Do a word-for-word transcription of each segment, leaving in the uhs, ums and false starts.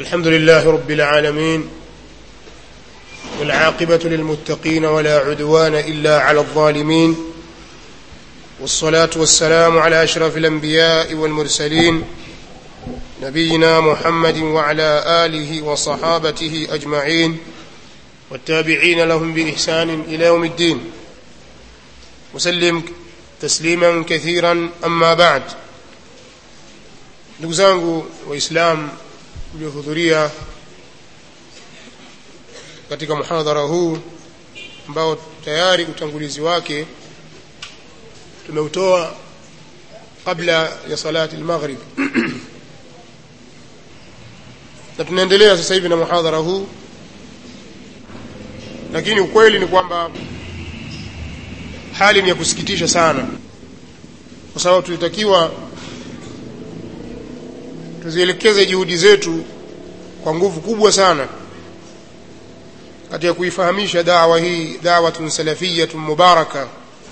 الحمد لله رب العالمين والعاقبة للمتقين ولا عدوان إلا على الظالمين والصلاة والسلام على أشرف الأنبياء والمرسلين نبينا محمد وعلى آله وصحابته أجمعين والتابعين لهم بإحسان إلى يوم الدين وسلم تسليما كثيرا. أما بعد, ndugu zangu waislamu mliohudhuria katika muhadhara huu ambao tayari utangulizi wake tumeutoa kabla ya salati al-maghrib na tunaendelea sasa hivi na muhadhara huu, lakini ukweli ni kwamba hali ni ya kusikitisha sana, kwa sababu tulitakiwa tuzielekeze juhudi zetu kwa nguvu kubwa sana katika kuifahamisha da'wa hii, da'watun salafiyyatun mubaraka,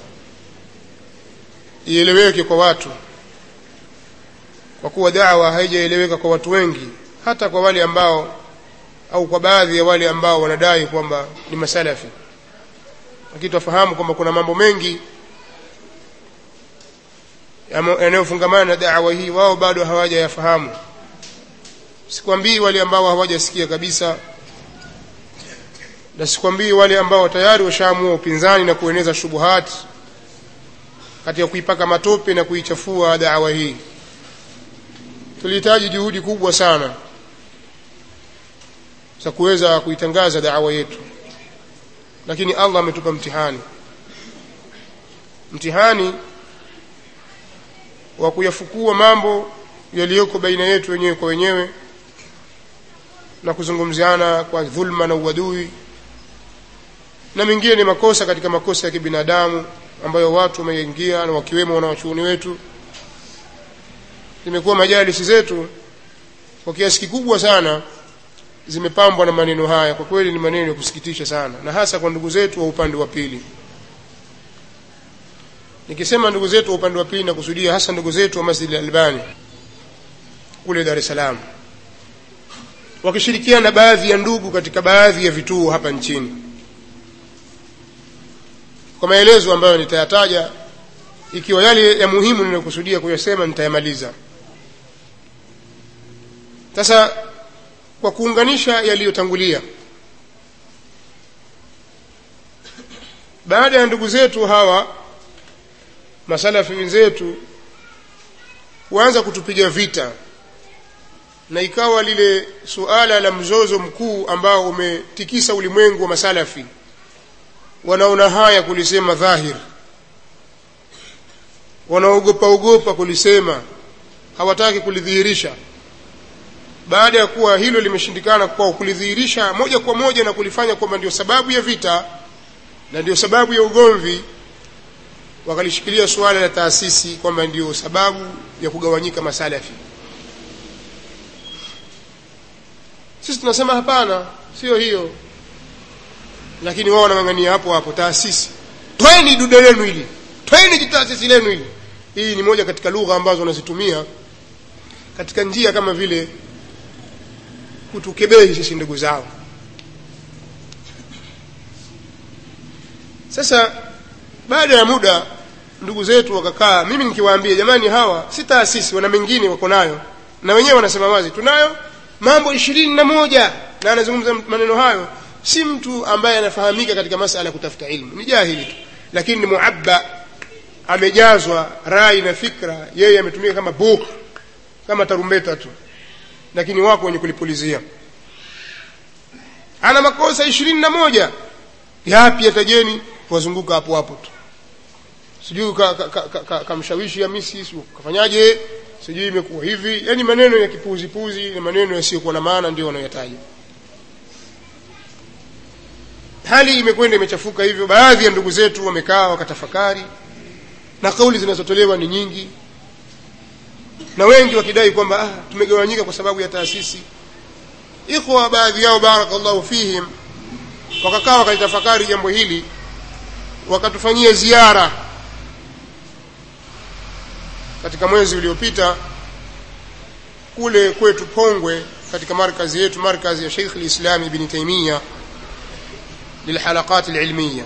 ieleweke kwa watu, kwa kuwa da'wa haijaeleweka kwa watu wengi, hata kwa wale ambao au kwa baadhi ya wale ambao wanadai kwamba ni masalafi. Lakini tufahamu kwamba kuna mambo mengi yanayofungamana na da'wa hii wao bado hawajayafahamu. Sikwambii wale ambao hawajasikia kabisa, na sikwambii wale ambao tayari washaamua upinzani na kueneza shubuhat katika kuipaka matope na kuichafua da'wa hii. Tulihitaji juhudi kubwa sana za kuweza kuitangaza da'wa yetu, lakini Allah ametupa mtihani mtihani wa kuyafukua mambo yaliyoko baina yetu wenyewe kwa wenyewe na kuzungumziana kwa dhulma na uadui, na mengine ni makosa katika makosa ya kibinadamu ambayo watu wameingia, na wakiwemo wanawachuoni wetu. Zimekuwa majalisi zetu kwa kiasi kikubwa sana zimepambwa na maneno haya. Kwa kweli ni maneno ya kusikitisha sana, na hasa kwa ndugu zetu wa upande wa pili. Nikisema ndugu zetu wa upande wa pili, na kusudia hasa ndugu zetu wa Masjid al-Albani kule Dar es Salaam, wakishirikiana na baadhi ya ndugu katika baadhi ya vituo hapa nchini, kwa maelezo ambayo nitayataja. Ikiwa yale ya muhimu ninayokusudia kuyasema nitayamaliza. Sasa kwa kuunganisha yaliyotangulia, baada ya ndugu zetu hawa masalafi wenzetu kuanza kutupiga vita, na ikawa lile suala la mzozo mkuu ambao umetikisa ulimwengu wa masalafi, wanaona haya kulisema dhahir, wanaogopa ogopa kulisema, hawataki kulidhihirisha. Baada ya kuwa hilo limeshindikana kwa kulidhihirisha moja kwa moja na kulifanya kwamba ndio sababu ya vita na ndio sababu ya ugomvi, wakalishikilia suala la taasisi kwamba ndio sababu ya kugawanyika masalafi. Sisi tunasema hapana, sio hiyo. Lakini wao wanang'ang'ania hapo hapo, taasisi. Tweni dude lenu hili, tweni taasisi lenu hili. Hii ni moja katika lugha ambazo wanazitumia katika njia kama vile kutukebehi sisi ndugu zao. Sasa baada ya muda ndugu zetu wakakaa, mimi nikiwaambia jamani, hawa si taasisi, wana mengine wako nayo, na wenyewe wanasema wazi tunayo mambo ishirini na moja, na anazungumza maneno hayo si mtu ambaye anafahamika katika masuala ya kutafuta ilmu, ni jahili tu, lakini ni muabba, amejazwa rai na fikra. Yeye ametumika kama buku, kama tarumbeta tu, lakini wako wenye kulipulizia. Ana makosa ishirini na moja, yapi yatajeni? Wazunguka hapo hapo tu, sijui kamshawishi ka, ka, ka, Hamisi, sijui kafanyaje, sijui imekuwa hivi. Yani maneno ya kipuzi puzi na maneno yasiyokuwa na maana ndio wanayotaja. Hali imekwenda imechafuka hivyo. Baadhi ya ndugu zetu wamekaa wakatafakari, na kauli zinazotolewa ni nyingi, na wengi wakidai kwamba ah, tumegawanyika kwa sababu ya taasisi. Ikhwa baadhi yao barakallahu fihim wakakaa wakatafakari jambo hili, wakatufanyia ziara katika mwezi uliopita kule kwetu Pongwe katika markazi yetu, markazi ya Sheikh al-Islam Ibn Taymiyyah lilhalaqat al-ilmiyya.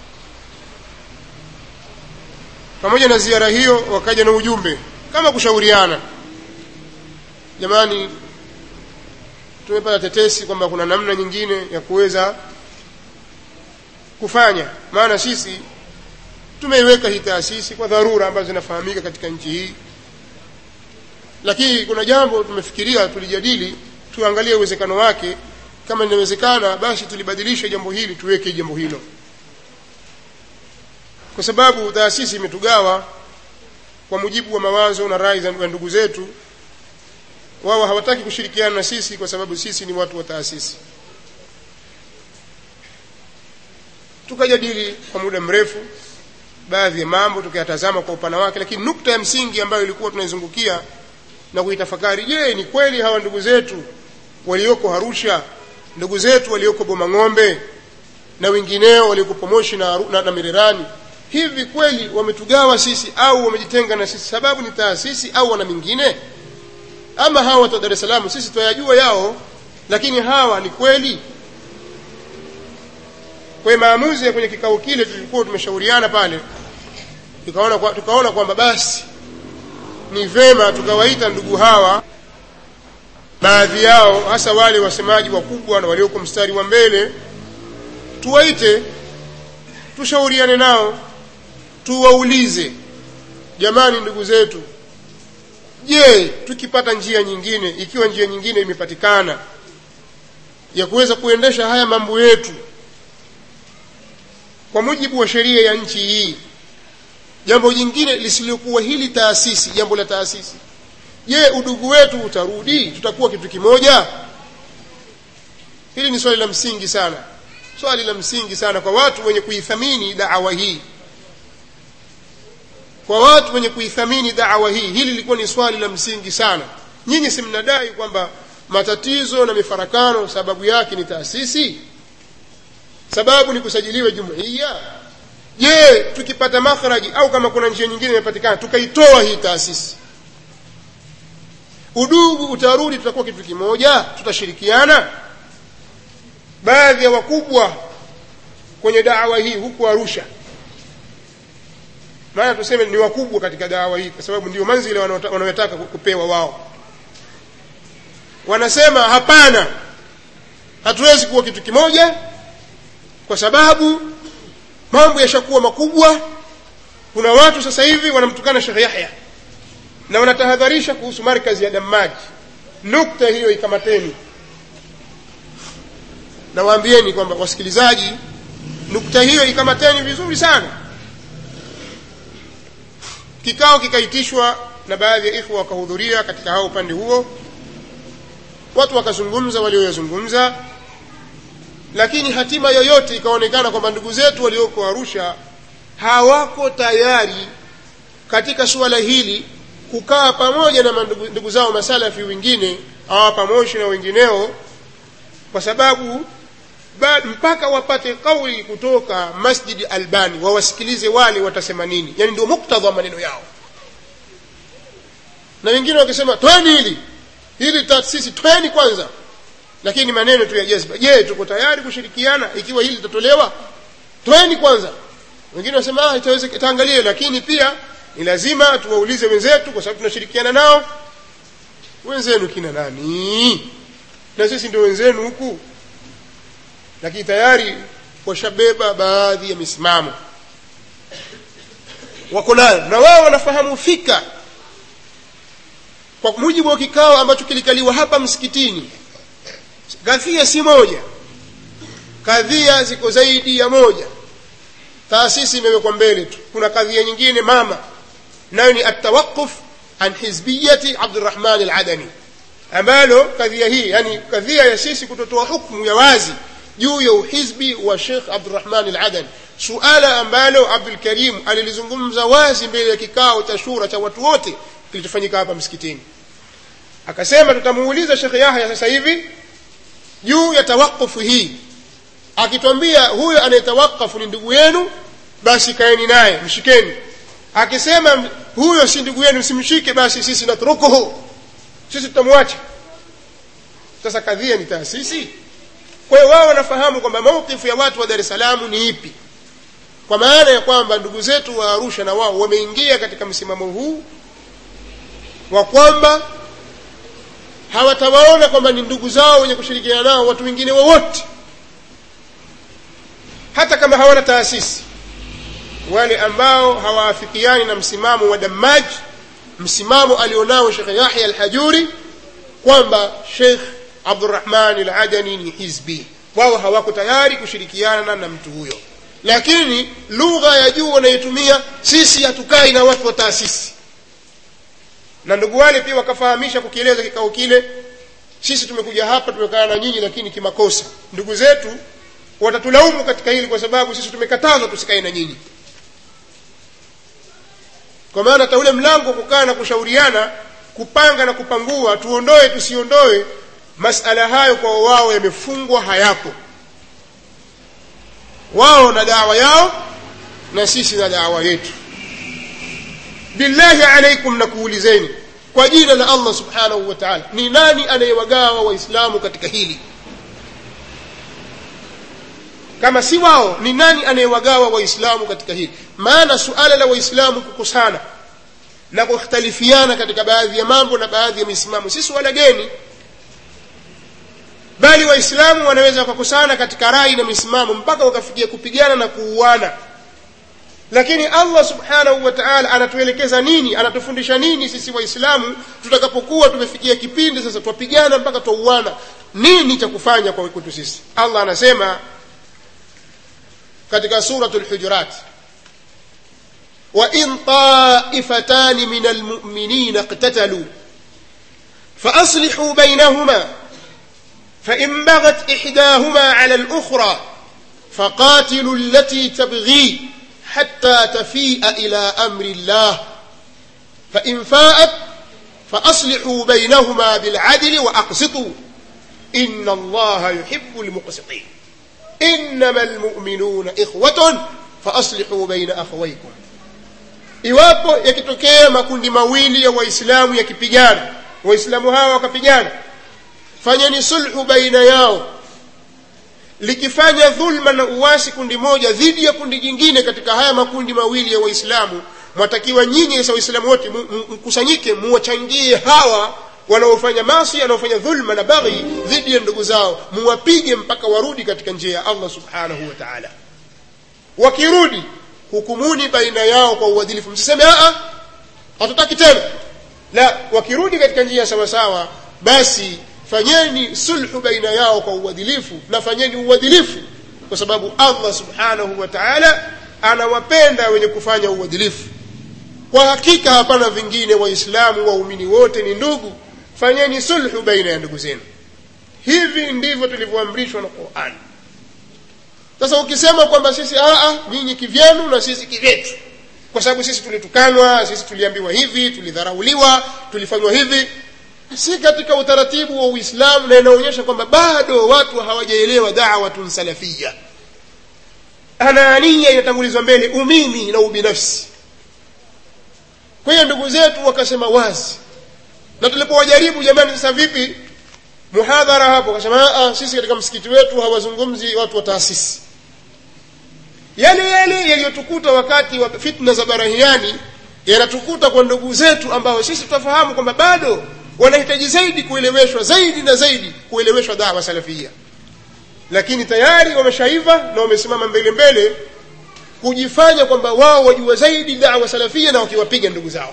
Pamoja na ziara hiyo wakaja na ujumbe kama kushauriana, jamani, tumepata tetesi kwamba kuna namna nyingine ya kuweza kufanya, maana sisi tumeiweka hii taasisi kwa dharura ambazo zinafahamika katika nchi hii, lakini kuna jambo tumefikiria tulijadili, tuangalie uwezekano wake, kama inawezekana basi tulibadilisha jambo hili, tuweke jambo hilo, kwa sababu taasisi imetugawa kwa mujibu wa mawazo na rai za ndugu zetu. Wao hawataki kushirikiana na sisi kwa sababu sisi ni watu wa taasisi. Tukajadili kwa muda mrefu baadhi ya mambo, tukayatazama kwa upana wake, lakini nukta ya msingi ambayo ilikuwa tunaizungukia na kuitafakari, je, ni kweli hawa ndugu zetu walioko Arusha, ndugu zetu walioko Bomang'ombe na wengineo walioko Pomoshi na, na, na Mirerani, hivi kweli wametugawa sisi au wamejitenga na sisi sababu ni taasisi, au wana mingine? Ama hawa watu wa Dar es Salaam sisi tuyajua yao, lakini hawa ni kweli? Kwa maamuzi ya kwenye kikao kile tulikuwa tumeshauriana pale, tukaona kwa, tukaona kwamba basi ni vema tukawaita ndugu hawa, baadhi yao hasa wale wasemaji wakubwa na walioko mstari wa mbele, tuwaite tushauriane nao, tuwaulize, jamani ndugu zetu, je, tukipata njia nyingine, ikiwa njia nyingine imepatikana ya kuweza kuendesha haya mambo yetu kwa mujibu wa sheria ya nchi hii, jambo jingine lisilokuwa hili taasisi, jambo la taasisi, je, udugu wetu utarudi? Tutakuwa kitu kimoja? Hili ni swali la msingi sana, swali la msingi sana kwa watu wenye kuithamini da'wa hii, kwa watu wenye kuithamini da'wa hii. Hili lilikuwa ni swali la msingi sana. Nyinyi si mnadai kwamba matatizo na mifarakano sababu yake ni taasisi, sababu ni kusajiliwa jumuiya? Je, tukipata makhraji au kama kuna njia nyingine imepatikana tukaitoa hii taasisi, udugu utarudi? Tutakuwa kitu kimoja? Tutashirikiana? Baadhi ya wakubwa kwenye da'wa hii huku Arusha, maana tuseme ni wakubwa katika da'wa hii kwa sababu ndio manzili wanayotaka kupewa wao, wanasema hapana, hatuwezi kuwa kitu kimoja kwa sababu mambo yashakuwa makubwa. Kuna watu sasa hivi wanamtukana Sheikh Yahya na wanatahadharisha kuhusu markazi ya Dammaj. Nukta hiyo ikamateni, na waambieni kwamba wasikilizaji, nukta hiyo ikamateni vizuri sana. Kikao kikaitishwa na baadhi ya ikhwa wakahudhuria katika hao upande huo, watu wakazungumza walioyazungumza, lakini hatima yoyote ikaonekana kwamba ndugu zetu walioko Arusha hawako tayari katika suala hili kukaa pamoja na ndugu zao masalafi wengine au pamoja na wengineo, kwa sababu mpaka wapate kauli kutoka Masjid Albani wawasikilize wale watasema nini. Yani ndio muktadha wa maneno yao. Na wengine wakisema twani hili hili taasisi twani kwanza, lakini maneno tu ya jazba. Je, tuko tayari kushirikiana ikiwa hili litatolewa? Twani kwanza. Wengine wasema ah, itaweza itaangalie, lakini pia ni lazima tuwaulize wenzetu kwa sababu tunashirikiana nao. Wenzenu kina nani? Na sisi ndio wenzenu huku. Lakini tayari washabeba baadhi ya misimamo wako nayo, na wao wanafahamu fika kwa mujibu wa kikao ambacho kilikaliwa hapa msikitini. Kadhia si moja, kadhia ziko zaidi ya moja. Taasisi imewekwa mbele tu, kuna kadhia nyingine mama, nayo ni at-tawaqquf an hizbiyati Abdurrahman al-Adani, ambalo kadhia hii, yani kadhia ya sisi kutotoa hukumu ya wazi juu ya uhizbi wa Sheikh Abdurrahman al-Adani, suala ambalo Abdul Karim alilizungumza wazi mbele ya kikao cha shura cha watu wote kilichofanyika hapa msikitini. Akasema tutamuuliza Sheikh Yahya sasa hivi juu ya tawakufu hii, akituambia huyo anayetawakafu ni ndugu yenu, basi kaeni naye mshikeni. Akisema huyo si ndugu yenu msimshike, basi sisi natrukuhu, sisi tutamwacha. Sasa kadhia ni taasisi. Kwa hiyo wao wanafahamu kwamba maukifu ya watu wa Dar es Salaam ni ipi, kwa maana ya kwamba ndugu zetu wa Arusha na wao wameingia katika msimamo huu wa kwamba hawatawaona kwamba ni ndugu zao wenye kushirikiana nao watu wengine wowote, hata kama hawana taasisi. Wale ambao hawaafikiani na msimamo wa Dammaj, msimamo alionao Sheikh Yahya al-Hajuri kwamba Sheikh Abdurrahman al-Adani ni hizbi, wao hawako tayari kushirikiana na mtu huyo. Lakini lugha ya juu wanayotumia, sisi hatukai na watu wa taasisi. Na ndugu wale pia wakafahamisha kukieleza kikao kile, sisi tumekuja hapa tumekaa na nyinyi lakini kimakosa. Ndugu zetu watatulaumu katika hili kwa sababu sisi tumekatazwa tusikae na nyinyi. Kwa maana hata ule mlango kukaa na kushauriana, kupanga na kupangua, tuondoe tusiondoe, masala hayo kwa wao yamefungwa, hayapo. Wao na dawa yao na sisi na dawa yetu. Billahi alaikum, nakuulizeni kwa jina la Allah subhanahu wa ta'ala, ni nani anayewagawa waislamu katika hili? Kama si wao, ni nani anayewagawa waislamu katika hili? Maana suala la waislamu kukusana na kukhtalifiana katika baadhi ya mambo na baadhi ya misimamo si suala geni, bali waislamu wanaweza kukusana katika rai na misimamo mpaka wakafikia kupigana na kuuana. Lakini Allah subhanahu wa ta'ala anatuelekeza nini, anatufundisha nini sisi waislamu tutakapokuwa tumefikia kipindi sasa tupigana mpaka tuuana? Nini cha kufanya kwa kwetu sisi? Allah anasema katika suratul Hujurat, wa in ta'ifatan minal mu'minina iqtatalu fa aslihu baynahuma fa in baghat ihdahuma 'ala al-ukhra faqatilu allati tabghi hatta tafi'a ila amri Allah fa in fa'at fa aslihu baynahuma bil 'adli wa aqsitu inna Allaha yuhibbul muqsitin innamal mu'minuna ikhwatun fa aslihu bayna akhawaykum. Iwapo yakitokea makundi mawili ya waislamu yakipigana, waislamu hawa wakapigana, fanyeni sulhu baina yao. Likifanya dhulma na uasi kundi moja dhidi ya kundi jingine katika haya makundi mawili ya waislamu, mwatakiwa nyinyi sasa waislamu wote mkusanyike, muwachangie hawa wanaofanya maasi, wanaofanya dhulma na baghi dhidi ya ndugu zao, muwapige mpaka warudi katika njia ya Allah subhanahu wa ta'ala. Wakirudi, hukumuni baina yao kwa uadilifu. Msiseme a a hatutaki tena, la, wakirudi katika njia sawa sawa, basi fanyeni sulhu baina yao kwa uadilifu, na fanyeni uadilifu kwa sababu Allah subhanahu wa ta'ala anawapenda wenye kufanya uadilifu. Kwa hakika hapana vingine, waislamu waumini wote ni ndugu, fanyeni sulhu baina ya ndugu zenu. Hivi ndivyo tulivyoamrishwa na Qur'an. Sasa ukisema kwamba sisi a a nyinyi kivyenu na sisi kivyetu, kwa sababu sisi tulitukanwa, sisi tuliambiwa hivi, tulidharauliwa, tulifanywa hivi, si katika utaratibu wa Uislamu, na inaonyesha kwamba bado watu hawajaelewa da'watun salafiyya. Anania inatangulizwa mbele umimi na ubinafsi. Kwa hiyo ndugu zetu wakasema wazi, na tulipowajaribu jamani, sasa vipi muhadhara hapo, wakasema a sisi katika msikiti wetu hawazungumzi watu wa taasisi. Yale yale yaliyotukuta wakati wa fitna za Barahiani yanatukuta kwa ndugu zetu ambao sisi tunafahamu kwamba bado wanahitaji zaidi kueleweshwa, zaidi na zaidi kueleweshwa da'wa salafia. Lakini tayari wameshaiva na wamesimama mbele mbele kujifanya kwamba wao wajua zaidi da'wa salafia, na wakiwapiga ndugu zao.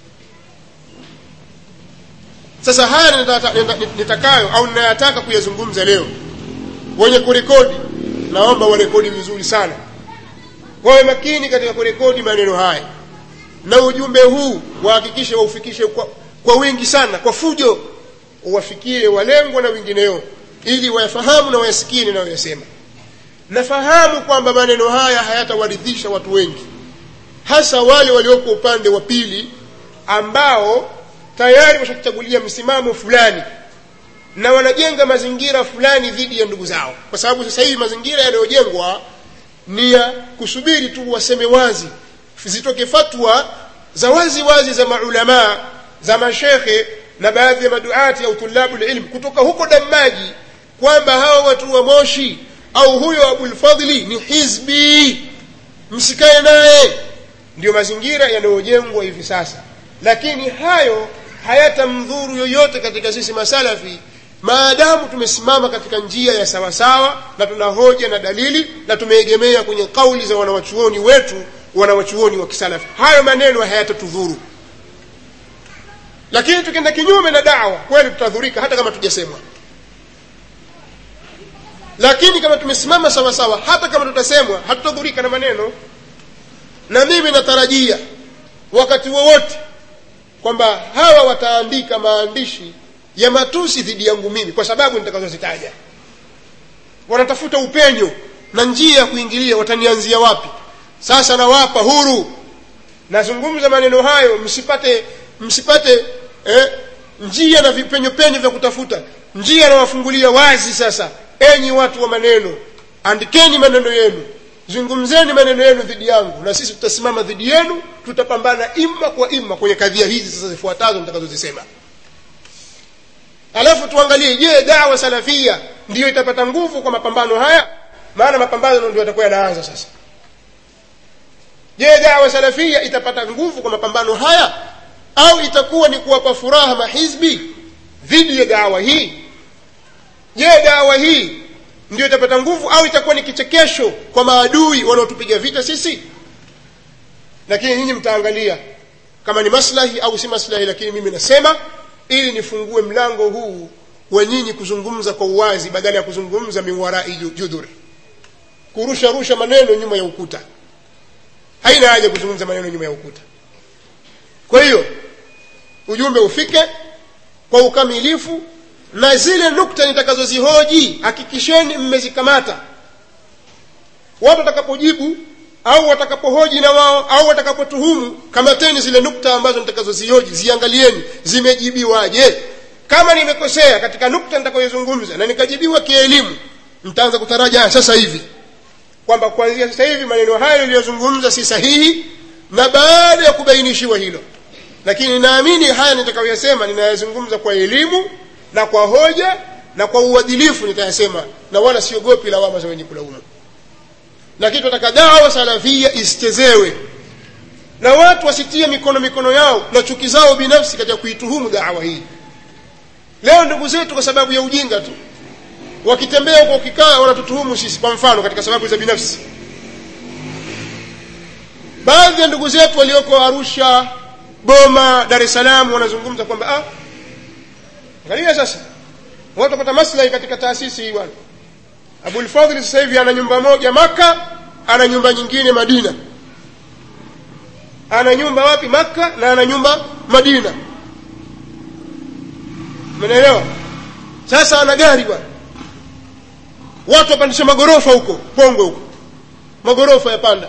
Sasa haya nitakayo au ninayataka kuyazungumza leo, wenye kurekodi naomba warekodi vizuri sana, wawe makini katika kurekodi maneno haya, na ujumbe huu wahakikishe waufikishe kwa, kwa wingi sana, kwa fujo, uwafikie walengwa na wengineo, ili wayafahamu na wayasikie ninayoyasema. Nafahamu kwamba maneno haya hayatawaridhisha watu wengi, hasa wale walioko upande wa pili ambao tayari washachagulia msimamo fulani na wanajenga mazingira fulani dhidi ya ndugu zao. Kwa sababu sasa hivi mazingira yanayojengwa ni ya kusubiri tu waseme wazi, zitoke fatwa za wazi wazi za maulama, za mashekhe, na baadhi ya maduati au tulabu ilmu kutoka huko Damaji kwamba hawa watu wa Moshi au huyo Abul Fadhli ni hizbi, msikae naye. Ndio mazingira yanayojengwa hivi sasa, lakini hayo hayatamdhuru yoyote katika sisi masalafi maadamu tumesimama katika njia ya sawa sawa na tuna hoja na dalili na tumeegemea kwenye kauli za wanawachuoni wetu, wanawachuoni wa kisalafi. Hayo maneno hayatatudhuru. Lakini tukienda kinyume na da'wa kweli tutadhurika hata kama tujasemwa. Lakini kama tumesimama sawa sawa hata kama tutasemwa hatutadhurika na maneno. Na mimi natarajia wakati wowote kwamba hawa wataandika maandishi ya matusi dhidi yangu mimi kwa sababu nitakazozitaja. Wanatafuta upenyo na njia ya kuingilia, watanianzia wapi? Sasa nawapa huru. Nazungumza maneno hayo msipate msipate eh, njia na vipenyo penyo vya kutafuta. Njia nawafungulia wazi sasa. Enyi watu wa maneno, andikeni maneno yenu, zungumzeni maneno yenu dhidi yangu, na sisi tutasimama dhidi yenu, tutapambana imma kwa imma kwenye kadhia hizi sasa zifuatazo nitakazozisema. Alafu tuangalie, je, da'wa salafia ndio itapata nguvu kwa mapambano haya? Maana mapambano ndio yatakuwa yanaanza sasa. Je, da'wa salafia itapata nguvu kwa mapambano haya au itakuwa ni kuwapa furaha mahizbi dhidi ya da'wa hii? Je, da'wa hii ndio itapata nguvu au itakuwa ni kichekesho kwa maadui wanaotupiga vita sisi? Lakini nyinyi mtaangalia kama ni maslahi au si maslahi. Lakini mimi nasema ili nifungue mlango huu wa nyinyi kuzungumza kwa uwazi badala ya kuzungumza miwarai judur, kurusha rusha maneno nyuma ya ukuta. Haina haja kuzungumza maneno nyuma ya ukuta. Kwa hiyo ujumbe ufike kwa ukamilifu, na zile nukta nitakazozihoji hakikisheni mmezikamata. Watu watakapojibu au watakapohoji na wao au watakapotuhumu, kamateni zile nukta ambazo nitakazozihoji, ziangalieni zimejibiwaje. Kama nimekosea katika nukta nitakayozungumza na nikajibiwa kielimu, mtaanza kutaraja sasa hivi kwamba kuanzia sasa hivi maneno hayo niliyozungumza si sahihi, na baada ya kubainishiwa hilo. Lakini naamini haya nitakayosema ninayazungumza kwa elimu na kwa hoja na kwa uadilifu nitayasema, na wala siogopi lawama za wenye kulaumu. Lakini tunataka da'wa salafia istezewe na watu wasitie mikono mikono yao na chuki zao binafsi katika kuituhumu da'wa hii. Leo ndugu zetu kwa sababu ya ujinga tu wakitembea huko kikaa wanatutuhumu sisi, kwa mfano katika sababu za binafsi. Baadhi ya ndugu zetu walioko Arusha, Boma, Dar es Salaam wanazungumza kwamba ah, angalia sasa watu wapata maslahi katika taasisi hii bwana. Abul Fadhli sasa hivi ana nyumba moja Maka, ana nyumba nyingine Madina. Ana nyumba wapi? Maka, na ana nyumba Madina. Mnaelewa? Sasa ana gari bwana. Watu wapandisha magorofa huko Pongwe huko, magorofa yapanda.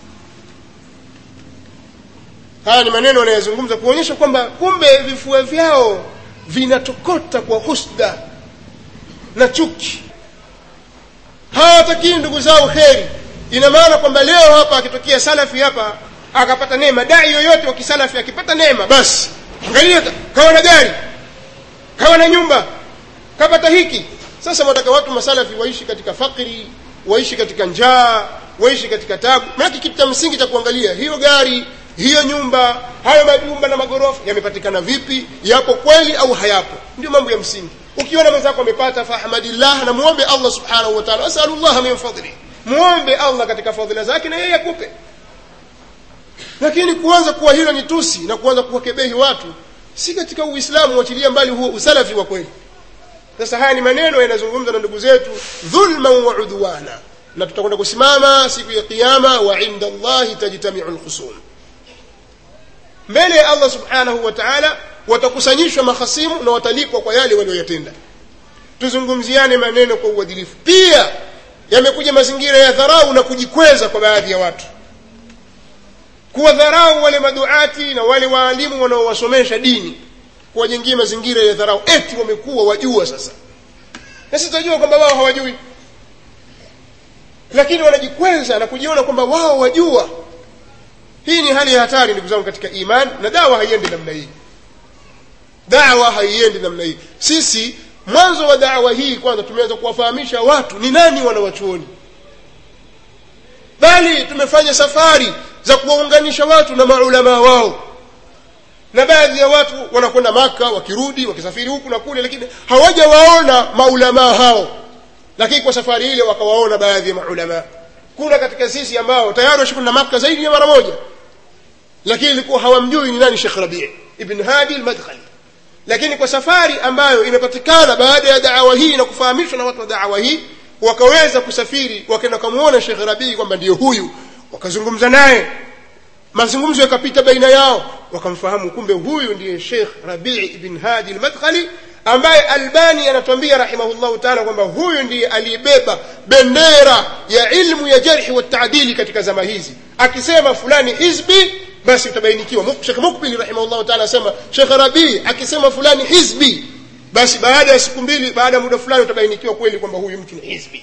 Haya ni maneno wanayozungumza kuonyesha kwamba kumbe vifua vyao vinatokota kwa husda na chuki. Hawataki ndugu zao kheri. Ina maana kwamba leo hapa akitokea salafi hapa akapata neema, dai yoyote wa kisalafi akipata neema, basi angalia kawa na gari, kawa na nyumba, kapata hiki. Sasa wataka watu masalafi waishi katika fakiri, waishi katika njaa, waishi katika tabu. Maana kitu cha msingi cha kuangalia hiyo gari, hiyo nyumba, hayo majumba na magorofa yamepatikana vipi, yapo kweli au hayapo. Ndio mambo ya msingi. Ukiona mwenzako amepata, fahmadillah, na muombe Allah subhanahu wa ta'ala, asalullah min fadli, muombe Allah katika fadhila zake na yeye akupe. Lakini kuanza kuwa hilo ni tusi na kuanza kuwakebehi watu si katika Uislamu, wachilia mbali huo usalafi wa kweli. Sasa haya ni maneno yanazungumza na ndugu zetu dhulma wa udwana, na tutakwenda kusimama siku ya kiyama, wa inda Allahi tajtami'ul khusum. Mbele ya Allah subhanahu wa ta'ala watakusanyishwa mahasimu na watalipwa kwa yale waliyotenda. Tuzungumziane maneno kwa uadilifu. Pia yamekuja mazingira ya dharau na kujikweza kwa baadhi ya watu, kuwadharau wale maduati na wale waalimu wanaowasomesha dini, kuwajengia mazingira ya dharau, eti wamekuwa wajua. Sasa na sisi tunajua kwamba wao hawajui, lakini wanajikweza na kujiona kwamba wao wajua. Hii ni hali ya hatari ndugu zangu katika imani, na dawa haiendi namna hii. da'wa haiendi namna hii. Sisi mwanzo wa da'wa hii kwanza tumeanza kuwafahamisha watu ni nani wanawachuoni, bali tumefanya safari za kuwaunganisha watu na maulama wao. Na baadhi ya watu wanakwenda Maka, wakirudi wakisafiri huku na kule, lakini hawajawaona maulama hao, lakini kwa safari ile wakawaona baadhi ya maulama. Kuna katika sisi ambao tayari washakwenda Maka zaidi ya mara moja, lakini ilikuwa hawamjui ni nani Sheikh Rabi' ibn Hadi al-Madkhali. Lakini kwa safari ambayo imepatikana baada ya da'wa hii na kufahamishwa na watu wa da'wa hii, wakaweza kusafiri wakaenda kumuona Sheikh Rabi' kwamba ndio huyu, wakazungumza naye, mazungumzo yakapita baina yao, wakamfahamu kumbe huyu ndiye Sheikh Rabi' ibn Hadi al-Madkhali, ambaye Albani anatuambia rahimahullahu ta'ala kwamba huyu ndiye alibeba bendera ya ilmu ya jarh wa ta'dili katika zama hizi. Akisema fulani hizbi, basi utabainikiwa. Sheikh Mukbil rahimahullahu ta'ala asema Sheikh Rabi' akisema fulani hizbi, basi baada ya siku mbili, baada ya muda fulani utabainikiwa kweli kwamba huyu mtu ni hizbi.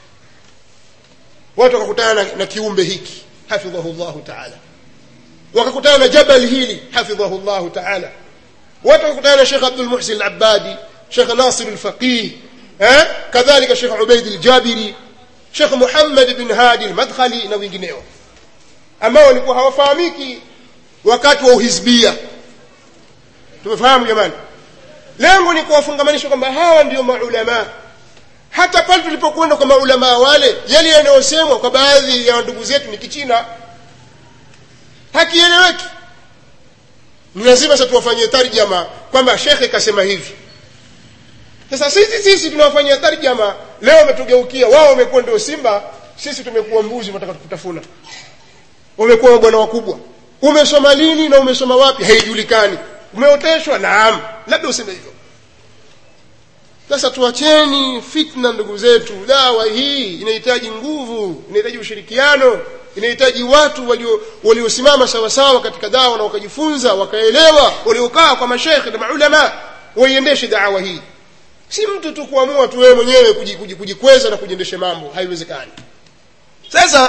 Watu wakakutana na kiumbe hiki hafidhahullahu ta'ala, wakakutana na jabal hili hafidhahullahu ta'ala, watu wakakutana na Sheikh Abdul Muhsin al-Abbadi, Sheikh Nasir al-Faqih, eh kadhalika Sheikh Ubaid al-Jabiri, Sheikh Muhammad ibn Hadi al-Madkhali na wengineo ambao walikuwa hawafahamiki wakati wa uhizbia. Tumefahamu jamani? Lengo ni kuwafungamanisha kwamba hawa ndio maulama. Hata pale tulipokwenda kwa maulama wale, yale yanayosemwa kwa baadhi ya ndugu zetu ni kichina, hakieleweki. Ni lazima sasa tuwafanyie tarjama kwamba shekhe kasema hivi. Sasa sisi sisi tunawafanyia tarjama, leo wametugeukia, wao wamekuwa ndio simba, sisi tumekuwa mbuzi tunataka kutafuna. Umekuwa bwana wakubwa. Umesoma lini na umesoma wapi haijulikani. Umeoteshwa? Naam, labda useme hivyo. Sasa tuacheni fitna ndugu zetu. Dawa hii inahitaji nguvu, inahitaji ushirikiano, inahitaji watu walio waliosimama sawa sawa katika dawa na wakajifunza, wakaelewa, waliokaa kwa mashaikh na maulama waiendeshe dawa hii. Si mtu tu kuamua tu wewe mwenyewe kujikweza na kujiendesha mambo, haiwezekani. Sasa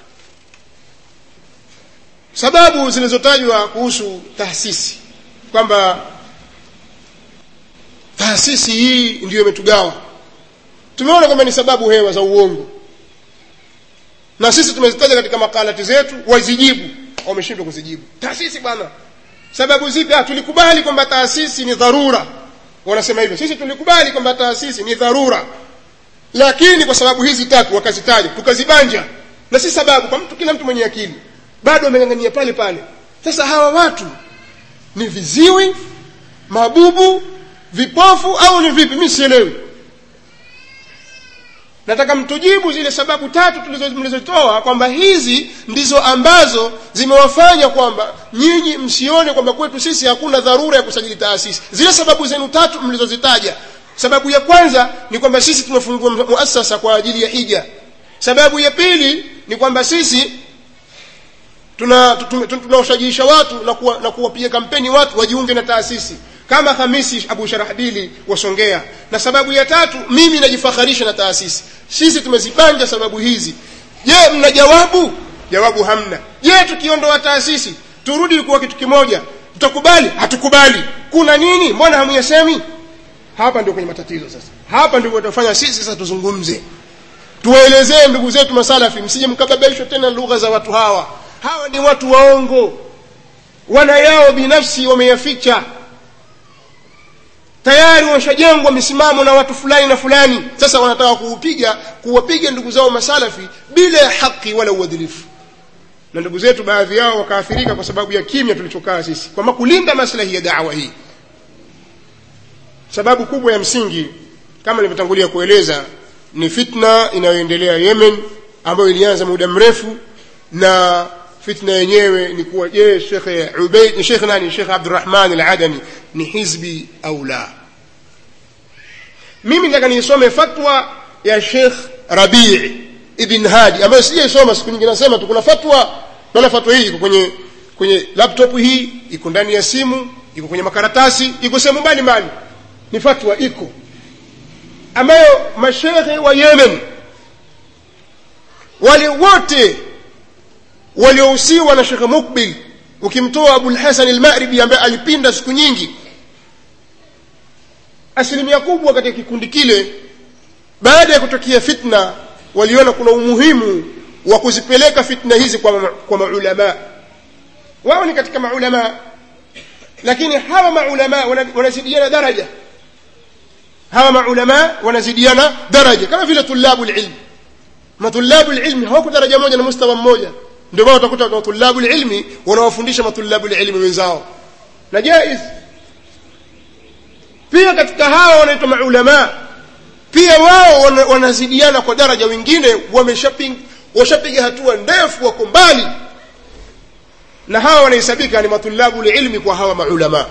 sababu zilizotajwa kuhusu taasisi kwamba taasisi hii ndiyo imetugawa, tumeona kwamba ni sababu hewa za uongo, na sisi tumezitaja katika makalati zetu, wazijibu wameshindwa kuzijibu. Taasisi bwana, sababu zipi? Ah, tulikubali kwamba taasisi ni dharura, wanasema hivyo. Sisi tulikubali kwamba taasisi ni dharura, lakini kwa sababu hizi tatu wakazitaja, tukazibanja, na si sababu kwa mtu, kila mtu mwenye akili bado amengangania pale pale. Sasa hawa watu ni viziwi, mabubu, vipofu au ni vipi? Mimi sielewi. Nataka mtujibu zile sababu tatu tulizotoa kwamba hizi ndizo ambazo zimewafanya kwamba nyinyi msione kwamba kwetu sisi hakuna dharura ya kusajili taasisi. Zile sababu zenu tatu mlizozitaja. Sababu ya kwanza ni kwamba sisi tumefungua muasasa kwa ajili ya hija. Sababu ya pili ni kwamba sisi tuna tunawashajiisha watu na kuwa, na kuwapiga kampeni watu wajiunge na taasisi kama Hamisi Abu Sharahbili wasongea. Na sababu ya tatu, mimi najifakharisha na taasisi. Sisi tumezibanja sababu hizi. Je, mna jawabu? Jawabu hamna. Je, tukiondoa taasisi turudi kuwa kitu kimoja, tutakubali? Hatukubali. Kuna nini? Mbona hamuyasemi? Hapa ndio kwenye matatizo sasa. Hapa ndio tutafanya sisi sasa tuzungumze. Tuwaelezee ndugu zetu masalafi, msije mkababaishwa tena lugha za watu hawa. Hawa ni watu waongo, wana yao binafsi wameyaficha. Tayari washajengwa misimamo na watu fulani na fulani. Sasa wanataka kuupiga kuwapiga ndugu zao masalafi bila ya haki wala uadilifu. Na ndugu zetu baadhi yao wakaathirika kwa sababu ya kimya tulichokaa sisi, kwa kulinda maslahi ya da'wa hii. Sababu kubwa ya msingi kama nilivyotangulia kueleza ni fitna inayoendelea Yemen, ambayo ilianza muda mrefu. Na fitna yenyewe ni kuwa je, Sheikh Ubaid ni Sheikh nani, Sheikh Abdurrahman al-Adani ni hizbi au la. Mimi nataka nisome fatwa ya Sheikh Rabi' ibn Hadi ambayo sijaisoma siku nyingine. Nasema tu kuna fatwa, na fatwa hii iko kwenye kwenye laptop, hii iko ndani ya simu, iko kwenye makaratasi, iko sehemu mbalimbali. Ni fatwa iko ambayo mashaikh wa Yemen wale wote waliohusiwa na Sheikh Mukbil, ukimtoa Abu al-Hasan al-Ma'ribi ambaye alipinda siku nyingi, asilimia kubwa katika kikundi kile baada ya kutokea fitna waliona kuna umuhimu wa kuzipeleka fitna hizi kwa kwa maulama. Wao ni katika maulama, lakini hawa maulama wanazidiana daraja. Hawa maulama wanazidiana daraja kama vile tulabul ilm. Matulabul ilmi hawako daraja moja na mustawa mmoja. Ndio maana utakuta kwa tulabul ilmi wanawafundisha matulabul ilmi wenzao. Na jaiz. Pia katika hawa wanaitwa maulama, pia wao wanazidiana kwa daraja, wengine wameshapiga washapiga hatua ndefu wako mbali. Na hawa wanahesabika ni matulabul ilmi kwa hawa maulama.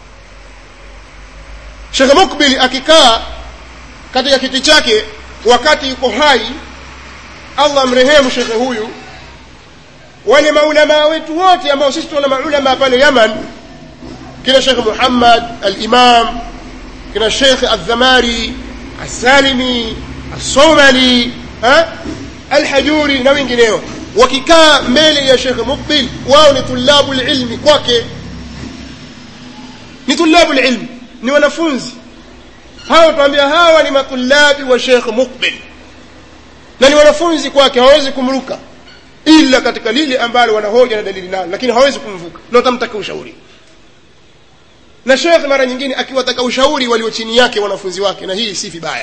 Sheikh Mukbil akikaa katika kiti chake wakati yuko hai, Allah mrehemu Sheikh huyu, wale maulama wetu wote ambao sisi tuna maulama pale Yaman, kina Sheikh Muhammad al-Imam, kina Sheikh al-Dhamari, al-Salimi, al-Somali, ha al-Hajuri na wengineo, wakikaa mbele ya Sheikh Mukbil, wao ni tulabul ilmi kwake, ni tulabul ilmi, ni wanafunzi. Hao tuambia hawa ni matulabi wa Sheikh Mukbil na ni wanafunzi kwake, hawezi kumruka ila katika lile ambalo wanahoja na dalili nalo, lakini hawezi kumvuka na utamtaka ushauri. Na Sheikh mara nyingine akiwataka ushauri walio chini yake wanafunzi wake, na hii si vibaya.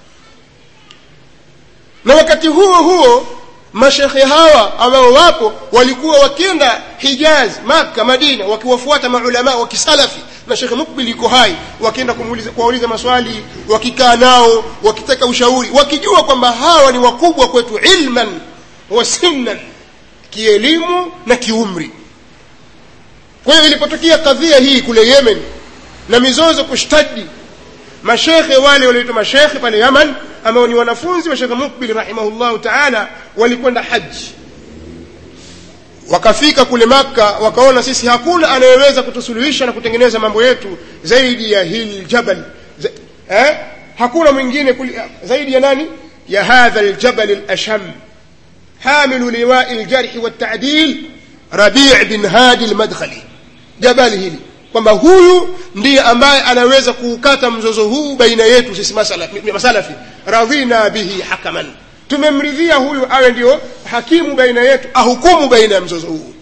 Na wakati huo huo mashekhe hawa ambao wapo walikuwa wakienda Hijaz, Makkah, Madina wakiwafuata maulama wa kisalafi, na Sheikh Mukbil yuko hai, wakienda kumuuliza kuwauliza maswali, wakikaa nao wakitaka ushauri, wakijua kwamba hawa ni wakubwa kwetu ilman wa sinnan, kielimu na kiumri. Kwa hiyo ilipotokea kadhia hii kule Yemen na mizozo kushtadi, mashekhe wale walioitwa mashekhe pale Yaman ambao ni wanafunzi wa Sheikh Mukbil rahimahullahu ta'ala walikwenda haji. Wakafika kule Makkah, wakaona sisi hakuna anayeweza kutusuluhisha na kutengeneza mambo yetu zaidi ya hil jabal, eh hakuna mwingine zaidi ya nani, ya hadha aljabal alasham hamilu liwa'i aljarh wat-ta'dil Rabi' bin Hadi al-Madkhali. Jabal hili kwamba huyu ndiye ambaye anaweza kuukata mzozo huu baina yetu sisi masalafi masalafi, radhina bihi hakaman, tumemridhia huyu awe ndio hakimu baina yetu, ahukumu baina ya mzozo huu.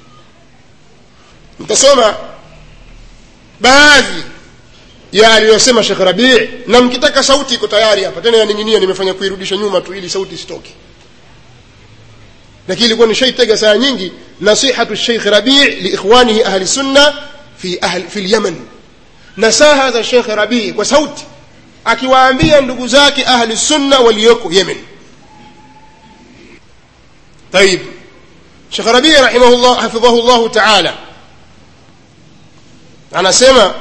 Mtasoma baadhi ya aliyosema Sheikh Rabi', na mkitaka sauti iko tayari hapa tena yaninginia, nimefanya kuirudisha nyuma tu ili sauti isitoke, lakini ilikuwa ni shaitega saa nyingi. Nasihatu Sheikh Rabi' li ikhwanihi ahli sunna fi ahli fi al-Yaman, nasaha za Sheikh Rabi' kwa sauti akiwaambia ndugu zake ahli sunna walioko Yemen. طيب Sheikh Rabi' rahimahullah hafidhahullah ta'ala anasema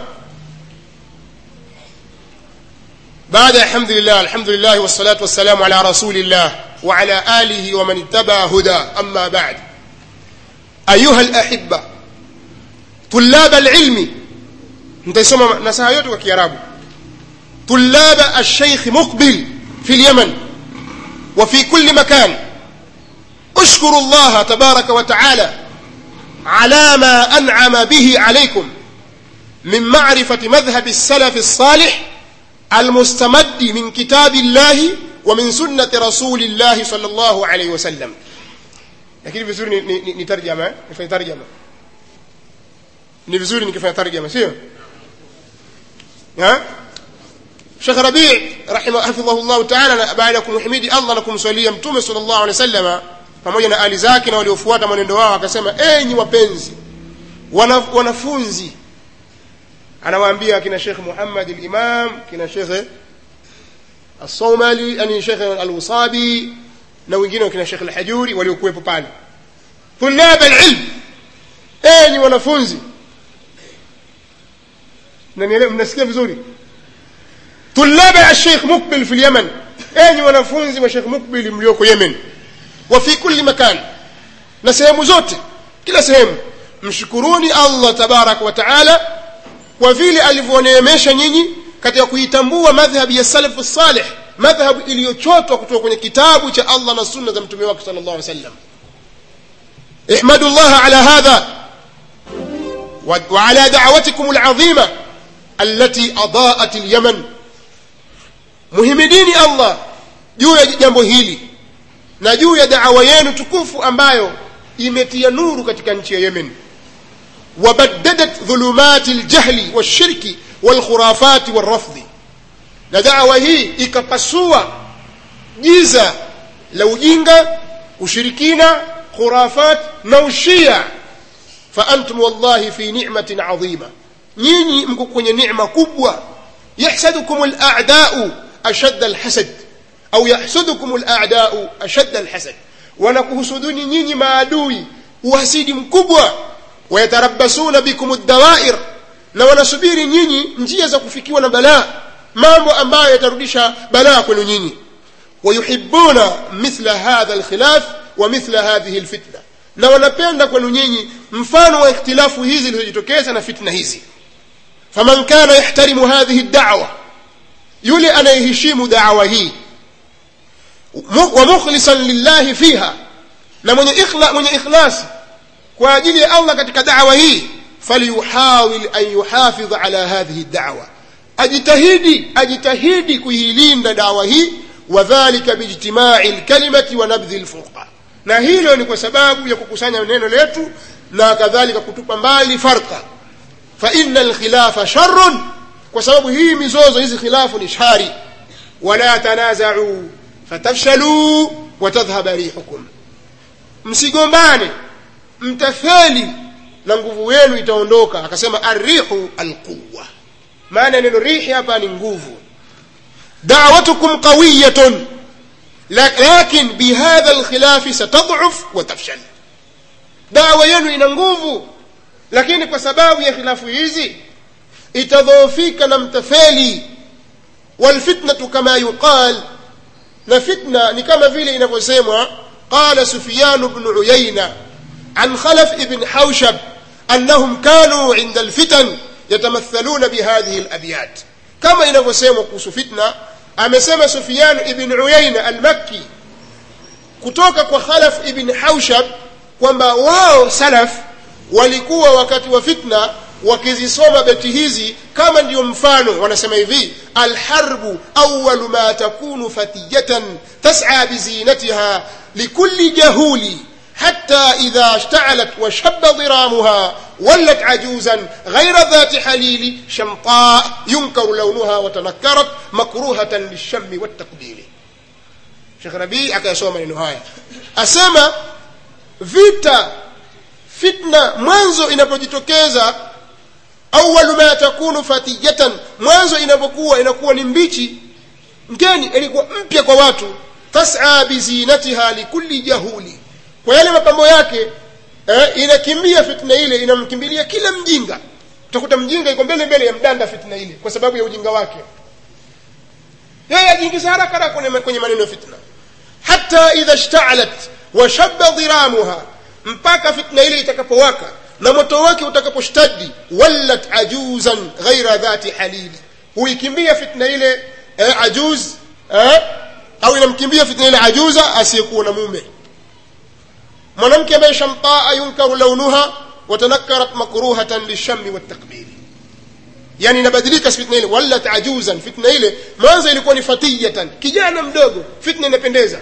baada alhamdulillah alhamdulillah wassalatu wassalamu ala rasulillah wa ala alihi wa man ittaba huda, amma ba'd. ayuha alahibba طلاب العلم, نتسمع نصائح yote kwa Kiarabu. طلاب الشيخ مقبل في اليمن وفي كل مكان، اشكروا الله تبارك وتعالى على ما أنعم به عليكم من معرفة مذهب السلف الصالح المستمد من كتاب الله ومن سنة رسول الله صلى الله عليه وسلم. لكن vizuri nitarjama nifanye tarjama ni vizuri nikifanya tarjama, sio ha? Sheikh Rabi' rahimahullah ta'ala baada ya kumhimidi Allah na kumswalia Mtume sallallahu alaihi wasallam pamoja na ali zake na waliofuata mwenendo wao, akasema enyi wapenzi wanafunzi, anawaambia kina Sheikh Muhammad al-Imam, kina Sheikh al-Somali, ani Sheikh al-Wasabi na wengine, kina Sheikh al-Hajuri waliokuwepo pale. Tulab al-ilm, enyi wanafunzi, na nielewa mnasikia vizuri. Tulab al-Sheikh Mukbil fi al-Yaman, enyi wanafunzi wa Sheikh Mukbil mlioko Yemen, wa fi kulli makan, na sehemu zote, kila sehemu, mshukuruni Allah tabarak wa taala kwa vile alivyoneemesha nyinyi katika kuitambua madhhabi ya salaf salih, madhhabu iliyochotwa kutoka kwenye kitabu cha Allah na sunna za mtume wake sallallahu alaihi wasallam. ihmadullah ala hadha wa ala da'watikum al'azima, التي أضاءت اليمن. muhimidini Allah juu ya jambo hili na juu ya da'wa yenu tukufu ambayo imetia nuru katika nchi ya Yemen. wabaddadat dhulumati aljahli washirki walkhurafati warrafdhi, na da'wa hii ikapasua giza la ujinga, ushirikina, khurafat na ushia. fa antum wallahi fi ni'matin 'azima, nyinyi mko kwenye neema kubwa. yahsadukum al-a'da'u ashadda al-hasad au yahsudukum al-a'da'u ashadda al-hasad, wanakuhusuduni nyinyi maadui uhasidi mkubwa. wayatarabbasuna bikum ad-dawa'ir, na wanasubiri nyinyi njia za kufikiwa na balaa, mambo ambayo yatarudisha balaa kwenu nyinyi. wayuhibbuna mithla hadha al-khilaf wa mithla hadhihi al-fitna, na wanapenda kwenu nyinyi mfano wa ikhtilafu hizi zilizojitokeza na fitna hizi. faman kana yahtarimu hadhihi ad-da'wa, yule anayeheshimu da'wa hii, wa mukhlisan lillahi fiha, na mwenye ikhla mwenye ikhlasi kwa ajili ya Allah katika da'wa hii, falyuhawil an yuhafidh ala hadhihi ad-da'wa, ajitahidi ajitahidi kuilinda da'wa hii. wadhālika biijtimā'i al-kalimati wa nabdhi al-furqa, na hilo ni kwa sababu ya kukusanya neno letu na kadhalika kutupa mbali farqa. fa inna al-khilafa sharrun, kwa sababu hii mizozo hizi khilafu ni shari. wala tanaza'u fatafshalu wa tadhhaba rihukum, msigombane mtafeli na nguvu yenu itaondoka. akasema ar-rihu al-quwwa, maana neno rihi hapa ni nguvu. da'watukum qawiyatun lakin bihadha al-khilaf satad'uf wa tafshal, da'wa yenu ina nguvu, lakini kwa sababu ya khilafu hizi itadhoofika na mtafeli. wal fitnatu kama yuqal, na fitna ni kama vile inavyosemwa. qala Sufyan ibn Uyayna an Khalaf ibn Hawshab annahum kanu 'inda al-fitan yatamathaluna bihadhihi al-abyat, kama inavyosemwa kuhusu fitna. amesema Sufyan ibn Uyayna al-Makki kutoka kwa Khalaf ibn Hawshab kwamba wao salaf walikuwa wakati wa fitna wakizisoma beti hizi kama ndio mfano. wanasema hivi: alharbu awwalu ma takunu fatiyatan tas'a bizinatiha likulli jahuli hatta idha ishta'alat wa shabba dhiramuha wallat ajuzan ghayra dhati halili shamta yunkaru lawnuha wa tanakkarat makruhatan lishammi wattaqbili. Sheikh Rabi akayasoma maneno haya, asema vita fitna mwanzo inapojitokeza, awwalu ma takunu fatiyatan, mwanzo inapokuwa inakuwa ni mbichi ngeni, ilikuwa mpya kwa watu. tas'a bizinatiha likulli jahuli, kwa yale mapambo yake eh, inakimbia fitna ile, inamkimbilia kila mjinga. utakuta mjinga yuko mbele mbele ya mdanda fitna ile kwa sababu ya ujinga wake, yeye ajingiza haraka haraka kwenye maneno ya fitna. hatta idha ishta'alat wa shabba dhiramuha, mpaka fitna ile itakapowaka na moto wake utakaposhtadi. wallat ajuzan ghaira dhati halili, huikimbia fitna ile eh, ajuz eh, au inamkimbia fitna ile ajuza asiyekuwa na mume, mwanamke ambaye shamtaa yunkaru launuha wa tanakkarat makruhatan lishammi wattaqbili, yani inabadilika fitna ile. wallat ajuzan, fitna ile mwanzo ilikuwa ni fatiyatan, kijana mdogo, fitna inapendeza.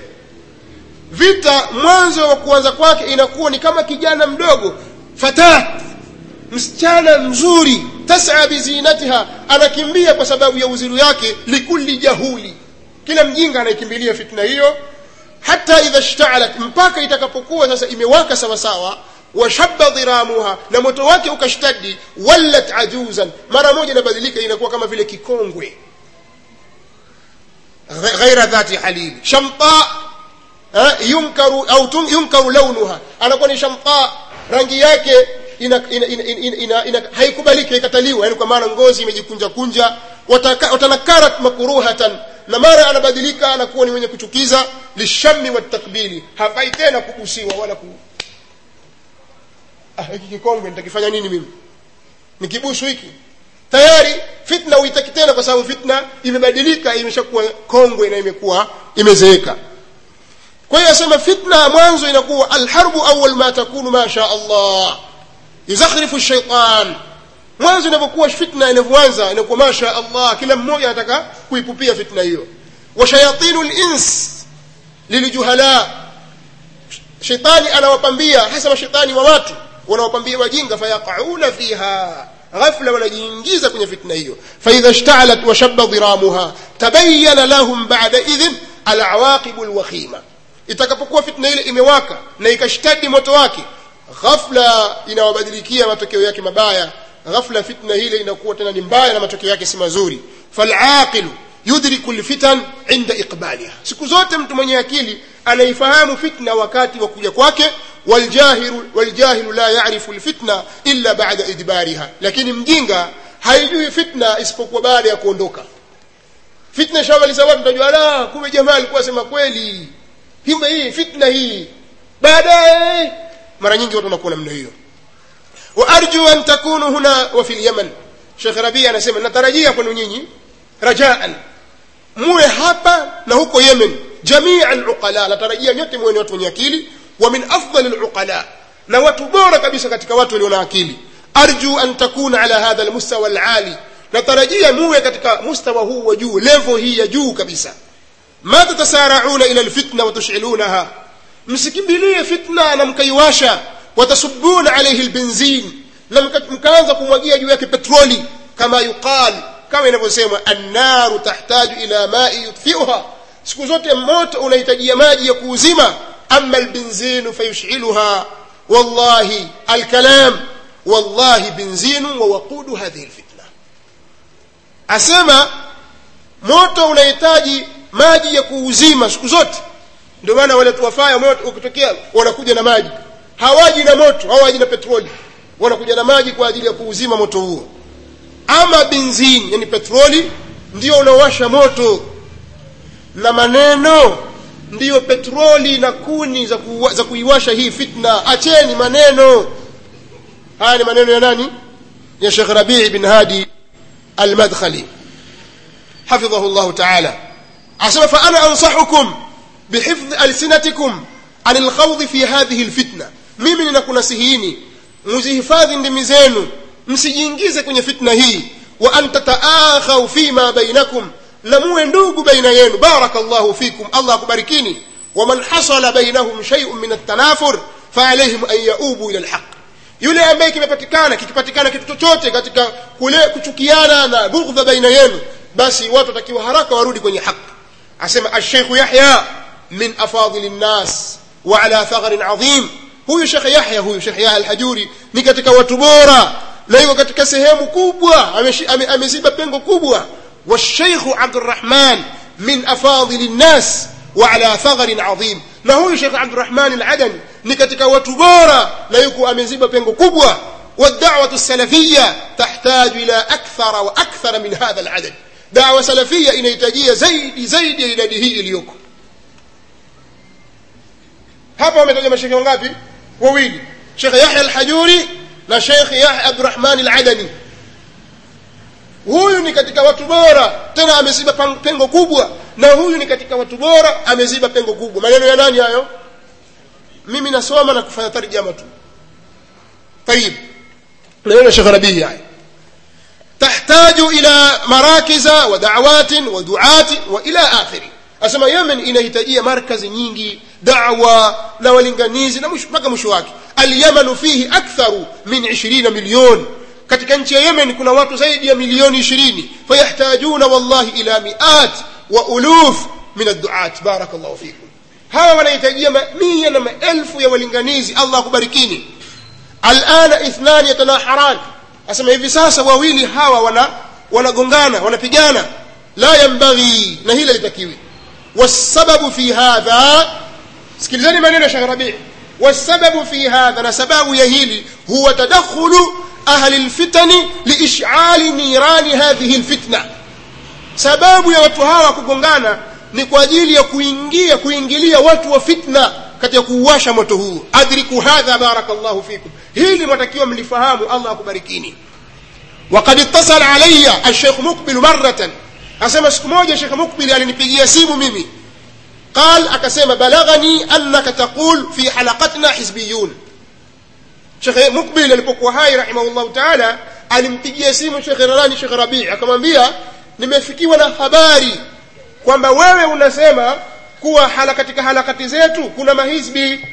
vita mwanzo wa kuanza kwake inakuwa ni kama kijana mdogo, fatat, msichana mzuri. tas'a bizinatiha, anakimbia kwa sababu ya uzuri yake. likulli jahuli, kila mjinga anakimbilia fitna hiyo. hatta idha ishta'alat, mpaka itakapokuwa sasa imewaka sawa sawa. wa shabba dhiramuha, na moto wake ukashtadi. wallat ajuzan, mara moja inabadilika inakuwa kama vile kikongwe. ghaira dhati halil shamta yunkaru au yunkaru launuha, anakuwa ni shamta, rangi yake ina, ina, ina, ina, ina, ina haikubaliki, ikataliwa, yani kwa maana ngozi imejikunja kunja. watanakarat makruhatan, na mara anabadilika anakuwa ni mwenye kuchukiza. lishammi watakbili, hafai tena kukusiwa wala ku ah, hiki kikongwe nitakifanya nini mimi, nikibusu hiki tayari fitna uitaki tena, kwa sababu fitna imebadilika, imeshakuwa kongwe na imekuwa imezeeka. kwa hiyo asema fitna mwanzo inakuwa alharbu awwal ma takunu ma sha Allah yuzakhrifu ash-shaytan mwanzo inapokuwa fitna inapoanza inakuwa masha Allah kila mmoja anataka kuipupia fitna hiyo. wa shayatinul ins liljuhala, shetani anawapambia hasa mashetani wa watu wanawapambia wajinga, fayaqauna fiha, ghafla wanajiingiza kwenye fitna hiyo. fa idha ishta'alat wa shabba dhiramuha tabayyana lahum ba'da idhin al-awaqib al-wakhima, itakapokuwa fitna ile imewaka na ikashtadi moto wake, ghafla inawabadilikia matokeo yake mabaya. Ghafla fitna ile inakuwa tena ni mbaya na matokeo yake si mazuri. fal'aqilu yudriku al-fitan 'inda iqbaliha, siku zote mtu mwenye akili anaifahamu fitna wakati wa kuja kwake. waljahilu waljahilu la ya'rifu al-fitna illa ba'da idbariha, lakini mjinga haijui fitna isipokuwa baada ya kuondoka. Fitna shawali sababu mtajua la kumbe jamaa alikuwa sema kweli himba hii fitna hii baadaye. mara nyingi watu wanakuwa namna hiyo. wa arju an takunu huna wa fil Yaman, Sheikh Rabi anasema natarajia kwenu nyinyi rajaan muwe hapa na huko Yemen, jami'an uqala, natarajia nyote muwe watu wenye akili, wa min afdal al-uqala, na watu bora kabisa katika watu walio na akili. arju an takuna ala hadha al-mustawa al-ali, natarajia muwe katika mustawa huu wa juu, level hii ya juu kabisa. ma tatasara'una ila al-fitna wa tush'ilunaha, msikimbilie fitna na mkaiwasha. watasubbuna alayhi al-benzin, na mkaanza kumwagia juu yake petroli. kama yuqal, kama inavyosema an-naru tahtaju ila ma'i yutfi'uha, siku zote moto unahitajia maji ya kuuzima. amma al-benzin fayush'iluha, wallahi al-kalam wallahi benzinu wa waqudu hadhihi al-fitna. Asema moto unahitaji maji ya kuuzima siku zote. Ndio maana wale tuwafaya moto ukitokea wanakuja na maji, hawaji na moto, hawaji na petroli, wanakuja na maji kwa ajili ya kuuzima moto huo. ama benzini, yani petroli, ndio unaowasha moto, na maneno ndio petroli na kuni za, ku, za kuiwasha hii fitna. Acheni maneno haya. Ni maneno ya nani? Ya Sheikh Rabi' bin Hadi al-Madkhali hafidhahu Allah ta'ala. asema fa ana ansahukum bihifdh alsinatikum an al-khawd fi hadhihi al-fitna, mimi ninakunasihini mzihifadhi ndimi zenu, msijiingize kwenye fitna hii. wa anta ta'akhaw fima bainakum, na muwe ndugu baina yenu. barakallahu fikum, Allah akubarikini. wa man hasala bainahum shay'un min at-tanafur fa alayhim an yaubu ila al-haq, yule ambaye kimepatikana kikipatikana kitu chochote katika kule kuchukiana na bughdha baina yenu, basi watu watakiwa haraka warudi kwenye haki. asema al-Sheikh Yahya min afadhilin nas wa ala thagharin adhim, huyu Sheikh Yahya, huyu Sheikh Yahya al-Hajuri ni katika watu bora na yuko katika sehemu kubwa, ameziba pengo kubwa. wa Sheikh Abdurrahman min afadhilin nas wa ala thagharin adhim, na huyu Sheikh Abdurrahman al-Adani ni katika watu bora na yuko ameziba pengo kubwa. wa da'watu salafiyya tahtaju ila akthara wa akthara min hadha al-adad, da'wa salafiyya inahitajia zaidi zaidi ya idadi hii iliyoko hapa. Wametaja mashaikh wangapi? Wawili, Sheikh Yahya al-Hajuri na Sheikh Yahya Abdurrahman al-Adani. Huyu ni katika watu bora, tena ameziba pengo kubwa, na huyu ni katika watu bora, ameziba pengo kubwa. Maneno ya nani hayo? Mimi nasoma na kufanya tarjama tu. طيب, maneno Sheikh Rabi' haya: tahtaju ila marakiza wa da'awatin wa du'ati wa ila akhiri. Asema Yemen inahitajia markazi nyingi, da'wa na walinganizi na mpaka mwisho wake. al-Yaman fihi aktharu min ishirini milioni, katika nchi ya Yemen kuna watu zaidi ya milioni ishirini. fayahtajuna wallahi ila mi'at wa uluf min ad-du'at. barakallahu fikum. hawa wanahitajia mamia na maelfu ya walinganizi. Allah akubarikini. al-ana ithnan yatanaharan, asema hivi sasa wawili hawa wana wanagongana, wanapigana. la yanbaghi, na hila litakiwi. والسبب في هذا، sikilizeni maneno ya Sheikh Rabi'. والسبب في هذا، na sababu ya hili, huwa tadakhulu ahli alfitani liish'ali nirani hadhihi alfitna. Sababu ya watu hawa kugongana ni kwa ajili ya kuingia kuingilia watu wa fitna katika kuwasha moto huu. adriku hadha, barakallahu fikum. hili mtakiwa mlifahamu. Allah akubarikini. وقد اتصل علي الشيخ مقبل مرة، asema siku moja Sheikh Mukbil alinipigia simu mimi. قال akasema balagani annaka taqul fi halaqatna hizbiyun. Sheikh Mukbil alipokuwa hai rahimahullah ta'ala alimpigia simu Sheikh Rani Sheikh Rabi' akamwambia nimefikiwa na habari kwamba wewe unasema kuwa hala katika halakati zetu kuna mahizbi.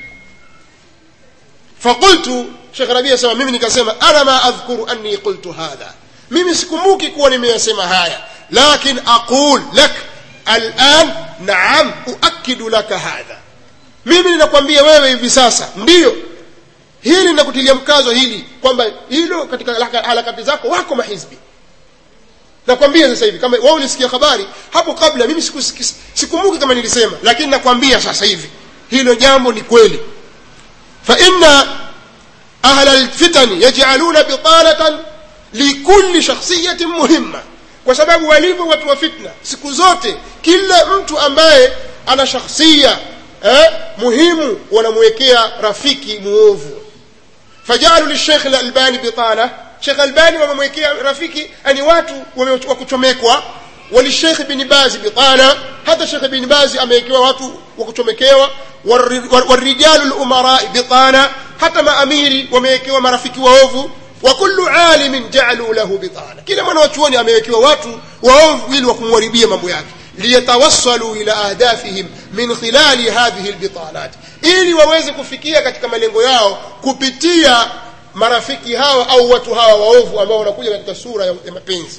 Fakultu, Sheikh Rabi' asema mimi nikasema ana ma adhkuru anni qultu hadha, mimi sikumbuki kuwa nimeyasema haya, lakin aqul lak al'an na'am uakidu laka hadha, mimi ninakwambia wewe hivi sasa ndiyo hili ninakutilia mkazo hili kwamba hilo katika harakati zako wako mahizbi. Nakwambia sasa hivi kama wewe ulisikia habari hapo kabla, mimi sikumbuki kama nilisema, lakini nakwambia sasa hivi hilo jambo ni kweli. Fa inna ahla alfitan yaj'aluna bitanatan likulli shakhsiyatin muhimma, kwa sababu walivyo watu wa fitna siku zote kila mtu ambaye ana shakhsia eh, muhimu wanamwekea rafiki muovu. Fajalu lishaykh al-Albani bitana, Sheikh Albani wamemwekea rafiki ani watu wa kuchomekwa. Walishaykh Ibn Baz bitana, hata Sheikh Ibn Baz amewekewa watu wa kuchomekewa. Warijalu al-umara bitana, hata maamiri wamewekewa marafiki waovu. Wa kullu alimin ja'alu lahu bitana, kila mwana wachuoni amewekewa watu waovu ili wakumharibia mambo yake. Liyatawassalu ila ahdafihim min khilali hadhihi albitanat, ili waweze kufikia katika malengo yao kupitia marafiki hawa au watu hawa waovu ambao wanakuja katika sura ya mapenzi.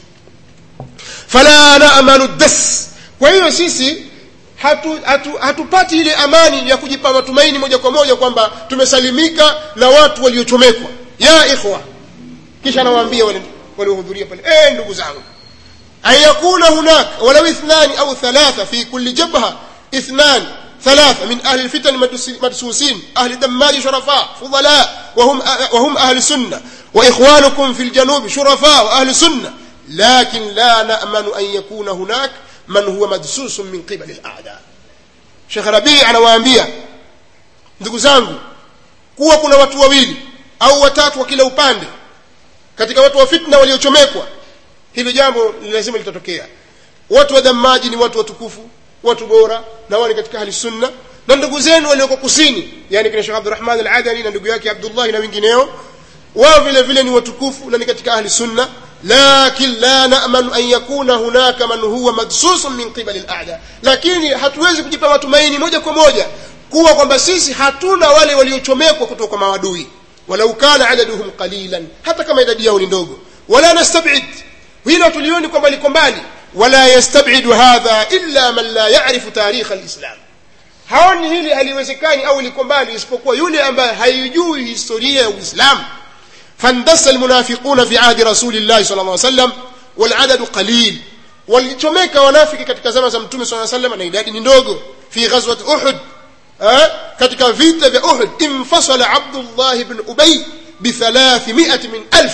Fala na'manu das, kwa hiyo sisi hatu, hatu, hatupati ile amani ya kujipa matumaini moja kwa moja kwamba tumesalimika na watu waliochomekwa. Ya ikhwa, kisha anawaambia wale waliohudhuria pale, eh ndugu zangu, أن يكون هناك ولو اثنان أو ثلاثة في كل جبهة، اثنان ثلاثة من أهل الفتن مدسوسين، أهل دماج شرفاء فضلاء وهم وهم أهل السنة، وإخوانكم في الجنوب شرفاء وأهل سنة، لكن لا نأمن أن يكون هناك من هو مدسوس من قبل الأعداء. Sheikh Rabi' anawaambia ndugu zangu, kuwa kuna watu wawili au watatu wa kila upande katika watu wa fitna waliochomekwa, hilo jambo lazima litatokea. Watu wa Damaji ni watu watukufu, watu bora, na wale katika ahli sunna, na ndugu zenu walioko kusini, yani kina Sheikh Abdurrahman al-Adani na ndugu yake Abdullah na wengineo, wao vile vile ni watukufu na ni katika ahli sunna. Lakin la na'manu an yakuna hunaka man huwa madsusun min qibali al-a'da, lakini hatuwezi kujipa matumaini moja kwa moja kuwa kwamba sisi hatuna wale waliochomekwa kutoka kwa maadui, walau kana adaduhum qalilan, hata kama idadi yao ni ndogo. Wala nastab'id, hilo tulioni kwamba liko mbali. Wala yastab'idu hadha illa man la ya'rifu tarikh al-islam, haoni hili haliwezekani au liko mbali isipokuwa yule ambaye haijui historia ya Uislamu. Fandasa almunafiquna fi ahdi rasulillah sallallahu alayhi wasallam wal adad qalil, walichomeka wanafiki katika zama za mtume sallallahu alayhi wasallam na idadi ni ndogo. Fi ghazwat Uhud, katika vita vya Uhud, infasala Abdullah ibn Ubay bi thalathimi'ati min alf,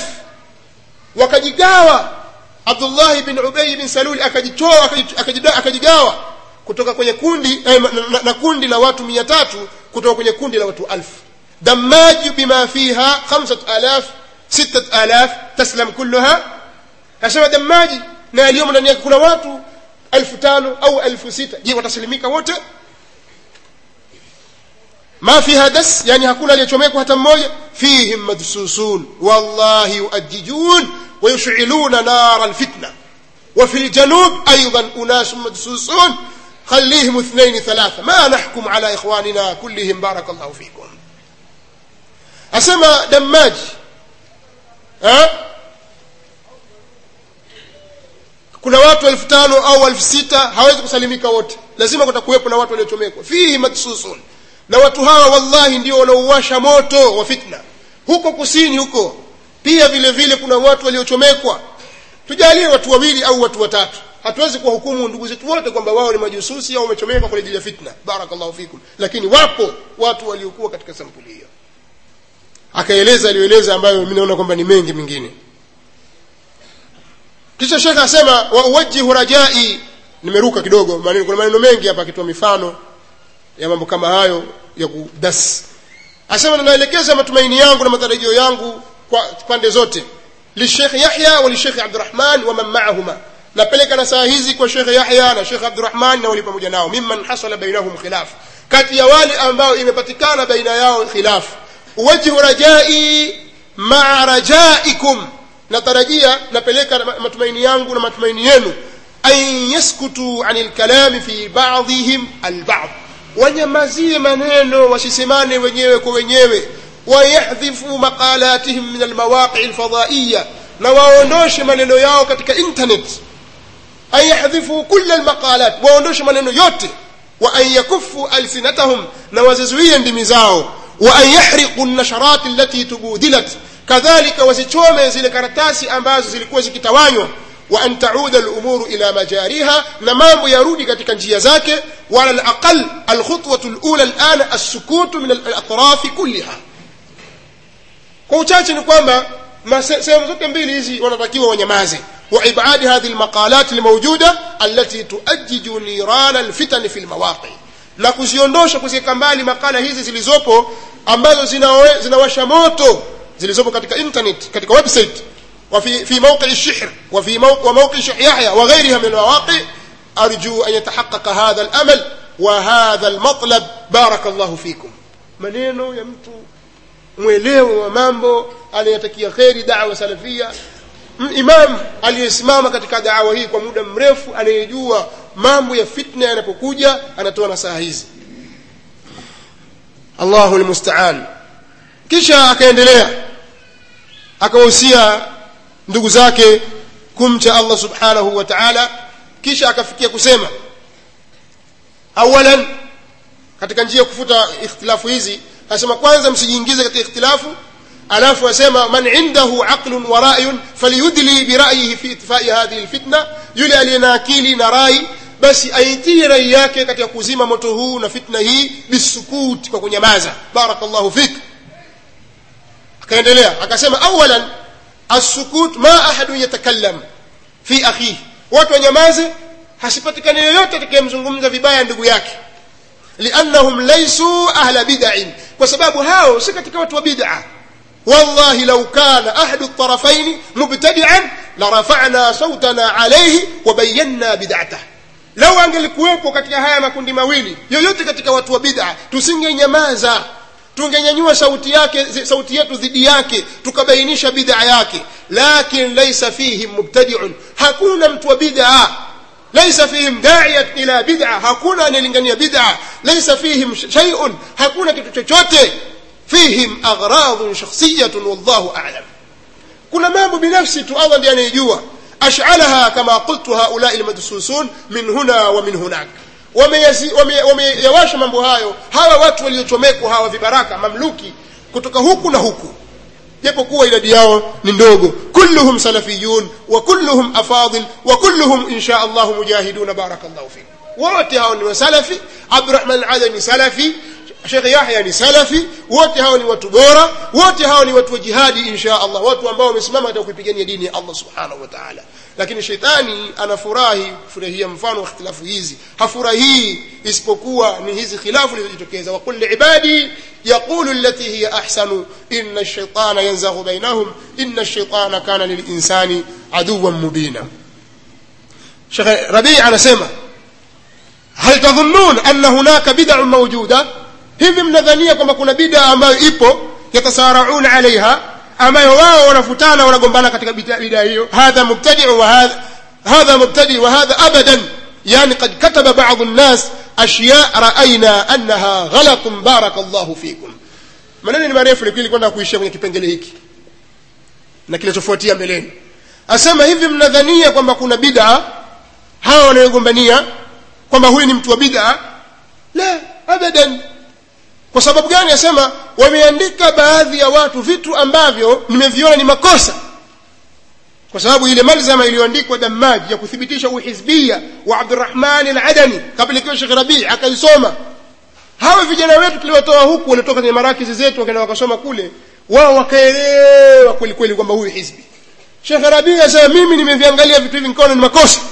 wakajigawa Abdullah ibn Ubay ibn Salul akajitoa akajigawa kutoka kwenye kundi eh, na, na kundi la watu mia tatu kutoka kwenye kundi la watu alfu. Damaji bima fiha khamsat alaf sittat alaf taslam kulluha, asema Damaji na aliyomo ndani yake kuna watu elfu tano au elfu sita, je wataslimika wote? Ma fiha das, yani hakuna aliyechomekwa hata mmoja. Fihim madsusun wallahi yuajjijun ويشعلون نار الفتنة، وفي الجنوب أيضا أناس مدسوسون خليهم اثنين ثلاثة، ما نحكم على إخواننا كلهم بارك الله فيكم. أسمى دماج ها kuna watu elfu tano au elfu sita, hawezi kusalimika wote, lazima kutakuwepo na watu waliochomekwa. Fihi madsusun, na watu hawa wallahi ndio wanaowasha moto wa fitna. Huko kusini huko pia vile vile kuna watu waliochomekwa. Tujalie watu wawili au watu watatu, hatuwezi kuwahukumu ndugu zetu wote kwamba wao ni majususi au wamechomeka kwa ajili ya fitna, barakallahu fikum, lakini wapo watu waliokuwa katika sampuli hiyo. Akaeleza aliyoeleza ambayo mimi naona kwamba ni mengi mengine. Kisha Sheikh asema wa uwajjihu rajai, nimeruka kidogo maneno, kuna maneno mengi hapa akitoa mifano ya mambo kama hayo ya kudas. Asema ninaelekeza matumaini yangu na matarajio yangu kwa pande zote, li Sheikh Yahya wa li Sheikh Abdurrahman wa man ma'ahuma, napeleka na saa hizi kwa Sheikh Yahya na Sheikh Abdurrahman na wali pamoja nao, mimman hasala bainahum khilaf, kati ya wale ambao imepatikana baina yao khilaf. Uwajjihu rajai ma'a rajaikum natarajia napeleka matumaini yangu na matumaini yenu an yaskutu anil kalami fi ba'dihim al-ba'd, wanyamazie maneno wasisemane wenyewe kwa wenyewe, wayahdhifu maqalatihim min al-mawaqi' al-fadha'iyya, na waondoshe maneno yao katika internet, ayahdhifu kull al-maqalat, waondoshe maneno yote, wa an yakuffu alsinatahum, na wazizuie ndimi zao, wa an yahriqu an-nasharat allati tubudhilat, kadhalika wasichome zile karatasi ambazo zilikuwa zikitawanywa, wa an ta'uda al-umuru ila majariha, na mambo yarudi katika njia zake, wala al-aqall al-khutwatu al-ula al-an as-sukut min al-atraf kullaha. Kwa uchache ni kwamba sehemu zote mbili hizi wanatakiwa wanyamaze, wa ibadi hadhihi al-maqalat al-mawjuda allati tuajjiju niran al-fitan fi al-mawaqi, na kuziondosha kuziweka mbali makala hizi zilizopo ambazo zinawasha moto zilizopo katika internet, katika website, وفي في موقع الشحر وفي موقع وموقع شيخ يحيى وغيرها من المواقع. أرجو أن يتحقق هذا الأمل وهذا المطلب. بارك الله فيكم. maneno ya mtu mwelewa wa mambo anayetakia khairi da'wa salafia, imam aliyesimama katika da'wa hii kwa muda mrefu, anayejua mambo ya fitna yanapokuja, anatoa nasaha hizi. Allahu almusta'an. Kisha akaendelea akawahusia ndugu zake kumcha Allah subhanahu wa ta'ala, kisha akafikia kusema awalan, katika njia kufuta ikhtilafu hizi, asema kwanza msijiingize katika ikhtilafu, alafu asema man indahu aqlun wa ra'yun falyudli bi ra'yihi fi itfa'i hadhihi alfitna, yule aliyena akili na rai basi aitie rai yake katika kuzima moto huu na fitna hii, bisukut, kwa kunyamaza. Barakallahu fik. akaendelea akasema awalan as-sukut ma ahadun yatakallam fi akhihi, watu wanyamaze, hasipatikane yoyote atakayemzungumza vibaya ndugu yake, liannahum laysu ahla bid'in, kwa sababu hao si katika watu wa bid'a. wallahi law kana ahadu at-tarafayn mubtadi'an la rafa'na sawtana alayhi wa bayyana bid'atahu, law angelikuwepo katika haya makundi mawili yoyote katika watu wa bid'a, tusingenyamaza, tungenyanyua sauti yake sauti yetu dhidi yake, tukabainisha bid'a yake. Lakin laysa fihim mubtadi'un, hakuna mtu wa bid'a, laysa fihim da'iyat ila bid'a, hakuna anayelingania bid'a, laysa fihim shay'un, hakuna kitu chochote, fihim aghrad shakhsiyah wallahu a'lam, kuna mambo binafsi tu Allah ndiye anayejua. ash'alaha kama qultu haula almadsusun min huna wa min hunak, wameyawasha mambo hayo hawa watu waliochomekwa hawa vibaraka mamluki kutoka huku na huku, japo kuwa idadi yao ni ndogo. kulluhum salafiyun wa kulluhum afadil wa kulluhum insha Allah mujahidun. barakallahu fik. wote hao ni wasalafi. Abdurrahman al-Adani salafi, Sheikh Yahya ni salafi, wote hao ni watu bora, wote hao ni watu wa jihadi insha Allah, watu ambao wamesimama katika kupigania dini ya Allah subhanahu wa ta'ala. Lakini shetani anafurahi kufurahia mfano wa ikhtilafu hizi, hafurahi isipokuwa ni hizi khilafu zilizojitokeza. wa qul ibadi yaqulu allati hiya ahsanu inna ash-shaytana yanzaghu bainahum inna ash-shaytana kana lil-insani aduwwan mubina. Sheikh Rabi' anasema hal tadhunnun anna hunaka bid'un mawjuda, hivi mnadhania kwamba kuna bid'a ambayo ipo, yatasarauna alaiha, ambayo wao wanafutana wanagombana katika bid'a hiyo. hadha mubtadi' wa hadha hadha mubtadi' wa hadha abadan, yani qad kataba ba'd an-nas ashya' ra'ayna annaha ghalatun. barakallahu fikum. maneno ni marefu, lakini kwenda kuishia kwenye kipengele hiki na kilichofuatia mbeleni. Asema hivi mnadhania kwamba kuna bid'a hao wanayogombania kwamba huyu ni mtu wa bid'a? La, abadan. Kwa sababu gani? Asema wameandika baadhi ya watu vitu ambavyo nimeviona ni makosa, kwa sababu ile malzama iliyoandikwa Dammaji ya kuthibitisha uhizbia wa Abdurrahman al-Adani kabla kwa Sheikh Rabi' akaisoma. Hawa vijana wetu tuliwatoa huku walitoka kwenye marakizi zetu wakaenda wakasoma kule, wao wakaelewa kweli kweli kwamba huyu hizbi. Sheikh Rabi' asema mimi nimeviangalia vitu hivi nikaona ni makosa,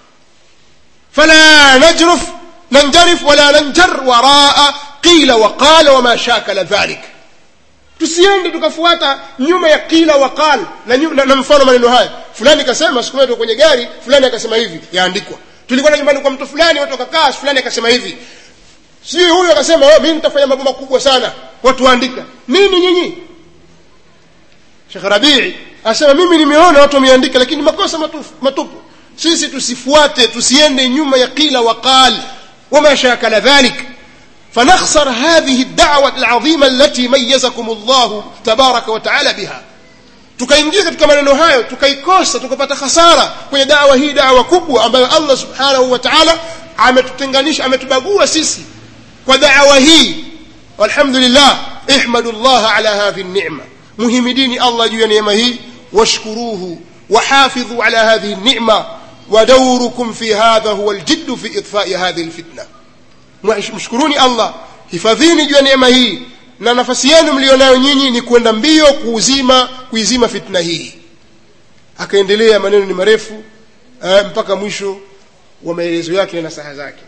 fala najruf nanjarif wala nanjar waraa qila wa qala wama shakala dhalik, tusiende tukafuata nyuma ya qila wa qala na, na, na mfano maneno haya. Fulani kasema siku moja kwenye gari, fulani akasema hivi, yaandikwa. Tulikuwa nyumbani kwa mtu fulani, watu wakakaa, fulani akasema hivi, si huyo akasema oh mimi nitafanya mambo makubwa sana, watu waandika nini nyinyi? Sheikh Rabi' asema mimi nimeona watu wameandika lakini makosa matufu, matupu. Sisi tusifuate, tusiende nyuma ya qila wa qal wama shakala dhalik, فنخسر هذه الدعوة العظيمة التي ميزكم الله تبارك وتعالى بها. tukaingia katika maneno hayo tukaikosa, tukapata hasara kwenye da'wa hii, da'wa kubwa ambayo Allah subhanahu wa ta'ala ametutenganisha, ametubagua sisi kwa da'wa hii. Walhamdulillah, ihmadullah ala hadhihi an-ni'ma, muhimidini Allah juu ya neema hii, washkuruhu wahafidhu ala hadhihi an-ni'ma, wa dawrukum fi hadha huwa al-jidd fi itfa'i hadhihi al-fitna. Mshkuruni Allah, hifadhini juu ya neema hii, na nafasi yenu mlionayo nyinyi ni kwenda mbio kuuzima kuizima fitna hii. Akaendelea, maneno ni marefu eh, mpaka mwisho wa maelezo yake na nasaha zake.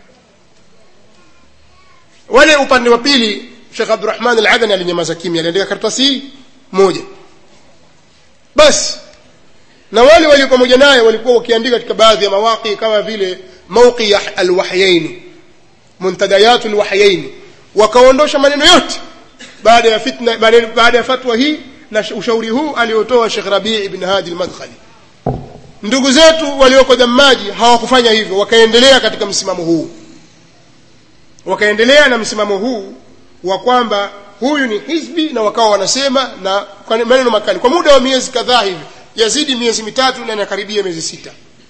Wale upande wa pili, Sheikh Abdurrahman Al-Adani alinyamaza kimya, aliandika karatasi moja basi, na wale walio pamoja naye walikuwa wakiandika katika baadhi ya mawaqi kama vile mawqi al-wahyain, muntadayat al-wahyain, wakaondosha maneno yote baada ya fitna, baada ya fatwa hii na ushauri huu aliotoa Sheikh Rabi' ibn Hadi al-Madkhali. Ndugu zetu walioko Damaji hawakufanya hivyo, wakaendelea katika msimamo huu, wakaendelea na msimamo huu wa kwamba huyu ni hizbi, na wakawa wanasema na kwa maneno makali kwa muda wa miezi kadhaa hivi, yazidi miezi mitatu na inakaribia miezi sita.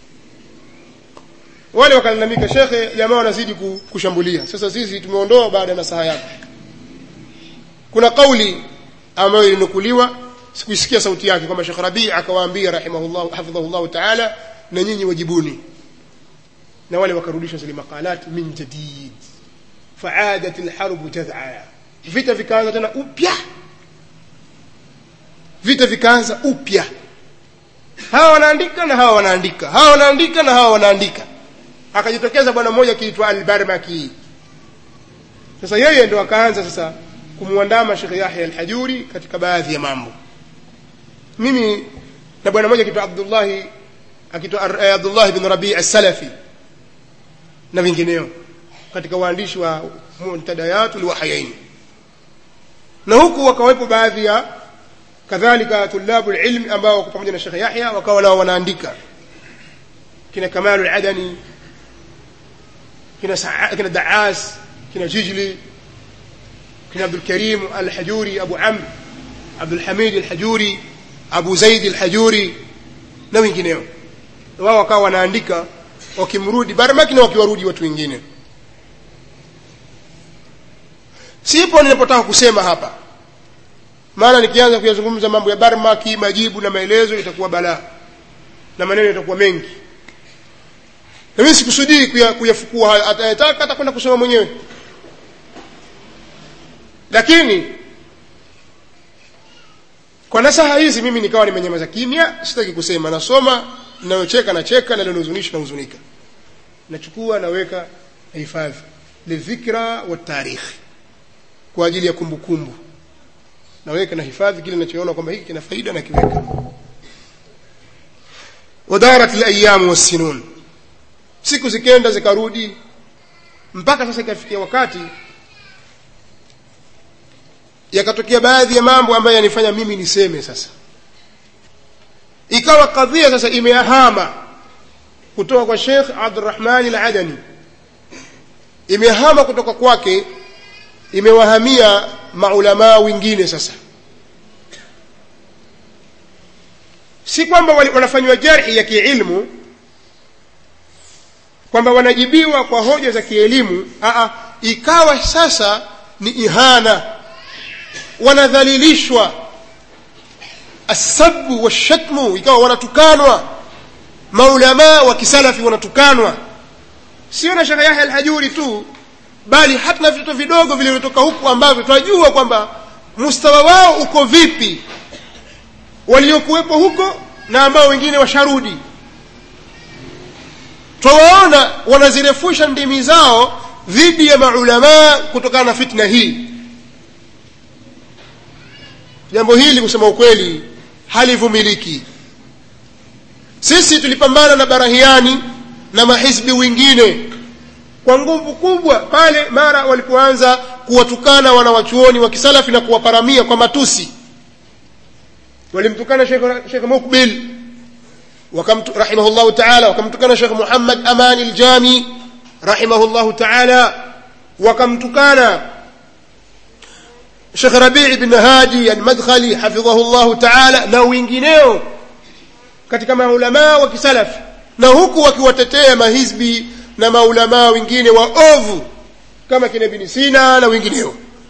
Wale wakalalamika, shekhe, jamaa wanazidi kushambulia. Sasa sisi tumeondoa baada ya nasaha yake. Kuna kauli ambayo ilinukuliwa, sikuisikia sauti yake, kwamba Sheikh Rabi' akawaambia rahimahullah hafidhahullah ta'ala, na nyinyi wajibuni, na wale wakarudisha zile maqalat min jadid, fa'adat al-harb tad'a, vita vikaanza tena upya, vita vikaanza upya, hawa wanaandika na hawa wanaandika, hawa wanaandika na hawa wanaandika. Akajitokeza bwana mmoja kiitwa Al-Barmaki. Sasa yeye ndo akaanza sasa kumuandama Sheikh Yahya Al-Hajuri katika baadhi ya mambo. Mimi na bwana mmoja kiitwa Abdullah akitwa Abdullah ibn Rabi' As-Salafi na wengineo katika waandishi wa Muntadayatul Wahyain, na huku wakawepo baadhi ya kadhalika tulabul ilm ambao wako pamoja na Sheikh Yahya, wakawa nao wanaandika, kina Kamal Al-Adani, kina Sa'a, kina Daas, kina Jijli, kina Abdul Karim Al-Hajuri, Abu Amr Abdul Hamid Al-Hajuri, Abu Zaid Al-Hajuri na wengineo. Wao wakawa wanaandika wakimrudi Barmaki na wakiwarudi watu wengine. Sipo ninapotaka kusema hapa, maana nikianza kuyazungumza mambo ya Barmaki, majibu na maelezo, itakuwa balaa na maneno yatakuwa mengi. Na mimi sikusudii kuyafukua haya, atayataka atakwenda kusoma mwenyewe. Lakini kwa nasaha hizi mimi nikawa nimenyamaza kimya, sitaki kusema. Nasoma, nayocheka na cheka, na nalohuzunisha na huzunika. Nachukua naweka hifadhi lidhikra wa tarikh, kwa ajili ya kumbukumbu. Naweka na hifadhi kile ninachoona kwamba hiki kina faida na kiweka. Wadarat al-ayyam was-sinun, siku zikaenda zikarudi, mpaka sasa ikafikia wakati yakatokea baadhi ya mambo ambayo yanifanya mimi niseme. Sasa ikawa kadhia sasa imehama kutoka kwa Sheikh Abdurrahman Al-Adani, imehama kutoka kwake, imewahamia maulama wengine. Sasa si kwamba wanafanywa jarhi ya kiilmu, kwamba wanajibiwa kwa hoja za kielimu, a ikawa sasa ni ihana, wanadhalilishwa, asabu wa shatmu, ikawa wanatukanwa, maulama wa kisalafi wanatukanwa, sio na Sheikh Yahya Al-Hajuri tu, bali hata na vitu vidogo vilivyotoka huku ambavyo tunajua kwamba mustawa wao uko vipi, waliokuwepo huko na ambao wengine washarudi. Tuwaona wanazirefusha ndimi zao dhidi ya maulama kutokana na fitna hii. Jambo hili kusema ukweli halivumiliki. Sisi tulipambana na Barahiani na mahizbi wengine kwa nguvu kubwa pale mara walipoanza kuwatukana wanawachuoni wa kisalafi na kuwaparamia kwa matusi. walimtukana Sheikh Sheikh Mukbil wakamtu rahimahullahu ta'ala, wakamtukana Sheikh Muhammad Amani al-Jami rahimahullahu ta'ala, wakamtukana Sheikh Rabi' ibn Hadi al-Madkhali hafidhahullahu ta'ala na wengineo katika maulama wa kisalafi, na huku wakiwatetea mahizbi na maulama wengine waovu kama kina Ibn Sina na wengineo.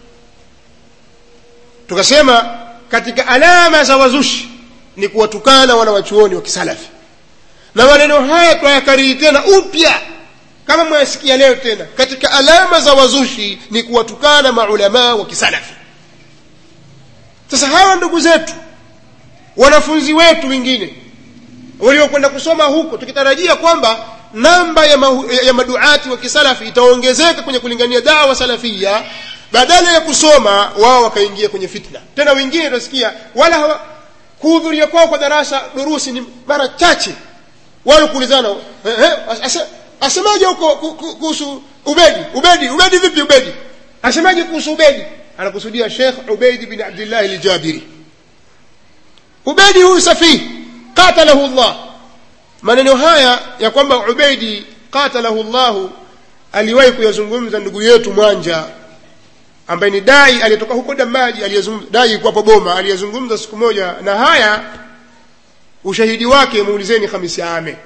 Tukasema katika alama za wazushi ni kuwatukana wanawachuoni wa kisalafi, na maneno haya tuyakariri tena upya kama mwasikia leo tena. Katika alama za wazushi ni kuwatukana maulama wa kisalafi. Sasa hawa ndugu zetu, wanafunzi wetu wengine waliokwenda kusoma huko, tukitarajia kwamba namba ya, mahu, ya maduati wa kisalafi itaongezeka kwenye kulingania dawa salafia, badala ya kusoma wao wakaingia kwenye fitna. Tena wengine tunasikia wala kuhudhuria kwao kwa darasa durusi ni mara chache, wale kuulizana eh, eh, asemaje huko kuhusu Ubedi Ubedi Ubedi vipi Ubedi, asemaje kuhusu Ubedi? Anakusudia Sheikh Ubaid bin Abdullah al-Jabiri. Ubedi huyu safi qatalahu Allah. Maneno haya ya kwamba Ubaidi qatalahu Allah aliwahi kuyazungumza ndugu yetu Mwanja ambaye ni dai aliyetoka huko Damaji, aliyezungumza dai kwa Boma, aliyezungumza siku moja, na haya ushahidi wake muulizeni Khamisi Ame.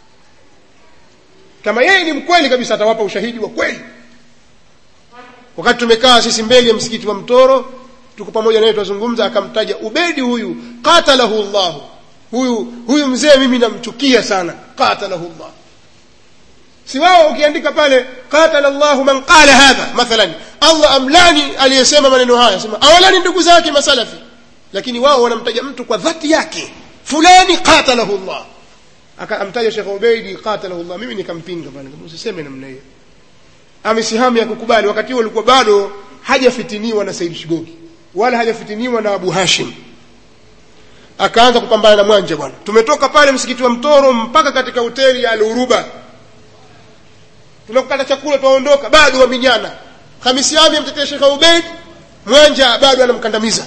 Kama yeye ni mkweli kabisa atawapa ushahidi wa kweli. Wakati tumekaa sisi mbele ya msikiti wa Mtoro, tuko pamoja naye tuzungumza, akamtaja Ubedi huyu qatalahu Allah. Huyu huyu mzee mimi namchukia sana, qatalahu Allah. Si wao ukiandika pale qatala Allah man qala hadha mathalan, Allah amlani aliyesema maneno haya, sema awalani ndugu zake masalafi, lakini wao wanamtaja mtu kwa dhati yake, fulani qatalahu Allah, akamtaja Sheikh Ubaidi qatalahu Allah. Mimi nikampinga bwana, usiseme namna hiyo. Amesihamu ya kukubali. Wakati huo alikuwa bado hajafitiniwa na Said Shigogi wala hajafitiniwa na Abu Hashim, akaanza kupambana na Mwanja bwana. Tumetoka pale msikiti wa Mtoro mpaka katika hoteli ya Al-Uruba, tunakata chakula tuondoka, bado waminyana. Khamisi Ame amtetea Sheikh Ubaid, Mwanja bado anamkandamiza.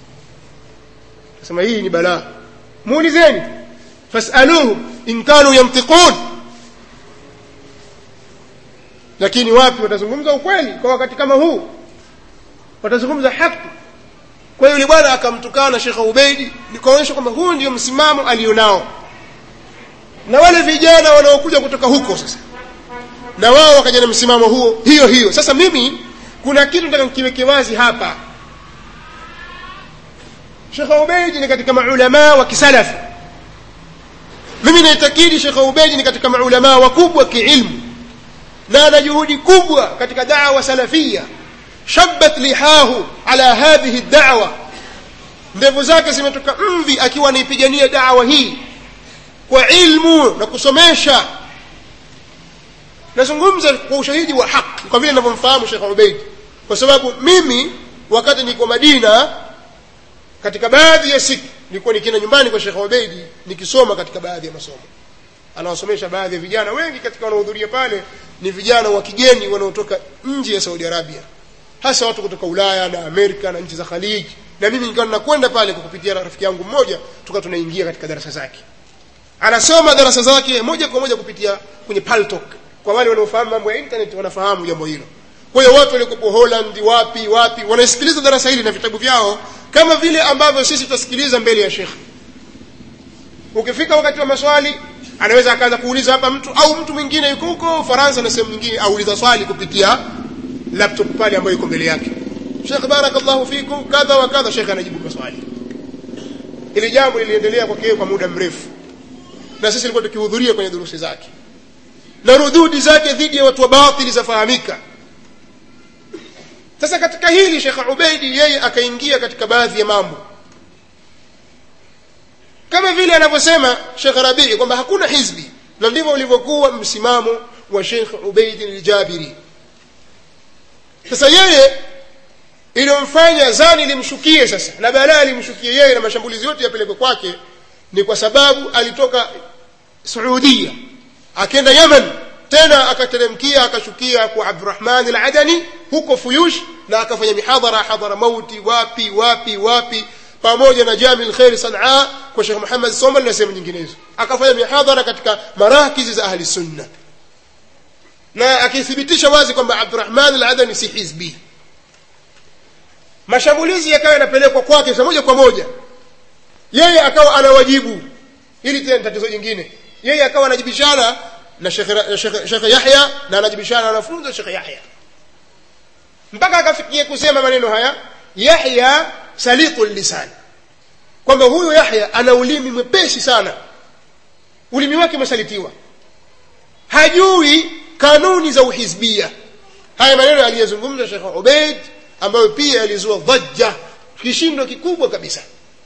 Sema hii ni balaa. Muulizeni, fasaluhum in kanu yantiqun. Lakini wapi watazungumza ukweli kwa wakati kama huu? Watazungumza haki. Kwa hiyo yule bwana akamtukana Sheikh Ubaidi, nikaonyesha kwamba huu ndio msimamo alionao. Na wale vijana wanaokuja kutoka huko sasa, na wao wakaja na msimamo huo hiyo hiyo. Sasa mimi kuna kitu nataka nikiweke wazi hapa. Sheikh Ubaidi ni katika maulama wa kisalafi. Mimi naitakidi Sheikh Ubaidi ni katika maulama wakubwa kiilmu, na ana juhudi kubwa katika da'wa salafia. Shabbat lihahu ala hadhihi ad-da'wa, ndevu zake zimetoka mvi akiwa anaipigania da'wa hii kwa ilmu na kusomesha. Nazungumza kwa ushahidi wa haki kwa vile ninavyomfahamu Sheikh Ubaid, kwa sababu mimi wakati niko Madina katika baadhi ya siku nilikuwa nikienda nyumbani kwa Sheikh Ubaid nikisoma katika baadhi ya masomo. Anawasomesha baadhi ya vijana, wengi katika wanaohudhuria pale ni vijana wa kigeni wanaotoka nje ya Saudi Arabia, hasa watu kutoka Ulaya na Amerika na nchi za Khalij. Na mimi nilikuwa nakwenda pale kwa kupitia rafiki yangu mmoja, tukawa tunaingia katika darasa zake. Anasoma darasa zake moja kwa moja kupitia kwenye Paltalk. Kwa wale wanaofahamu mambo ya internet wanafahamu jambo hilo. Kwa hiyo watu waliokuwa Holland wapi wapi wanasikiliza darasa hili na vitabu vyao kama vile ambavyo sisi tutasikiliza mbele ya Sheikh. Ukifika wakati wa maswali anaweza akaanza kuuliza hapa mtu, au mtu mwingine yuko huko Faransa na sehemu nyingine auliza swali kupitia laptop pale ambayo iko mbele yake. Sheikh barakallahu fikum kadha wa kadha, Sheikh anajibu maswali. Ile jambo liliendelea kwa kwa muda mrefu, na sisi tulikuwa tukihudhuria kwenye durusi zake, na rududi zake dhidi ya watu wa batili zafahamika. Sasa katika hili Sheikh Ubaidi yeye akaingia katika baadhi ya mambo, kama vile anavyosema Sheikh Rabi' kwamba hakuna hizbi, na ndivyo ulivyokuwa msimamo wa Sheikh Ubaid al-Jabiri. Sasa yeye iliyomfanya zani limshukie sasa na balaa limshukie yeye na mashambulizi yote yapelekwe kwake ni kwa sababu alitoka Saudia akaenda Yemen, tena akateremkia akashukia kwa Abdurrahman al-Adani huko Fuyush, na akafanya mihadhara hadhara mauti wapi wapi wapi, pamoja na Jamil Khair Sanaa kwa Sheikh Muhammad Somal na sehemu nyinginezo. Akafanya mihadhara katika marakizi za ahli sunna, na akithibitisha wazi kwamba Abdurrahman al-Adani si hizbi. Mashambulizi yakawa yanapelekwa kwake moja kwa moja, yeye akawa anawajibu. Hili tena tatizo jingine, yeye akawa anajibishana na Sheikh Sheikh Yahya na anajibishana na wanafunzi Sheikh Yahya, mpaka akafikia kusema maneno haya, Yahya saliqul lisan, kwamba huyu Yahya ana ulimi mwepesi sana, ulimi wake umesalitiwa, hajui kanuni za uhizbia. Haya maneno aliyozungumza Sheikh Ubaid, ambayo pia alizua dhajja, kishindo kikubwa kabisa.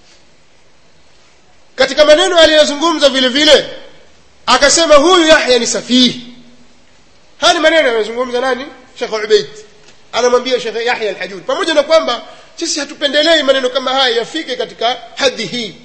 Katika maneno aliyozungumza vile vile akasema huyu Yahya ni safihi. Haya maneno anazungumza nani? Sheikh Ubaid anamwambia Sheikh Yahya al-Hajuri, pamoja na kwamba sisi hatupendelei maneno kama haya yafike katika hadhi hii.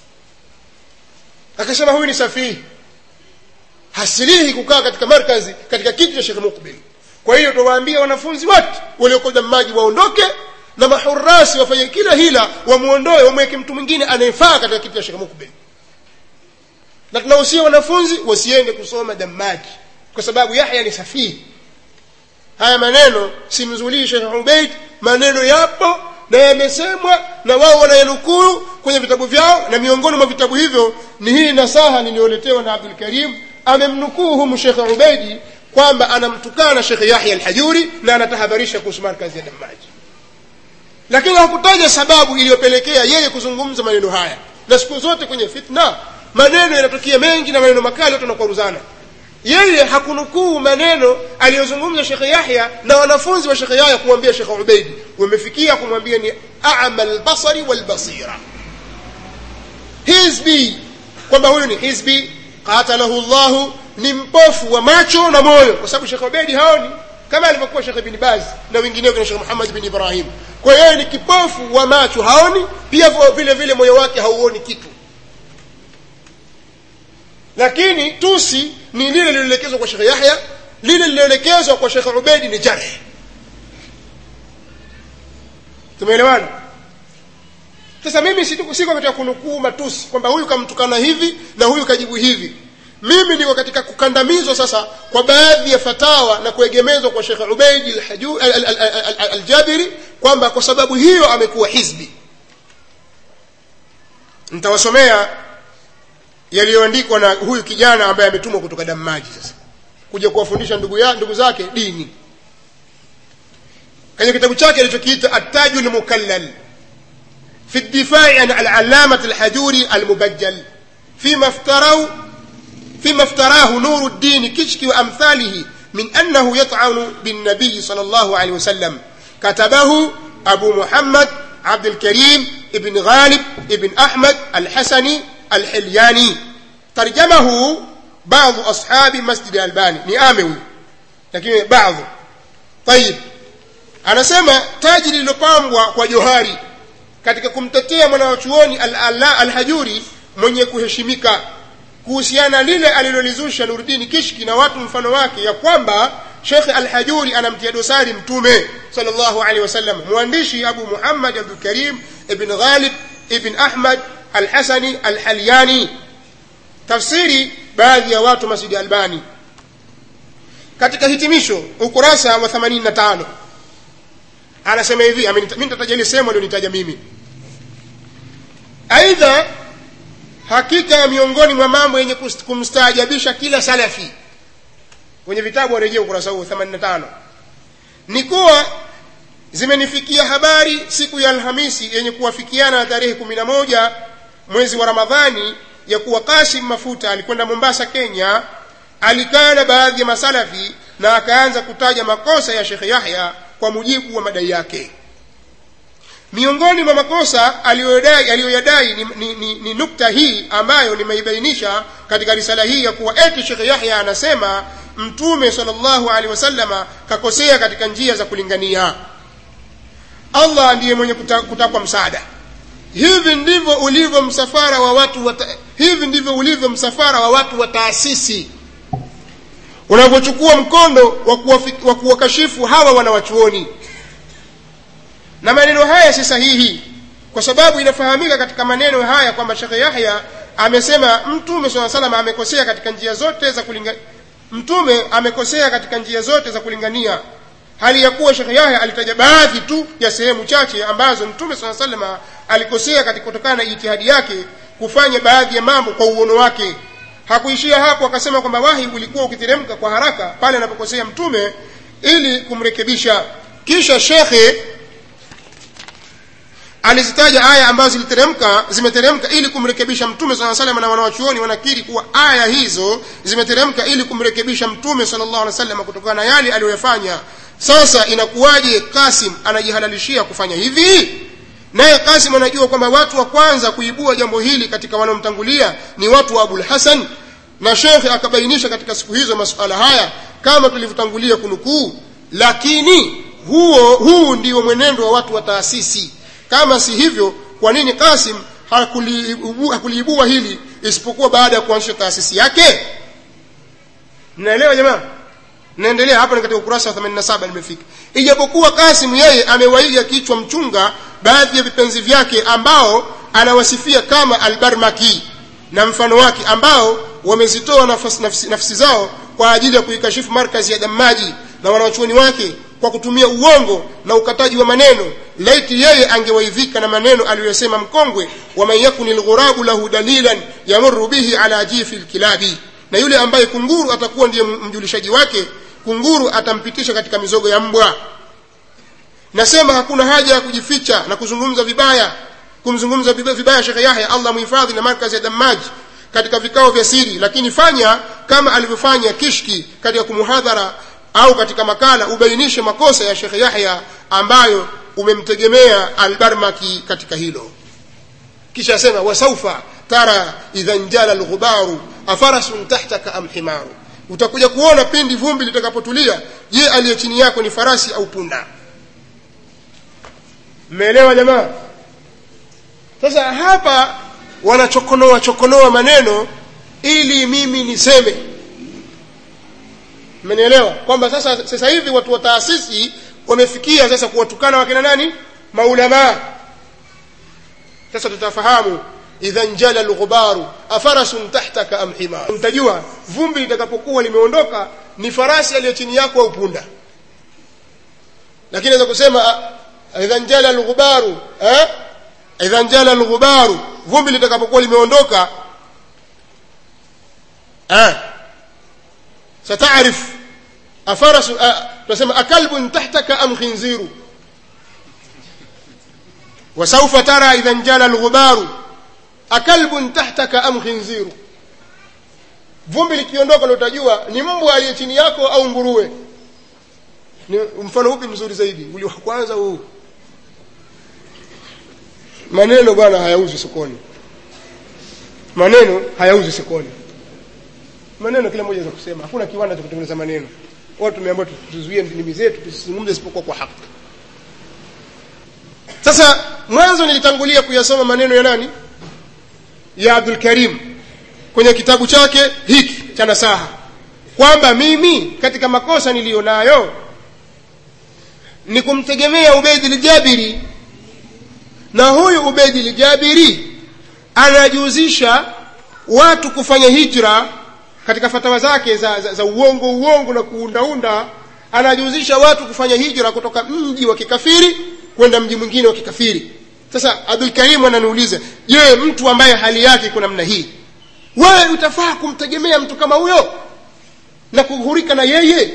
Akasema huyu ni safihi, hasilihi kukaa katika markazi, katika kiti cha Sheikh Mukbil. Kwa hiyo tuwaambia wanafunzi wote walioko Damaji waondoke, na mahurasi wafanye kila hila wamuondoe, wamweke mtu mwingine anayefaa katika kiti cha Sheikh Mukbil. Na tunahusia wanafunzi wasiende kusoma Damaji kwa sababu Yahya ni safihi. Haya maneno simzulii Sheikh Ubaid, maneno yapo na yamesemwa na wao wanayanukuu kwenye vitabu vyao, na miongoni mwa vitabu hivyo ni hii nasaha nilioletewa na Abdul Karim. Amemnukuu humu Sheikh Ubaid kwamba anamtukana Sheikh Yahya al-Hajuri na anatahadharisha kuhusu markazi ya Damaji, lakini hakutaja sababu iliyopelekea yeye kuzungumza maneno haya. Na siku zote kwenye fitna maneno yanatokea mengi na maneno makali watu wanakwaruzana. Yeye hakunukuu maneno aliyozungumza Sheikh Yahya na wanafunzi wa Sheikh Yahya kumwambia Sheikh Ubaid, wamefikia kumwambia ni a'mal basari wal basira, hizbi, kwamba huyu ni hizbi, qatalahu Allah, ni mpofu wa macho na moyo, kwa sababu Sheikh Ubaid haoni kama alivyokuwa Sheikh Ibn Baz na wengineo kama Sheikh Muhammad bin Ibrahim. Kwa hiyo ni kipofu wa macho, haoni, pia vile vile moyo wake hauoni kitu. Lakini tusi ni lile lililoelekezwa kwa Sheikh Yahya, lile lililoelekezwa kwa Sheikh Ubaid ni jarh. Tumeelewana? Sasa mimi siko katika kunukuu matusi kwamba huyu kamtukana hivi na huyu kajibu hivi. Mimi niko katika kukandamizwa sasa kwa baadhi ya fatawa na kuegemezwa kwa Sheikh Ubaid al-Jabiri kwamba kwa sababu hiyo amekuwa hizbi. Nitawasomea yaliyoandikwa na huyu kijana ambaye ametumwa kutoka Damaji sasa kuja kuwafundisha ndugu ya ndugu zake dini. Kwenye kitabu chake alichokiita At-Tajul Mukallal fi ad-difa' an al-Allamah al-Hajuri al-Mubajjal fima iftarau fima iftarahu Nuruddin Kishki wa amthalihi min annahu yat'anu bin nabiy sallallahu alayhi wasallam. Katabahu Abu Muhammad عبد الكريم ابن غالب ابن أحمد الحسني الحلياني. ترجمه بعض أصحاب مسجد الألباني نياموي لكن بعض. طيب أنا سمع تاجر للقاموا وجوهاري katika kumtetea mwanachuoni al-Hajuri mwenye kuheshimika kuhusiana lile alilolizusha Nuruddin Kishki na watu mfano wake, ya kwamba Sheikh al-Hajuri anamtia dosari mtume sallallahu alaihi wasallam. Mwandishi Abu Muhammad Abdul Karim ibn Ghalib ibn Ahmad al-Hasani al-Halyani. Tafsiri baadhi ya watu Masjid Albani. Katika hitimisho ukurasa wa themanini na tano anasema hivi, mimi nitataja ile sehemu alionitaja mimi. Aidha, hakika miongoni mwa mambo yenye kumstaajabisha kila salafi, kwenye vitabu warejea ukurasa huu themanini na tano, ni kuwa zimenifikia habari siku ya Alhamisi yenye kuwafikiana na tarehe kumi na moja mwezi wa Ramadhani ya kuwa Qasim Mafuta alikwenda Mombasa, Kenya. Alikaa na baadhi ya masalafi na akaanza kutaja makosa ya Sheikh Yahya kwa mujibu wa madai yake. Miongoni mwa makosa aliyodai aliyodai ni, ni, ni, ni nukta hii ambayo nimeibainisha katika risala hii, ya kuwa eti Sheikh Yahya anasema Mtume sallallahu alaihi wasallama kakosea katika njia za kulingania. Allah ndiye mwenye kutakwa msaada. Hivi ndivyo ulivyo msafara wa watu wa hivi ndivyo ulivyo msafara wa watu wa taasisi unavyochukua mkondo wa kuwakashifu hawa wanawachuoni. Na maneno haya si sahihi, kwa sababu inafahamika katika maneno haya kwamba Sheikh Yahya amesema Mtume swalla salam amekosea katika njia zote za kulingania. Mtume amekosea katika njia zote za kulingania, hali ya kuwa Sheikh Yahya alitaja baadhi tu ya sehemu chache ambazo Mtume swalla salam alikosea katika kutokana na ijtihadi yake kufanya baadhi ya mambo kwa uono wake. Hakuishia hapo, akasema kwamba wahi ulikuwa ukiteremka kwa haraka pale anapokosea Mtume ili kumrekebisha. Kisha Sheikh alizitaja aya ambazo ziliteremka zimeteremka ili kumrekebisha Mtume sallallahu alaihi wasallam, na wanawachuoni wanakiri kuwa aya hizo zimeteremka ili kumrekebisha Mtume sallallahu alaihi wasallam kutokana na yale aliyofanya. Sasa inakuwaje Qasim anajihalalishia kufanya hivi? Naye Qasim anajua kwamba watu wa kwanza kuibua jambo hili katika wanaomtangulia ni watu wa Abul Hasan, na Sheikh akabainisha katika siku hizo masuala haya kama tulivyotangulia kunukuu. Lakini huo huu ndio mwenendo wa watu wa taasisi. Kama si hivyo, kwa nini Qasim hakuliibua hakuliibua hili isipokuwa baada ya kuanzisha taasisi yake? Mnaelewa jamaa? Naendelea hapa, ni katika ukurasa wa themanini na saba nimefika. Ijapokuwa Qasim yeye amewaiga kichwa mchunga baadhi ya vipenzi vyake ambao anawasifia kama Al-Barmaki na mfano wake, ambao wamezitoa nafsi, nafsi, nafsi zao kwa ajili ya kuikashifu markazi ya Damaji na wanawachuoni wake kwa kutumia uongo na ukataji wa maneno. Laiti yeye angewaidhika na maneno aliyosema mkongwe, wa man yakuni al-ghurabu lahu dalilan yamurru bihi ala jifi al-kilabi, na yule ambaye kunguru atakuwa ndiye mjulishaji wake, kunguru atampitisha katika mizogo ya mbwa. Nasema hakuna haja ya kujificha na kuzungumza vibaya kumzungumza vibaya Sheikh Yahya, Allah muhifadhi, na markazi ya Damaji katika vikao vya siri, lakini fanya kama alivyofanya Kishki katika kumuhadhara au katika makala, ubainishe makosa ya Sheikh Yahya ambayo umemtegemea Al-Barmaki katika hilo. Kisha asema wasaufa tara idhan jala al-ghubaru afarasun tahtaka am himaru, utakuja kuona pindi vumbi litakapotulia, je aliye chini yako ni farasi au punda. Mmeelewa jamaa? Sasa hapa wanachokonoa chokonoa maneno ili mimi niseme. Mmenielewa kwamba sasa sasa hivi watu wa taasisi wamefikia sasa kuwatukana wakina nani? Maulama. Sasa tutafahamu idhan jala al-ghubaru afarasun tahtaka am himar, mtajua vumbi litakapokuwa limeondoka ni farasi aliye chini yako au punda. Lakini naweza kusema idhan jala al-ghubaru eh idhan jala al-ghubaru, vumbi litakapokuwa limeondoka eh sataarif afarasu tunasema akalbun tahtaka am khinziru, wasaufa tara idhan jala al-ghubaru akalbun tahtaka am khinziru. Vumbi likiondoka ndio utajua ni mbwa aliye chini yako au nguruwe. Ni mfano upi mzuri zaidi? Ule wa kwanza huu. Maneno bwana hayauzi sokoni. Maneno hayauzi sokoni. Maneno kila mmoja anaweza kusema. Hakuna kiwanda cha kutengeneza maneno. Watu tumeambiwa tuzuie ndimi zetu tusizungumze isipokuwa kwa haki. Sasa mwanzo nilitangulia kuyasoma maneno ya nani? Ya Abdul Karim kwenye kitabu chake hiki cha Nasaha, kwamba mimi katika makosa nilionayo ni kumtegemea Ubayd al-Jabiri, na huyu Ubayd al-Jabiri anajuzisha watu kufanya hijra katika fatawa zake za, za, za uongo uongo na kuundaunda. Anajuzisha watu kufanya hijra kutoka mji wa kikafiri kwenda mji mwingine wa kikafiri. Sasa Abdul Karim ananiuliza, je, mtu ambaye hali yake kuna namna hii, wewe utafaa kumtegemea mtu kama huyo na kughurika na yeye?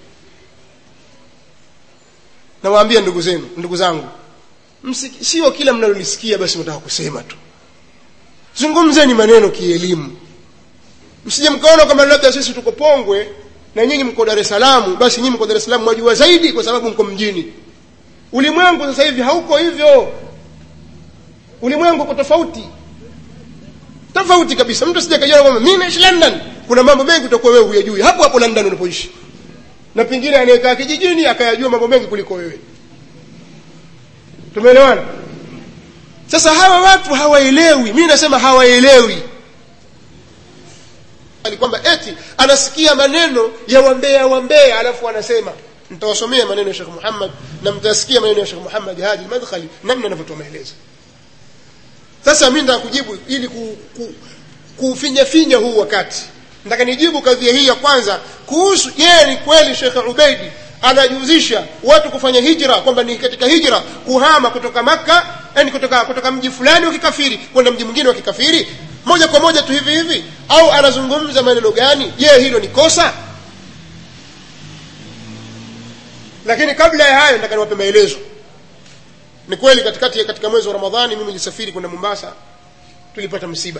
Nawaambia ndugu zenu, ndugu zangu, sio kila mnalolisikia basi mtaka kusema tu. Zungumzeni maneno kielimu. Msije mkaona kama labda sisi tuko Pongwe na nyinyi mko Dar es Salaam, basi nyinyi mko Dar es Salaam mwajua zaidi kwa sababu mko mjini. Ulimwengu sasa hivi hauko hivyo. Ulimwengu uko tofauti. Tofauti kabisa. Mtu sije kajua kwamba mimi naishi London, kuna mambo mengi utakuwa wewe huyajui hapo hapo London unapoishi. Na pengine anayekaa kijijini akayajua mambo mengi kuliko wewe. Tumeelewana? Sasa hawa watu hawaelewi. Mimi nasema hawaelewi. Ni kwamba eti anasikia maneno ya wambea wambea alafu anasema. Nitawasomea maneno ya Sheikh Muhammad na mtasikia maneno ya Sheikh Muhammad Hadi al-Madkhali namna anavyotoa maelezo. Sasa mimi nataka kujibu ili ku, ku, kufinya finya huu wakati. Nataka nijibu kadhia hii ya kwanza kuhusu je, ni kweli Sheikh Ubaidi anajuzisha watu kufanya hijra, kwamba ni katika hijra kuhama kutoka Makka, yani kutoka kutoka mji fulani wa kikafiri kwenda mji mwingine wa kikafiri moja kwa moja tu hivi hivi, au anazungumza maneno gani? Je, hilo ni kosa? Lakini kabla ya hayo nataka niwape maelezo. Ni kweli katikati katika mwezi wa Ramadhani mimi nilisafiri kwenda Mombasa, tulipata msiba.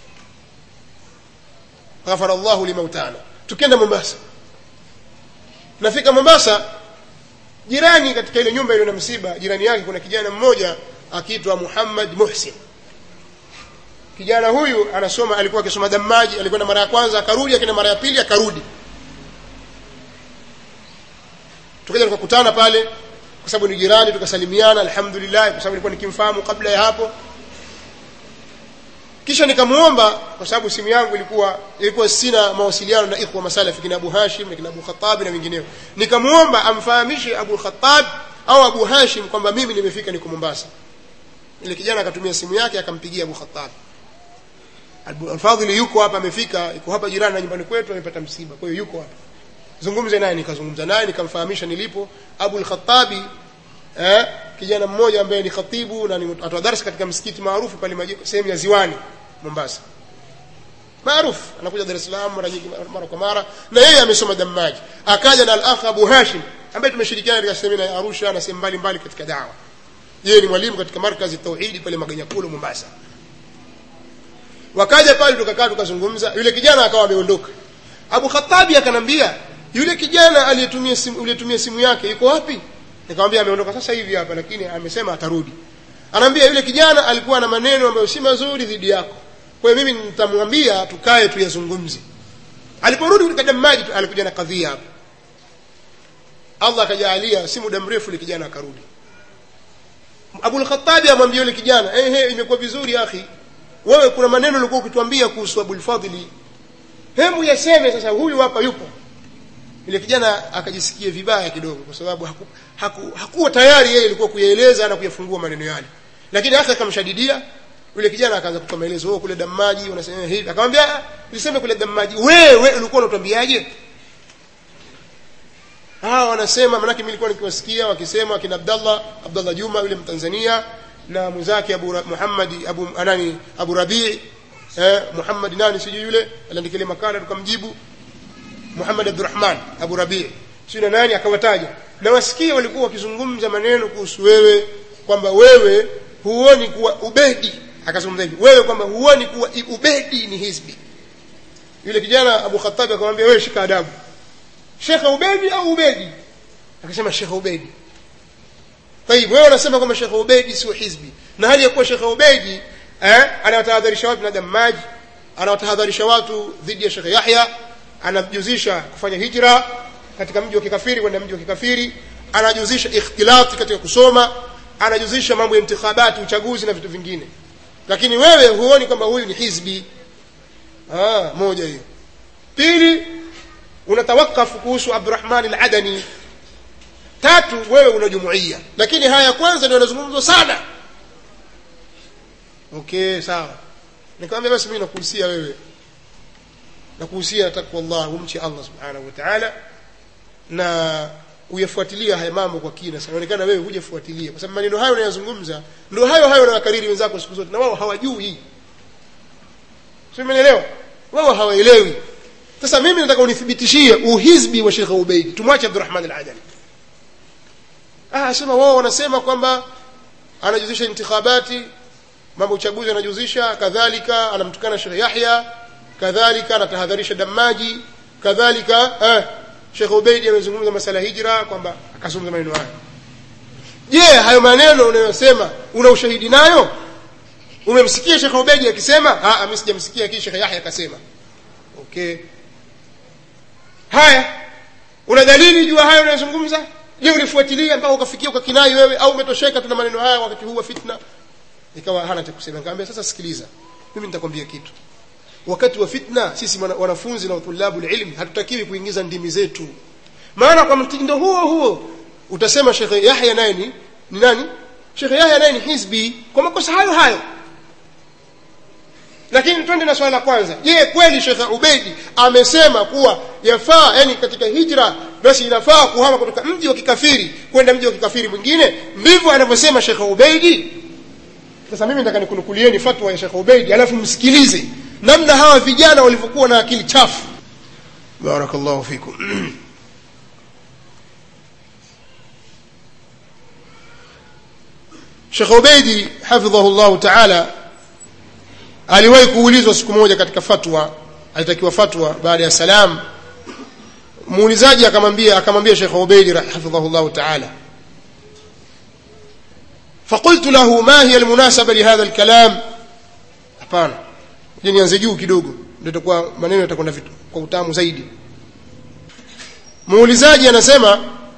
Ghafara Allahu limautana. Tukienda Mombasa, nafika Mombasa, jirani katika ile nyumba ile na msiba, jirani yake kuna kijana mmoja akiitwa Muhammad Muhsin. Kijana huyu anasoma, alikuwa akisoma Damaji, alikwenda mara ya kwanza akarudi, akaenda mara ya pili akarudi. Tukaja tukakutana pale kwa sababu ni jirani, tukasalimiana alhamdulillah, kwa sababu nilikuwa nikimfahamu kabla ya hapo. Kisha nikamuomba, kwa sababu simu yangu ilikuwa ilikuwa sina mawasiliano na ikhwa masalafi kina Abu Hashim na kina Abu Khattab na wengineo, nikamuomba amfahamishe Abu Khattab au Abu Hashim kwamba mimi nimefika, niko Mombasa. Ile kijana akatumia simu yake akampigia Abu Khattab, Al-Fadhili yuko hapa, amefika, yuko hapa jirani na nyumbani kwetu, amepata msiba, kwa hiyo yuko hapa, zungumze naye. Nikazungumza naye nikamfahamisha nilipo. Abu al-Khattabi eh kijana mmoja ambaye ni khatibu na ni atoa darasa katika msikiti maarufu pale Majiko, sehemu ya Ziwani Mombasa, maarufu, anakuja Dar es Salaam mara nyingi, mara kwa mara, na yeye amesoma Damaji. Akaja na al-akh Abu Hashim ambaye tumeshirikiana katika semina ya Arusha na sehemu mbalimbali katika da'wa. Yeye ni mwalimu katika markazi tauhidi pale Maganyakulu Mombasa. Wakaja pale tukakaa tukazungumza, yule kijana akawa ameondoka. Abu Khattabi akanambia, yule kijana aliyetumia simu aliyetumia simu yake yuko wapi? Nikamwambia ameondoka sasa hivi hapa, lakini amesema atarudi. Anambia yule kijana alikuwa na maneno ambayo si mazuri dhidi yako, kwa hiyo mimi nitamwambia tukae tuyazungumze. Aliporudi katika Damaji alikuja na kadhia hapa. Allah akajalia si muda mrefu yule kijana akarudi. Abu al-Khattabi amwambia yule kijana, eh eh imekuwa vizuri akhi, wewe kuna maneno ulikuwa ukituambia kuhusu Abu al-Fadhili, hebu yaseme sasa, huyu hapa yupo. Yule kijana akajisikia vibaya kidogo, kwa sababu haku, haku, hakuwa tayari yeye alikuwa kuyaeleza na kuyafungua maneno yale. Lakini akha akamshadidia. Yule kijana akaanza kutoa maelezo, wewe kule Damaji unasema hivi. Akamwambia, nilisema kule Damaji, wewe ulikuwa unatuambiaje? Ah, wanasema, maana mimi nilikuwa nikiwasikia wakisema kina Abdullah Abdullah Juma yule Mtanzania na mwenzake Abu Muhammad Abu anani Abu Rabi' eh Muhammad nani sijui yule, aliandika makala tukamjibu Muhammad Abdurrahman Abu Rabi' sio nani, akawataja na wasikia walikuwa wakizungumza maneno kuhusu wewe, kwamba wewe huoni kuwa Ubedi, akazungumza hivi, wewe kwamba huoni kuwa Ubedi ni hizbi. Yule kijana Abu Khattab akamwambia, wewe shika adabu, Sheikh Ubedi au Ubedi? Akasema Sheikh Ubedi. Tayib, wewe unasema kwamba Sheikh Ubedi sio hizbi, na hali ya kuwa Sheikh Ubedi eh anawatahadharisha watu na Damaji, anawatahadharisha watu dhidi ya Sheikh Yahya, anajuzisha kufanya hijra katika mji wa kikafiri kwenda mji wa kikafiri, anajuzisha ikhtilati katika kusoma, anajuzisha mambo ya intikhabati, uchaguzi na vitu vingine. Lakini wewe huoni kwamba huyu ni hizbi. Ah, moja hiyo. Pili, unatawakafu kuhusu Abdurrahman al-Adani. Tatu, wewe una jumuiya. Lakini haya kwanza ndio yanazungumzwa sana. Okay, sawa. Nikamwambia basi mimi nakuhusia wewe, nakuhusia takwa Allah, umchi Allah subhanahu wa ta'ala, na uyafuatilia haya mambo kwa kina. Sasa inaonekana wewe hujafuatilia, kwa sababu maneno hayo unayozungumza ndio hayo hayo unayakariri wenzako siku zote, na wao hawajui. Sio, umeelewa? Wao hawaelewi. Sasa mimi nataka unithibitishie uhizbi wa Sheikh Ubaidi, tumwache Abdurrahman al-Adani. Ah, sema wao wanasema kwamba anajuzisha intikhabati, mambo uchaguzi anajuzisha, kadhalika anamtukana Sheikh Yahya, kadhalika anatahadharisha Damaji, kadhalika eh Sheikh Ubaidi amezungumza masala hijra, kwamba akazungumza maneno hayo. Je, hayo maneno unayosema una ushahidi nayo? Umemsikia Sheikh Ubaidi akisema? Ah, mimi sijamsikia, kisha Sheikh Yahya akasema. Okay. Haya, una dalili juu hayo unayozungumza? Je, ulifuatilia mpaka ukafikia ukakinai wewe, au umetosheka tu na maneno haya wakati huu wa fitna? Ikawa hana cha kusema. Nikamwambia sasa sikiliza, mimi nitakwambia kitu. Wakati wa fitna sisi wanafunzi na utulabu ilmi hatutakiwi kuingiza ndimi zetu, maana kwa mtindo huo huo utasema Sheikh Yahya naye ni ni nani? Sheikh Yahya naye ni hizbi kwa makosa hayo hayo. Lakini twende na swala la kwanza. Je, kweli Sheikh Ubeidi amesema kuwa yafaa, yani katika hijra basi inafaa kuhama kutoka mji wa kikafiri kwenda mji wa kikafiri mwingine? Ndivyo anavyosema Sheikh Ubeidi? Sasa mimi nataka nikunukulieni fatwa ya Sheikh Ubeidi alafu msikilize namna hawa vijana walivyokuwa na akili chafu. Barakallahu fikum. Sheikh Ubeidi hafidhahullah ta'ala aliwahi kuulizwa siku moja katika fatwa, alitakiwa fatwa baada ya salam. Muulizaji akamwambia akamwambia Sheikh Ubeidi hafidhahullah ta'ala, فقلت له ما هي المناسبة لهذا الكلام؟ hapana, je nianze juu kidogo ndio itakuwa maneno yatakwenda vitu kwa utamu zaidi. Muulizaji anasema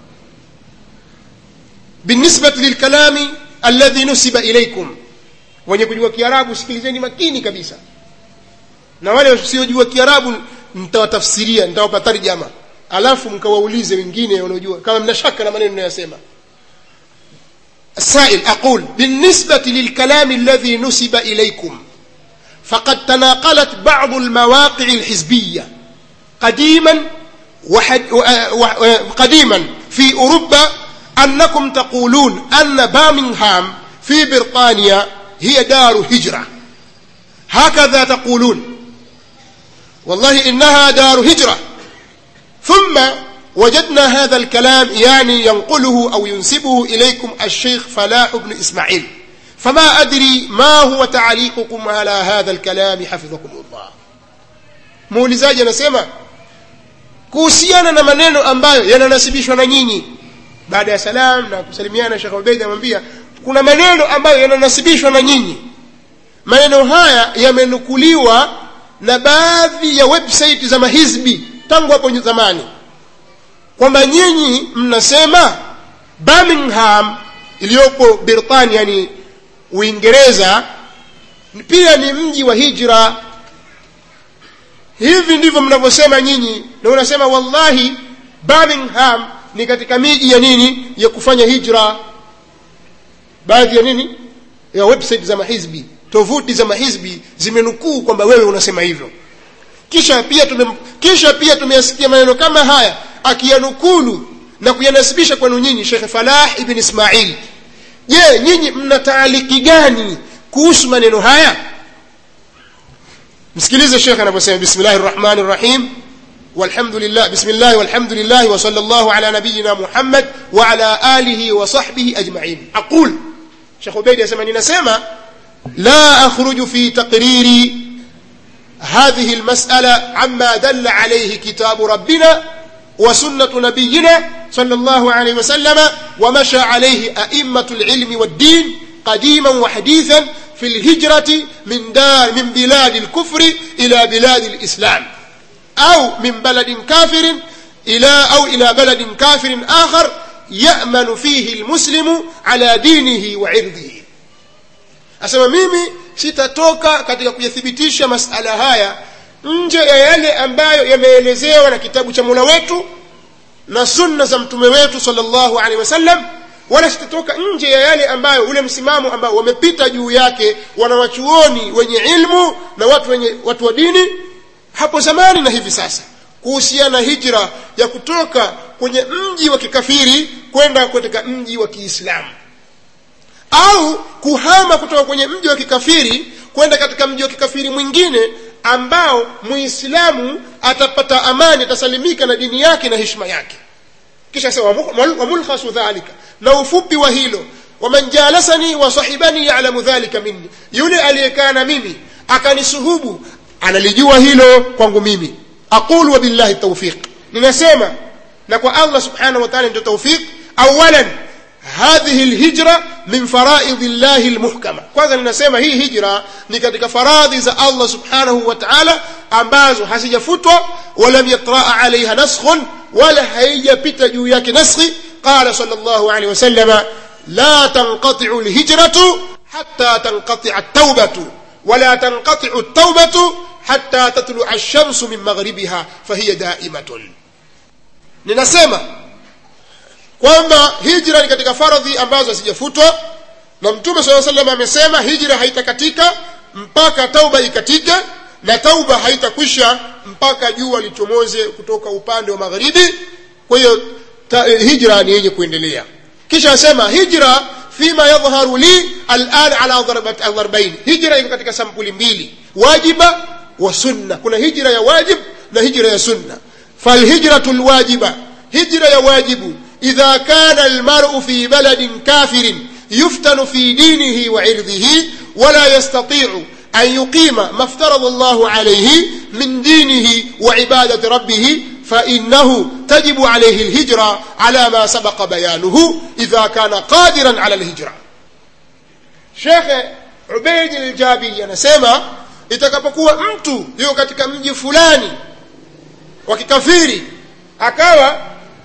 بالنسبة للكلام الذي نسب إليكم. Wenye kujua Kiarabu sikilizeni makini kabisa, na wale wasiojua Kiarabu nitawatafsiria, nitawapa tarjama, alafu mkawaulize wengine wanaojua kama mna shaka na maneno ninayosema. السائل أقول بالنسبة للكلام الذي نسب إليكم فقد تناقلت بعض المواقع الحزبية قديما وحد قديما في أوروبا أنكم تقولون أن بامنغهام في بريطانيا هي دار هجرة. هكذا تقولون، والله إنها دار هجرة. ثم وجدنا هذا الكلام يعني ينقله أو ينسبه إليكم الشيخ فلاح بن إسماعيل، فما أدري ما هو تعليقكم على هذا الكلام حفظكم الله. muulizaji anasema kuhusiana na maneno ambayo yananasibishwa na nyinyi. Baada ya salam na kusalimiana, Sheikh Ubeidi amwambia kuna maneno ambayo yananasibishwa na nyinyi. Maneno haya yamenukuliwa na baadhi ya website za mahizbi tangu hapo zamani, kwamba nyinyi mnasema Birmingham iliyopo Britania, yani Uingereza, pia ni mji wa hijra. Hivi ndivyo mnavyosema nyinyi, na unasema wallahi Birmingham ni katika miji ya nini, ya kufanya hijra. Baadhi ya nini, ya website za mahizbi, tovuti za mahizbi zimenukuu kwamba wewe unasema hivyo. Kisha pia tume kisha pia tumeyasikia maneno kama haya akiyanukulu na kuyanasibisha kwenu nyinyi Sheikh Falah ibn Ismail. Je, nyinyi mna taaliki gani kuhusu maneno haya? Msikilize Sheikh anaposema bismillahir rahmanir rahim walhamdulillah bismillah walhamdulillah wa sallallahu ala nabiyyina Muhammad wa ala alihi wa sahbihi ajma'in. Aqul, Sheikh Ubeidi asema ninasema la akhruju fi taqriri هذه المسألة عما دل عليه كتاب ربنا وسنة نبينا صلى الله عليه وسلم ومشى عليه أئمة العلم والدين قديما وحديثا في الهجرة من دار من بلاد الكفر إلى بلاد الإسلام، أو من بلد كافر إلى أو إلى بلد كافر آخر يأمن فيه المسلم على دينه وعرضه. Asema mimi sitatoka katika kuyathibitisha masala haya nje ya yale ambayo yameelezewa na kitabu cha Mola wetu na sunna za mtume wetu sallallahu alaihi wasallam, wala sitatoka nje ya yale ambayo ule msimamo ambao wamepita juu yake wanawachuoni wenye ilmu na watu wenye watu wa dini hapo zamani na hivi sasa, kuhusiana hijra ya kutoka kwenye mji wa kikafiri kwenda katika mji wa Kiislamu, au kuhama kutoka kwenye mji wa kikafiri kwenda katika mji wa kikafiri mwingine ambao muislamu atapata amani, atasalimika na dini yake na heshima yake. Kisha sema wa mulkhasu dhalika, na ufupi wa hilo, waman jalasani wa sahibani ya'lamu dhalika minni, yule aliyekaa na mimi akanisuhubu analijua hilo kwangu mimi. Aqulu wa billahi tawfiq, ninasema na kwa Allah subhanahu wa ta'ala ndio tawfiq. Awalan هذه الهجرة من فرائض الله المحكمة. kwanza ninasema hii hijra ni katika faradhi za Allah subhanahu wa ta'ala ambazo hasijafutwa wala yatraa alaiha naskhun, wala haijapita juu yake naskhi. qala sallallahu alayhi wasallam la tanqati'u alhijratu hatta tanqati'a at-taubatu wala tanqati'u at-taubatu hatta tatlu'a ash-shamsu min maghribiha fahiya da'imatun. Ninasema kwamba hijra ni katika faradhi ambazo hazijafutwa, na Mtume sallallahu alaihi wasallam amesema hijra haitakatika mpaka tauba ikatike, na tauba haitakwisha mpaka jua lichomoze kutoka upande wa magharibi. Kwa hiyo hijra ni yenye kuendelea. Kisha asema hijra fima yadhharu li al'an ala darbayn. Hijra iko katika sampuli mbili, wajiba wa sunna. Kuna hijra ya wajib na hijra ya sunna. fal hijratul wajiba, hijra ya wajibu, idha kana almar'u fi baladin kafirin yuftanu fi dinihi wa irdhihi wala yastati'u an yuqima ma aftarada Allahu alayhi min dinihi wa ibadati rabbih فإنه تجب عليه الهجرة على ما سبق بيانه إذا كان قادرا على الهجرة. Sheikh Ubayd al-Jabiri anasema itakapokuwa mtu yuko katika mji fulani wa kikafiri akawa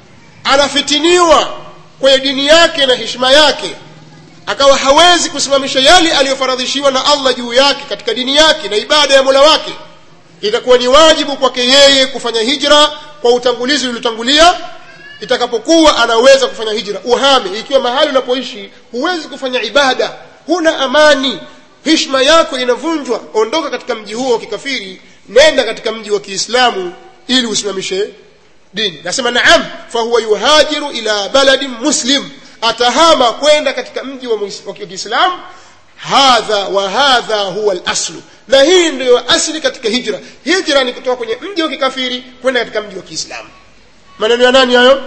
anafitiniwa kwa dini yake na heshima yake, akawa hawezi kusimamisha yale aliyofaradhishiwa na Allah juu yake katika dini yake na ibada ya Mola wake, itakuwa ni wajibu kwake yeye kufanya hijra kwa utangulizi uliotangulia. Itakapokuwa anaweza kufanya hijra, uhame. Ikiwa mahali unapoishi huwezi kufanya ibada, huna amani, heshima yako inavunjwa, ondoka katika mji huo wa kikafiri, nenda katika mji wa Kiislamu ili usimamishe dini. Nasema naam, fa huwa yuhajiru ila baladin muslim, atahama kwenda katika mji wa Kiislamu. Hadha wa hadha huwa al-aslu, na hii ndio asili katika hijra. Hijra ni kutoka kwenye mji wa kikafiri kwenda katika mji wa Kiislamu. Maneno ya nani hayo?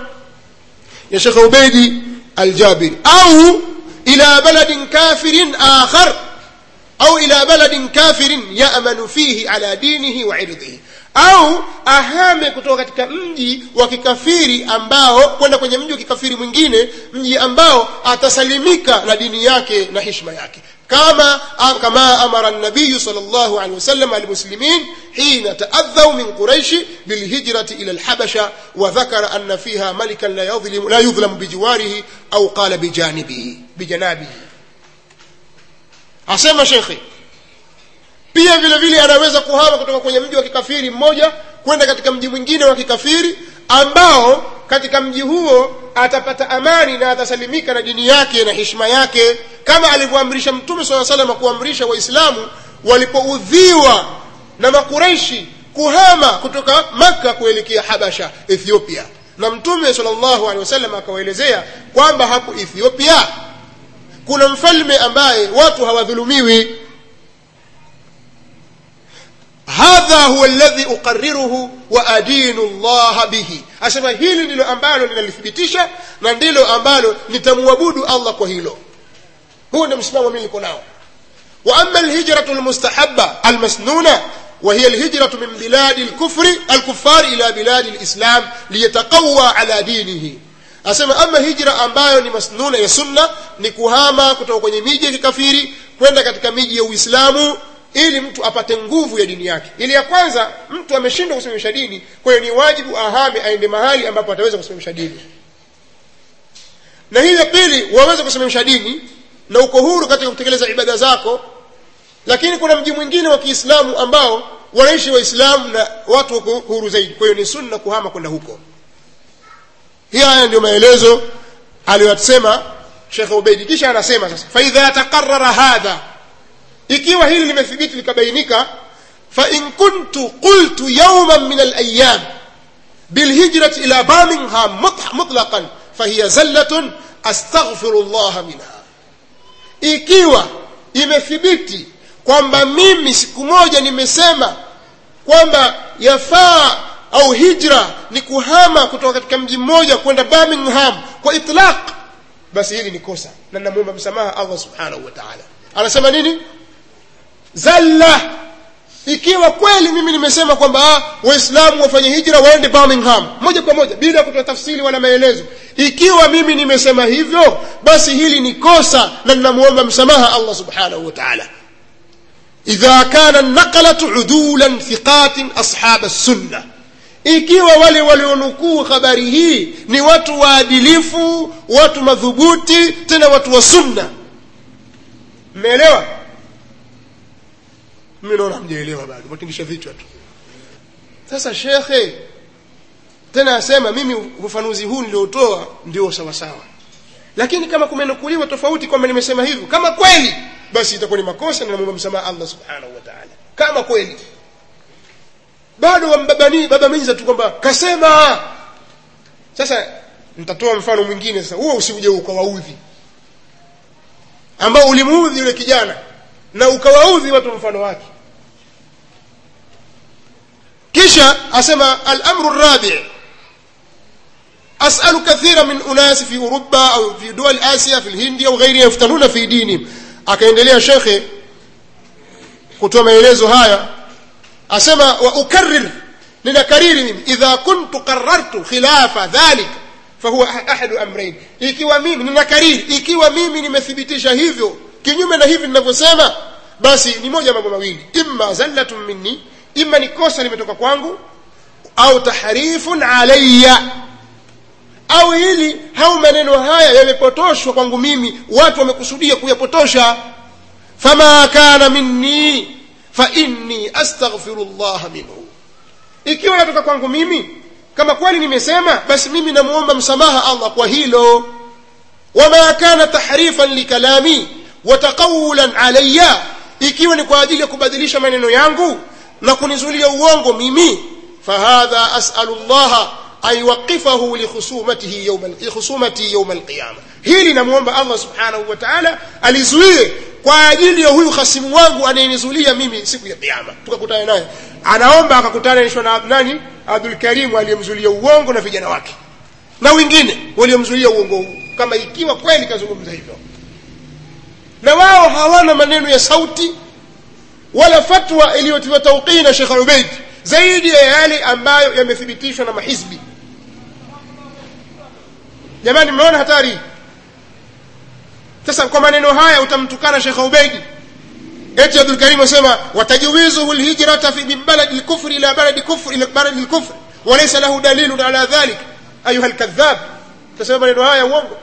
Ya Sheikh Ubayd al-Jabiri. Au ila baladin kafirin akhar, au ila baladin kafirin ya'manu fihi ala dinihi wa irdhihi, au ahame kutoka katika mji wa kikafiri ambao kwenda kwenye mji wa kikafiri mwingine, mji ambao atasalimika na dini yake na heshima yake, kama kama amara an-nabiy sallallahu alayhi wasallam al-muslimin hina ta'adhaw min quraish bil hijrati ila al-habasha wa dhakara anna fiha malikan la yadhlim la yudhlam bijiwarihi au qala bijanibihi bijanabihi. Asema Sheikh pia vile vile anaweza kuhama kutoka kwenye mji wa kikafiri mmoja kwenda katika mji mwingine wa kikafiri ambao katika mji huo atapata amani na atasalimika na dini yake na heshima yake, kama alivyoamrisha Mtume swalla Allahu alayhi wasallam kuamrisha Waislamu walipoudhiwa na Makuraishi kuhama kutoka Makka kuelekea Habasha, Ethiopia. Na Mtume sallallahu alaihi wasallam akawaelezea kwamba hapo Ethiopia kuna mfalme ambaye watu hawadhulumiwi. Hadha huwa alladhi uqarriruhu wa adinu Allah bihi. Asema hili ndilo ambalo ninalithibitisha na ndilo ambalo nitamwabudu Allah kwa hilo. Huo ndio msimamo mimi niko nao. Wa amma alhijratu almustahabba almasnuna wa hiya alhijratu min biladi alkufri alkuffar ila biladi alislam liyataqawwa ala dinihi. Asema ama hijra ambayo ni masnuna ya sunna ni kuhama kutoka kwenye miji ya kikafiri kwenda katika miji ya Uislamu ili mtu apate nguvu ya dini yake. Ili ya kwanza mtu ameshindwa kusimamisha dini, kwa hiyo ni wajibu ahame aende mahali ambapo ataweza kusimamisha dini. Na hii ya pili, waweza kusimamisha dini na uko huru katika kutekeleza ibada zako, lakini kuna mji mwingine wa Kiislamu ambao wanaishi Waislamu na watu wako huru zaidi, kwa hiyo ni sunna kuhama kwenda huko. Haya ndio maelezo aliyosema Sheikh Ubayd. Kisha anasema sasa, fa idha taqarrara hadha, ikiwa hili limethibiti likabainika, fa in kuntu qultu yawman min al-ayyam bil hijrati ila Birmingham mutlaqan fa hiya zallatun astaghfirullah minha. Ikiwa imethibiti kwamba mimi siku moja nimesema kwamba yafaa au hijra ni kuhama kutoka katika mji mmoja kwenda Birmingham kwa itlaq, basi hili ni kosa na namuomba msamaha Allah subhanahu wa ta'ala. Anasema nini? Zalla. Ikiwa kweli mimi nimesema kwamba Waislamu wafanye hijra waende Birmingham moja kwa moja bila kutoa tafsiri wala maelezo, ikiwa mimi nimesema hivyo, basi hili ni kosa na ninamuomba msamaha Allah subhanahu wa ta'ala. Idha kana an-naqlatu udulan thiqatin ashab as-sunnah, ikiwa wale walionukuu habari hii ni watu waadilifu, watu madhubuti, tena watu wa sunna. Mmeelewa? Mimi naona hamjaelewa bado, mtingisha vichwa tu. Sasa shekhe tena asema mimi ufafanuzi huu niliotoa ndio sawa sawa, lakini kama kumenukuliwa tofauti kwamba nimesema hivyo, kama kweli basi itakuwa ni makosa na namuomba msamaha Allah subhanahu wa ta'ala. Kama kweli bado wambabani baba minza tu kwamba kasema. Sasa nitatoa mfano mwingine sasa, huo usije ukawaudhi ambao ulimuudhi yule kijana na ukawaudhi watu mfano wake. Kisha asema al-amru ar-rabi' as'alu kathira min unas fi Europa au fi dual Asia fi al-Hindi au ghairiha yaftanuna fi dinihim. Akaendelea shekhe kutoa maelezo haya, asema wa ukarrir ninakariri mimi idha kuntu qarrartu khilafa dhalika fahuwa ahadu amrayn. Ikiwa mimi ninakariri, ikiwa mimi nimethibitisha hivyo kinyume na hivi ninavyosema, basi ni moja mambo mawili, imma zallatun minni, imma ni kosa limetoka kwangu, au tahrifun alayya, au hili hao maneno haya yamepotoshwa kwangu mimi, watu wamekusudia kuyapotosha. Fama kana minni fa inni astaghfirullah minhu. Ikiwa yatoka kwangu mimi, kama kweli nimesema, basi mimi namuomba msamaha Allah kwa hilo. Wama kana tahrifan likalami wa taqawulan alayya, ikiwa ni kwa ajili ya kubadilisha maneno yangu na kunizulia uongo mimi, fahadha as'alu Allah ay yuqifahu li khusumatihi yawm al-khusumati yawm al-qiyamah. Hili namuomba Allah subhanahu wa ta'ala alizuie kwa ajili ya huyu khasimu wangu anayenizulia mimi siku ya kiyama, tukakutana naye. Anaomba akakutana na nani? Abdul Karim aliyemzulia uongo na vijana wake na wengine waliomzulia uongo huu, kama ikiwa kweli kazungumza hivyo. Na wao hawana maneno ya sauti wala fatwa iliyotiwa tawqi na Sheikh Ubaid zaidi ya yale ambayo yamethibitishwa na mahizbi. Jamani, mnaona hatari? Sasa kwa maneno haya utamtukana Sheikh Ubaid, eti Abdul Karim asema watajuwizu alhijrata fi min balad alkufr ila balad kufr ila balad alkufr wa laysa lahu dalilun ala dhalik ayuha alkadhab. Tasema maneno haya uongo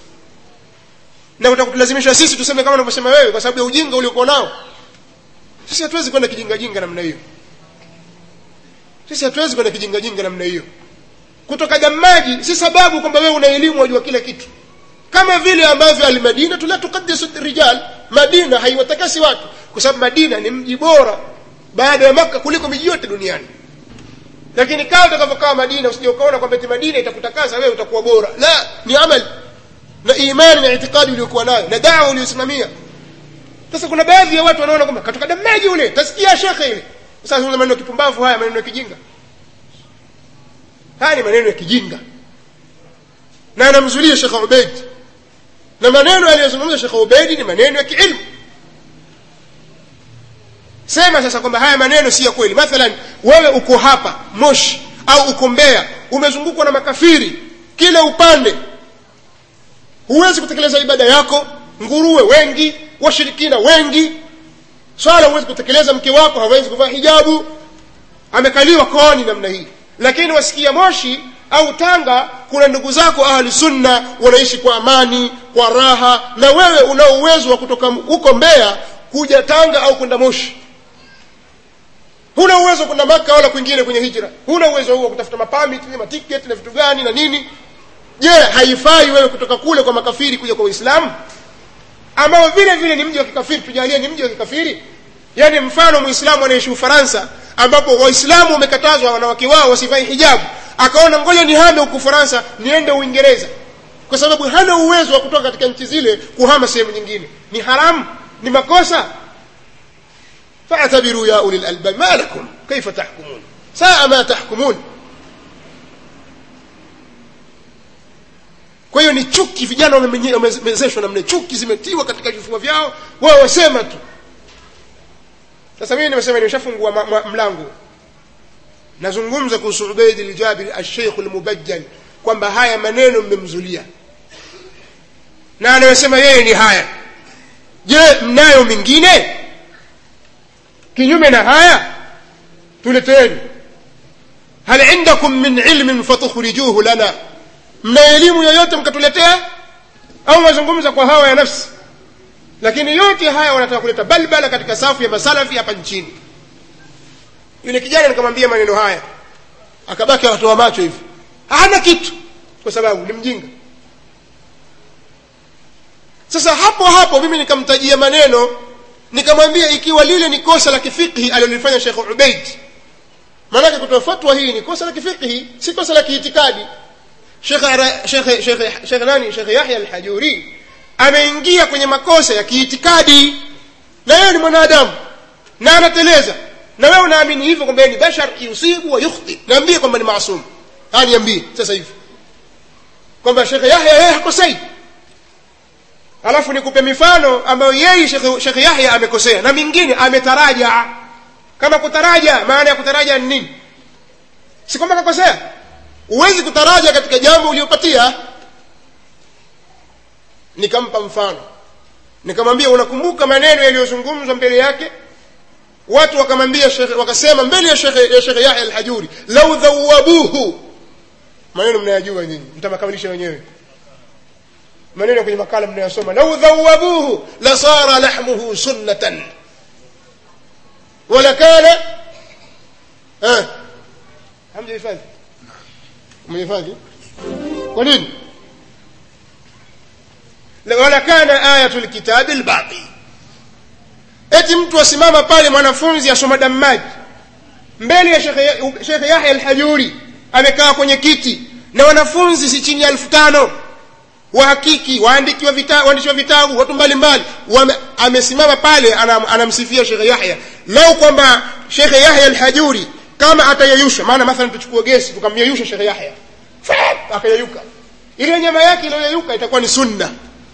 na utakutulazimisha sisi tuseme kama unavyosema wewe kwa sababu ya ujinga uliokuwa nao. Sisi hatuwezi kwenda kijinga jinga namna hiyo. Sisi hatuwezi kwenda kijinga jinga namna hiyo. Kutoka Damaji si sababu kwamba wewe una elimu unajua kila kitu. Kama vile ambavyo al-Madina la tuqaddisu rijal, Madina haiwatakasi watu kwa sababu Madina ni mji bora baada ya Makka kuliko miji yote duniani. Lakini kama utakapokaa Madina usije ukaona kwamba eti Madina itakutakasa wewe utakuwa bora. La, ni amali na imani na itikadi uliyokuwa nayo na da'wa uliyosimamia. Sasa kuna baadhi ya watu wanaona kwamba katoka Damaji ule, tasikia shekhe ile. Sasa kuna maneno kipumbavu haya, maneno ya kijinga. Haya ni maneno ya kijinga. Na anamzulia Sheikh Ubaid. Na maneno aliyozungumza Sheikh Ubaid ni maneno ya kiilmu. Sema sasa kwamba haya maneno si ya kweli. Mathalan wewe uko hapa Moshi au uko Mbeya, umezungukwa na makafiri kila upande. Huwezi kutekeleza ibada yako, nguruwe wengi, washirikina wengi. Swala huwezi kutekeleza, mke wako hawezi kuvaa hijabu, amekaliwa kooni namna hii. Lakini wasikia Moshi au Tanga kuna ndugu zako ahli sunna wanaishi kwa amani, kwa raha, na wewe una uwezo wa kutoka huko Mbeya kuja Tanga au kwenda Moshi. Huna uwezo kwenda Makka wala kwingine kwenye hijra. Huna uwezo huo kutafuta mapamiti, matiketi na vitu gani na nini. Je, haifai wewe kutoka kule kwa makafiri kuja kwa Uislamu? Ambao vile vile ni mji wa kikafiri, tujalie ni mji wa kikafiri. Yaani mfano Muislamu anaishi Ufaransa ambapo Waislamu wamekatazwa wanawake wao wasivae hijabu, akaona ngoja nihame huko Ufaransa niende Uingereza kwa sababu hana uwezo wa kutoka katika nchi zile kuhama sehemu nyingine. Ni haramu, ni makosa. fa'tabiru ya ulil albab ma lakum kayfa tahkumun saa ma tahkumun. Kwa hiyo ni chuki, vijana wamemezeshwa namna chuki zimetiwa katika vifua vyao, wao wasema tu. Sasa mimi nimesema nimeshafungua mlango, nazungumza kuhusu Ubaid al-Jabir al-Sheikh al-Mubajjal kwamba haya maneno mmemzulia na anayosema yeye ni haya. Je, mnayo mingine kinyume na haya? Tuleteni. hal indakum min ilmin fatukhrijuhu lana, mna elimu yoyote mkatuletea? Au mazungumza kwa hawa ya nafsi? Lakini yote haya wanataka kuleta balbala katika safu ya masalafi hapa nchini. Yule kijana nikamwambia maneno haya, akabaki watoa macho hivi, hana kitu kwa sababu ni mjinga. Sasa hapo hapo mimi nikamtajia maneno, nikamwambia ikiwa lile ni kosa la kifiqhi alilofanya Sheikh Ubaid, maana kutoa fatwa hii ni kosa la kifiqhi, si kosa la kiitikadi. Sheikh Sheikh Sheikh Sheikh nani Sheikh Yahya al-Hajuri ameingia kwenye makosa ya kiitikadi, na yeye ni mwanadamu na anateleza, na wewe unaamini hivyo kwamba ni bashar yusibu wa yukhti. Niambie kwamba ni maasum. Ha, niambie sasa hivi kwamba Sheikh Yahya yeye hakosei, alafu nikupe mifano ambayo yeye Sheikh Sheikh Yahya amekosea na mingine ametaraja. Kama kutaraja, maana ya kutaraja ni nini? Si kwamba kakosea. Uwezi kutaraja katika jambo uliopatia. Nikampa mfano, nikamwambia unakumbuka maneno yaliyozungumzwa mbele yake? Watu wakamwambia Sheikh, wakasema mbele ya Sheikh ya Sheikh Yahya al-Hajuri, law dhawabuhu. Maneno mnayajua nyinyi, mtamakamilisha wenyewe. Maneno kwenye makala mnayosoma, law dhawabuhu la sara lahmuhu sunnatan wala kana eh hamjahifadhi. Umehifadhi? Kwa nini? Wala kana ayatul kitabi al-baqi. Eti mtu asimama pale mwanafunzi asoma damaji mbele ya Sheikh Sheikh Yahya al-Hajuri, amekaa kwenye kiti na wanafunzi si chini ya elfu tano wahakiki, waandiki wa vitabu, waandishi wa vitabu, watu mbalimbali, amesimama pale anamsifia Sheikh Yahya. Lau kwamba Sheikh Yahya al-Hajuri kama atayeyusha, maana mathalan tuchukue gesi tukamyeyusha Sheikh Yahya akayeyuka, ile nyama yake iliyoyeyuka itakuwa ni sunna,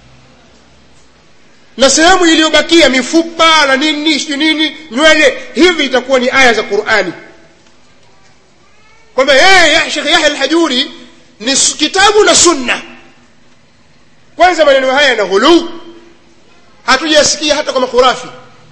na sehemu iliyobakia mifupa na nini sio nini nywele hivi itakuwa ni aya za Qur'ani. Kwamba yeye Sheikh Yahya al-Hajuri ni kitabu na sunna. Kwanza maneno haya na ghulu hatujasikia hata kama khurafi.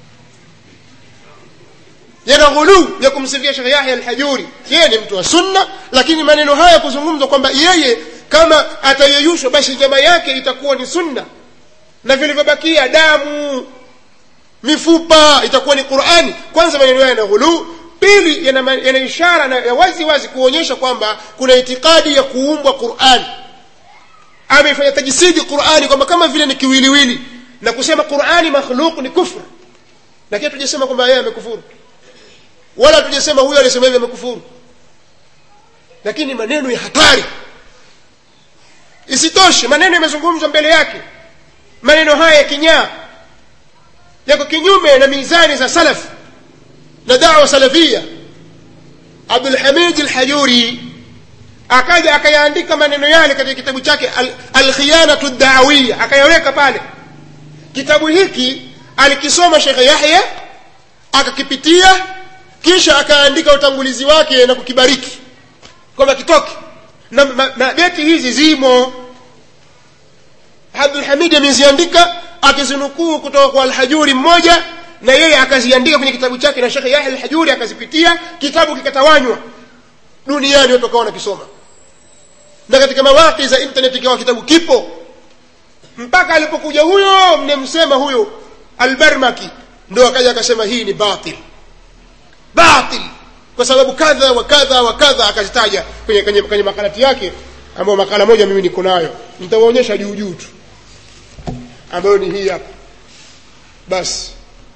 Yana ghulu ya kumsifia Sheikh Yahya al-Hajuri, yeye ni mtu wa sunna, lakini maneno haya kuzungumza kwamba yeye kama atayeyushwa basi jamaa yake itakuwa ni sunna, na vilivyobakia damu mifupa itakuwa ni Qur'ani. Kwanza maneno haya na ghulu. Pili, yana, yana ishara na ya wazi wazi kuonyesha kwamba kuna itikadi ya kuumbwa Qur'ani. Amefanya tajisidi Qur'ani kwamba kama vile ni kiwiliwili, na kusema Qur'ani makhluq ni kufur. Lakini tujisema kwamba yeye amekufuru, wala tujisema huyo alisema hivi amekufuru. Lakini maneno ya hatari. Isitoshe maneno yamezungumzwa mbele yake, maneno haya kinyaa yako kinyume na mizani za salaf na da'wa salafia. Abdul Hamid al-Hajuri akaja akayaandika maneno yale katika kitabu chake al-Khiyanatu ad-Da'awiyya, akayaweka pale. Kitabu hiki alikisoma Sheikh Yahya, akakipitia, kisha akaandika utangulizi wake na kukibariki kwamba kitoke, na beti hizi zimo. Abdul Hamid ameziandika akizinukuu kutoka kwa al-Hajuri mmoja, na yeye akaziandika kwenye kitabu chake, na Sheikh Yahya al-Hajuri akazipitia, kitabu kikatawanywa duniani, watu wakawa wanakisoma, na katika mawaqi za internet ikawa kitabu kipo, mpaka alipokuja huyo mnemsema huyo al-Barmaki, ndio akaja akasema hii ni batil batil kwa sababu kadha wa kadha wa kadha, akazitaja kwenye kwenye, kwenye makalati yake, ambayo makala moja mimi niko nayo, nitawaonyesha juu juu tu, ambayo ni hii hapa. Basi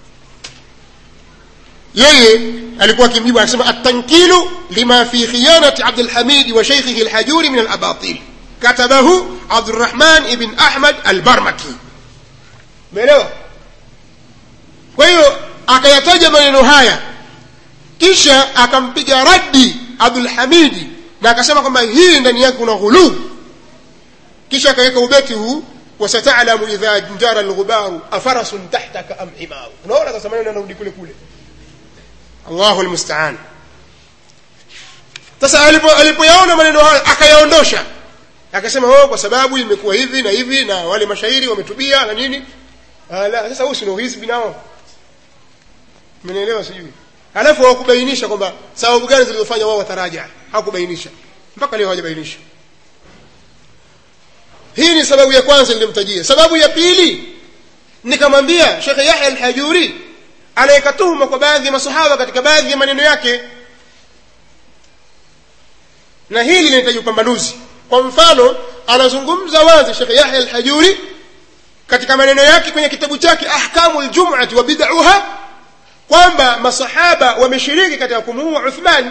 yeye alikuwa akimjibu akisema at-tankilu lima fi khiyanati Abdul Hamid wa shaykhihi al-Hajuri min al-abatil, katabahu Abdurrahman ibn Ahmad al-Barmaki. Umeelewa? Kwa hiyo akayataja maneno haya, kisha akampiga radi Abdul Hamid na akasema kwamba hii ndani yake kuna ghulu, kisha akaweka ubeti huu, wasata'lamu idha jara al-ghubaru afarasun tahtaka am himaru. Unaona sasa maneno yanarudi kule kule. Allahu almusta'an. Sasa alipo alipoyaona maneno haya akayaondosha, akasema oh, kwa sababu imekuwa hivi na hivi na wale mashairi wametubia na nini. Ala, sasa huo sio hizbi nao, mnaelewa sijui. Alafu hawakubainisha kwamba sababu gani zilizofanya wao wataraja, hawakubainisha mpaka leo, hawajabainisha. Hii ni sababu ya kwanza nilimtajia. Sababu ya pili, nikamwambia Sheikh Yahya al-Hajuri anayekatuhuma kwa baadhi ya masahaba katika baadhi ya maneno yake, na hili linahitaji upambanuzi. Kwa mfano, anazungumza wazi Sheikh Yahya al-Hajuri katika maneno yake kwenye kitabu chake Ahkamul Jum'ah wa Bid'uha kwamba masahaba wameshiriki katika kumuua Uthman.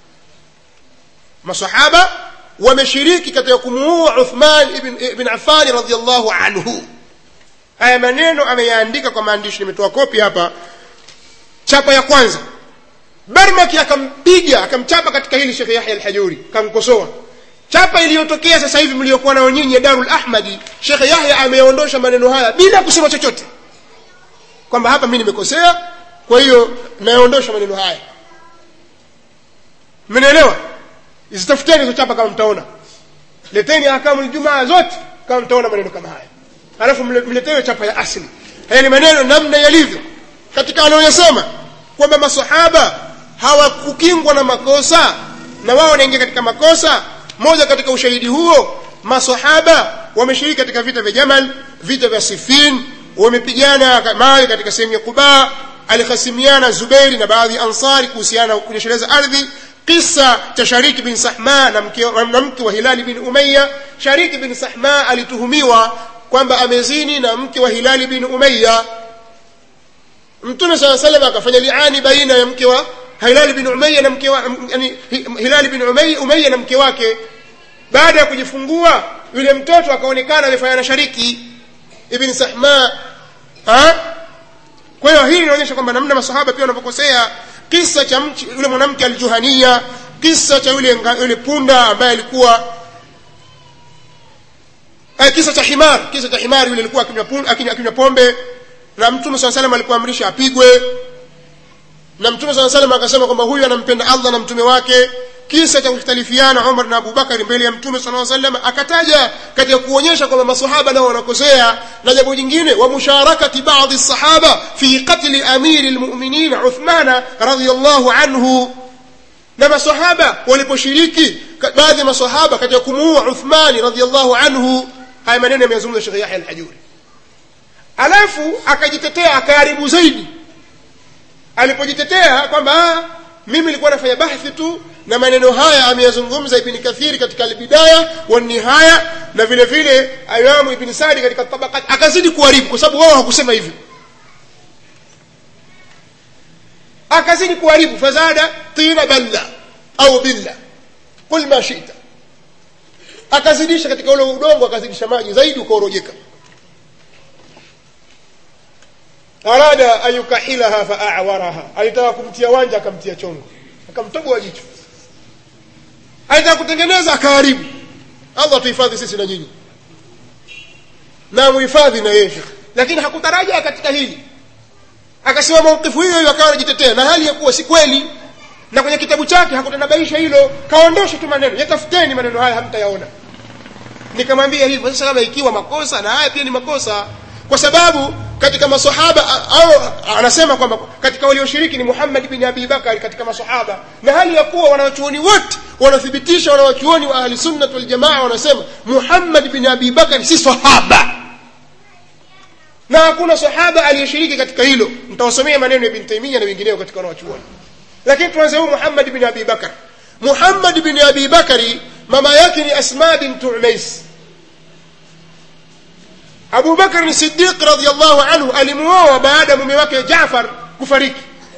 Masahaba wameshiriki katika kumuua Uthman ibn, ibn Affan radhiyallahu anhu. Haya maneno ameyaandika kwa maandishi, nimetoa kopi hapa. Chapa ya kwanza, Barmaki akampiga akamchapa katika hili Sheikh Yahya al-Hajuri, kamkosoa. Chapa iliyotokea sasa hivi mliokuwa nao nyinyi ya Darul Ahmadi, Sheikh Yahya ameondosha maneno haya bila kusema chochote, kwamba hapa mimi nimekosea, kwa hiyo naondosha maneno haya. Mnaelewa? Isitafuteni hizo chapa kama mtaona. Leteni Ahkamul Jumaa zote kama mtaona maneno kama haya. Alafu mletewe chapa ya asili. Haya ni maneno namna yalivyo. Katika anayosema kwamba maswahaba hawakukingwa na makosa na wao wanaingia katika makosa, moja katika ushahidi huo, maswahaba wameshiriki katika vita vya Jamal, vita vya Siffin, wamepigana mawe katika sehemu ya Quba, alikhasimiana Zubairi na baadhi ansari kuhusiana kunyesheleza ardhi. Kisa cha Sharik bin Sahma na mke na mke wa Hilal bin Umayya. Sharik bin Sahma alituhumiwa kwamba amezini na mke wa Hilal bin Umayya. Mtume صلى الله عليه وسلم akafanya liani baina ya mke wa Hilal bin Umayya na mke wa yani Hilal bin Umayya Umayya na mke wake. Baada ya kujifungua yule mtoto akaonekana amefanya na Shariki ibn Sahma. Ha? Kwa hiyo hili linaonyesha kwamba namna masahaba pia wanapokosea. Kisa cha yule mwanamke al-Juhaniya, kisa cha yule yule punda ambaye alikuwa eh, kisa cha himar, kisa cha himar yule alikuwa akinywa pombe na Mtume صلى الله عليه وسلم alikuwa amrisha apigwe, na Mtume صلى الله عليه وسلم akasema kwamba huyu anampenda Allah na mtume wake. Kisa cha kukhtalifiana Umar na Abu Bakar mbele ya Mtume صلى الله عليه وسلم, akataja katika kuonyesha kwamba maswahaba nao wanakosea. Na jambo jingine, wa musharakati baadhi sahaba fi qatl amiri almu'minin Uthman radhiyallahu anhu, na maswahaba waliposhiriki baadhi ya maswahaba katika kumuua Uthman radhiyallahu anhu. Haya maneno yamezungumza Sheikh Yahya al-Hajuri. Alafu akajitetea akaharibu zaidi alipojitetea kwamba mimi nilikuwa nafanya bahthi tu, na maneno haya ameyazungumza Ibn Kathir katika al-Bidaya wa Nihaya na vile vile Imam Ibn Sa'di katika Tabaqat. Akazidi kuharibu kwa sababu wao hawakusema hivyo, akazidi kuharibu. Fazada tina balla au billa kul ma shita, akazidisha katika ule udongo, akazidisha maji zaidi ukaorojeka. Arada ayukahilaha fa'awaraha, alitaka kumtia wanja akamtia chongo, akamtoboa jicho. Alitaka kutengeneza akaharibu. Allah tuhifadhi sisi na nyinyi na muhifadhi na yeye, lakini hakutaraja katika hili. Akasema maukifu hiyo hiyo akawa anajitetea na hali ya kuwa si kweli, na kwenye kitabu chake hakutanabaisha hilo, kaondosha tu maneno. Yatafuteni maneno haya hamtayaona. Nikamwambia hivyo sasa, kama ikiwa makosa na haya pia ni makosa, kwa sababu katika maswahaba au anasema kwamba katika walioshiriki ni Muhammad bin Abi Bakar katika maswahaba, na hali ya kuwa wanawachuoni wote wanathibitisha, wanawachuoni wa ahli sunnah wal jamaa wanasema Muhammad bin Abi Bakar si sahaba, na hakuna sahaba aliyeshiriki katika hilo. Mtawasomea maneno ya Ibn Taymiyyah na wengineo katika wanawachuoni. Lakini tuanze huyu Muhammad bin Abi Bakar. Muhammad bin Abi Bakari mama yake ni Asma bint Umais. Abu Bakar ni Siddiq radhiyallahu anhu alimuoa baada mume wake Jaafar kufariki.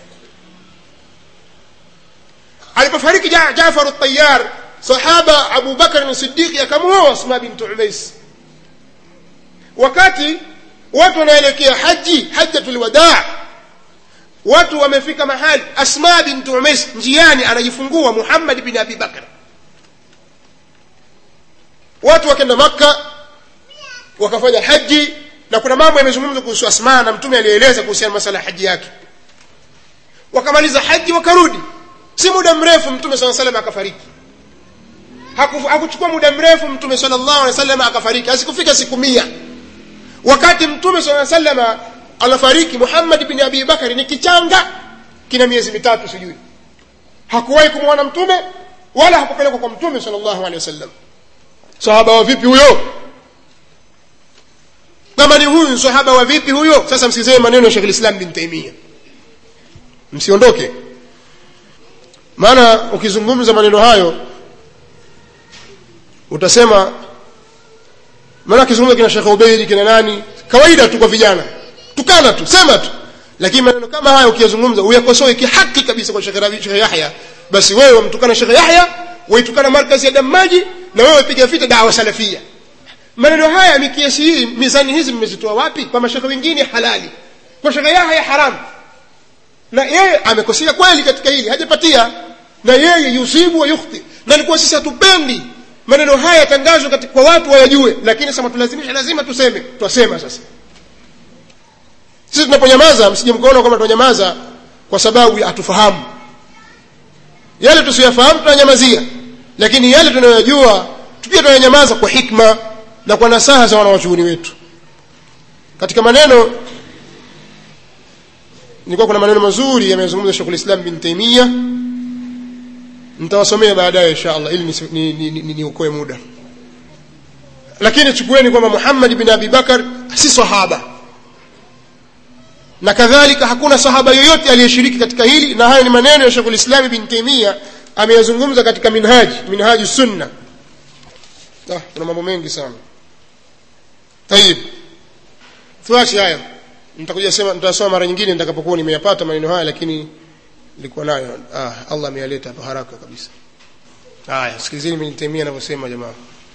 Alipofariki Jaafar at-Tayyar, sahaba Abu Bakar ni Siddiq akamuoa Asma bint Umais. Wakati watu wanaelekea haji, hajjatul wadaa, watu wamefika mahali, Asma bint Umais njiani anajifungua Muhammad bin Abi Bakar. Watu wakaenda Makkah wakafanya haji, na kuna mambo yamezungumzwa kuhusu Asma na mtume alieleza kuhusiana masala haji yake. Wakamaliza haji wakarudi, si muda mrefu mtume sallallahu alaihi wasallam akafariki. Hakuchukua muda mrefu mtume sallallahu alaihi wasallam akafariki, asikufika siku mia. Wakati mtume sallallahu alaihi wasallam anafariki, Muhammad bin Abi Bakar ni kichanga kina miezi mitatu sijui, hakuwahi kumwona mtume wala hakupelekwa kwa mtume sallallahu alaihi wasallam. Sahaba wa vipi huyo? Kama ni huyu sahaba wa vipi huyo? Sasa msikizeni maneno ya Sheikh al-Islam bin Taymiyyah, msiondoke, maana ukizungumza maneno hayo utasema, maana kizungumza kina Sheikh Ubayd kina nani kawaida tu kwa vijana, tukana tu, sema tu. Lakini maneno kama haya ukiyazungumza uyakosoe kihaki kabisa kwa Sheikh Rabi Sheikh Yahya, basi wewe umtukana Sheikh Yahya, uitukana markazi ya Damaji, na wewe piga vita dawa salafia. Maneno haya ni kiasi hii, mizani hizi mmezitoa wapi? Kwa mashaka wengine halali, kwa Sheikh Yahya haramu. Na yeye amekosea kweli katika hili, hajapatia, na yeye yusibu wa yukhti. Na alikuwa sisi hatupendi maneno haya yatangazwe katika kwa watu wayajue, lakini sasa tulazimisha, lazima tuseme. Twasema sasa. Sisi tunaponyamaza, msije mkaona kwamba tunanyamaza kwa sababu hatufahamu. Yale tusiyofahamu tunanyamazia, lakini yale tunayojua pia tunanyamaza kwa hikma na kwa nasaha za wanawachuoni wetu. Katika maneno nilikuwa kuna maneno mazuri yamezungumzwa Sheikh al-Islam bin Taymiyyah, nitawasomea baadaye inshallah ili ni ni, ni, ni ukoe muda. Lakini chukueni kwamba Muhammad bin Abi Bakar si sahaba, na kadhalika hakuna sahaba yoyote aliyeshiriki katika hili, na haya ni maneno ya Sheikh al-Islam bin Taymiyyah ameyazungumza katika minhaj minhaj sunna. Ah, kuna mambo mengi sana. Tayib, tuache haya, nitakuja sema, nitasoma mara nyingine nitakapokuwa nimeyapata maneno haya, lakini nilikuwa nayo, ah Allah ameyaleta hapa haraka kabisa. Haya, sikizeni mimi nitemia ninavyosema jamaa.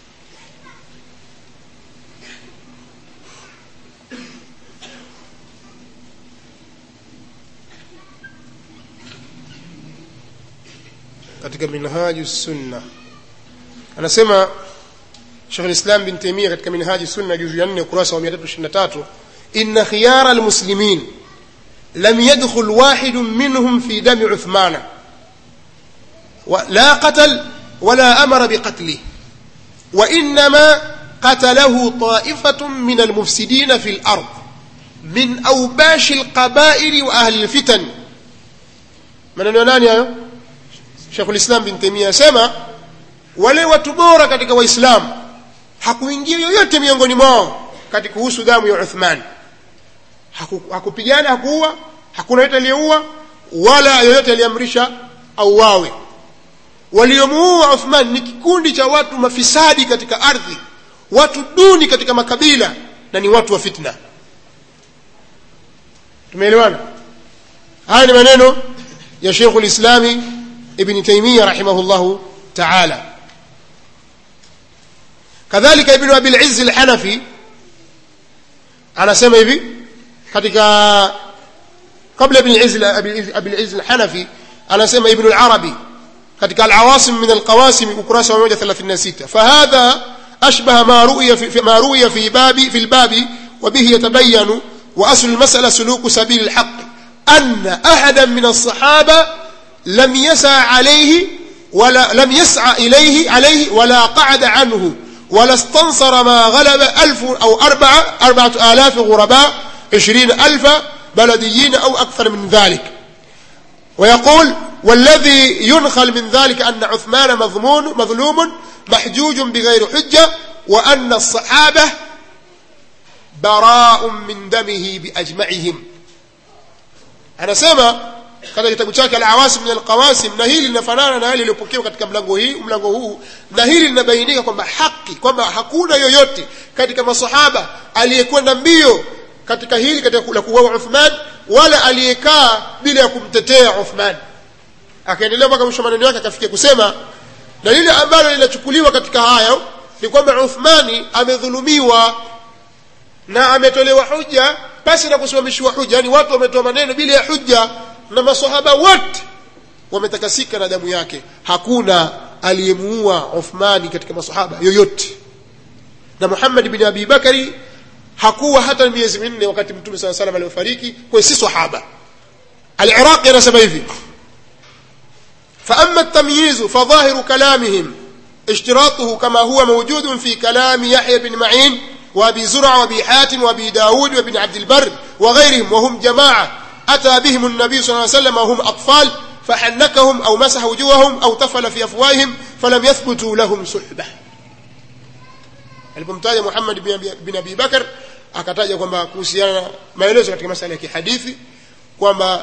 Katika minhaju sunna anasema Sheikh al-Islam bin Taymiyyah katika minhaju sunna juzu ya nne ukurasa wa mia tatu ishirini na tatu, inna khiyara al-muslimin lam yadkhul wahid minhum fi dami Uthman wa la qatal wala amara biqatlihi wa inma qatalahu ta'ifatun min al-mufsidin fi al-ard min awbash al-qaba'il wa ahli al-fitan. maneno nani hayo? Sheikh al-Islam bin Taymiyyah asema wale watu bora katika waislamu hakuingia yoyote miongoni mwao katika kuhusu damu ya Uthman. Hakupigana, hakuua, hakuna yote aliyeua wala yoyote aliamrisha au wawe. Waliomuua Uthman ni kikundi cha watu mafisadi katika ardhi, watu duni katika makabila, na ni watu wa fitna. Tumeelewana? Haya ni maneno ya Sheikh al-Islam Ibn Taymiyyah rahimahullahu ta'ala. Kadhalika Ibn Abi al-Izz al-Hanafi anasema hivi katika kabla Ibn al-Izz Abi al-Izz al-Hanafi anasema Ibn al-Arabi katika al-Awasim min al-Qawasim ukurasa wa mia moja thelathini na sita, fahadha ashbaha ma ru'ya fi ma ru'ya fi babi fi al-babi wa bihi yatabayyanu wa asl al-mas'ala suluku sabil al-haqq anna ahadan min as-sahaba lam yas'a alayhi wala lam yas'a ilayhi alayhi wala qa'ada anhu ولا استنصر ما غلب ألف أو أربعة أربعة آلاف غرباء عشرين ألف بلديين أو أكثر من ذلك. ويقول والذي ينخل من ذلك أن عثمان مظلوم مظلوم محجوج بغير حجة وأن الصحابة براء من دمه بأجمعهم. أنا سمع katika kitabu chake al-Awasim min al-Qawasim, na hili linafanana na hili lililopokewa katika mlango hii mlango huu, na hili linabainika kwamba haki kwamba hakuna yoyote katika masahaba aliyekwenda mbio katika hili katika la kuua Uthman wala aliyekaa bila ya kumtetea Uthman. Akaendelea mpaka mwisho maneno yake akafikia kusema, na lile ambalo linachukuliwa katika hayo ni kwamba Uthmani amedhulumiwa na ametolewa hujja basi na kusimamishwa hujja, yani watu wametoa maneno bila ya hujja, na masahaba wote wametakasika na damu yake. Hakuna aliyemuua Uthmani katika masahaba yoyote, na Muhammad bin Abi Bakari hakuwa hata miezi minne wakati Mtume صلى الله عليه وسلم alifariki, kwa si sahaba. Al-Iraqi anasema hivi, fa amma at-tamyiz fa dhahiru kalamihim اشتراطه كما هو موجود في كلام يحيى بن معين وابي زرع وابي حاتم وابي داود وابن عبد البر وغيرهم وهم جماعة أتى بهم النبي صلى الله عليه وسلم وهم أطفال فحنكهم أو مسح وجوههم أو تفل في أفواههم فلم يثبتوا لهم صحبة. alipomtaja Muhammad bin Abi Bakar akataja kwamba kuhusiana maelezo katika masala ya kihadithi kwamba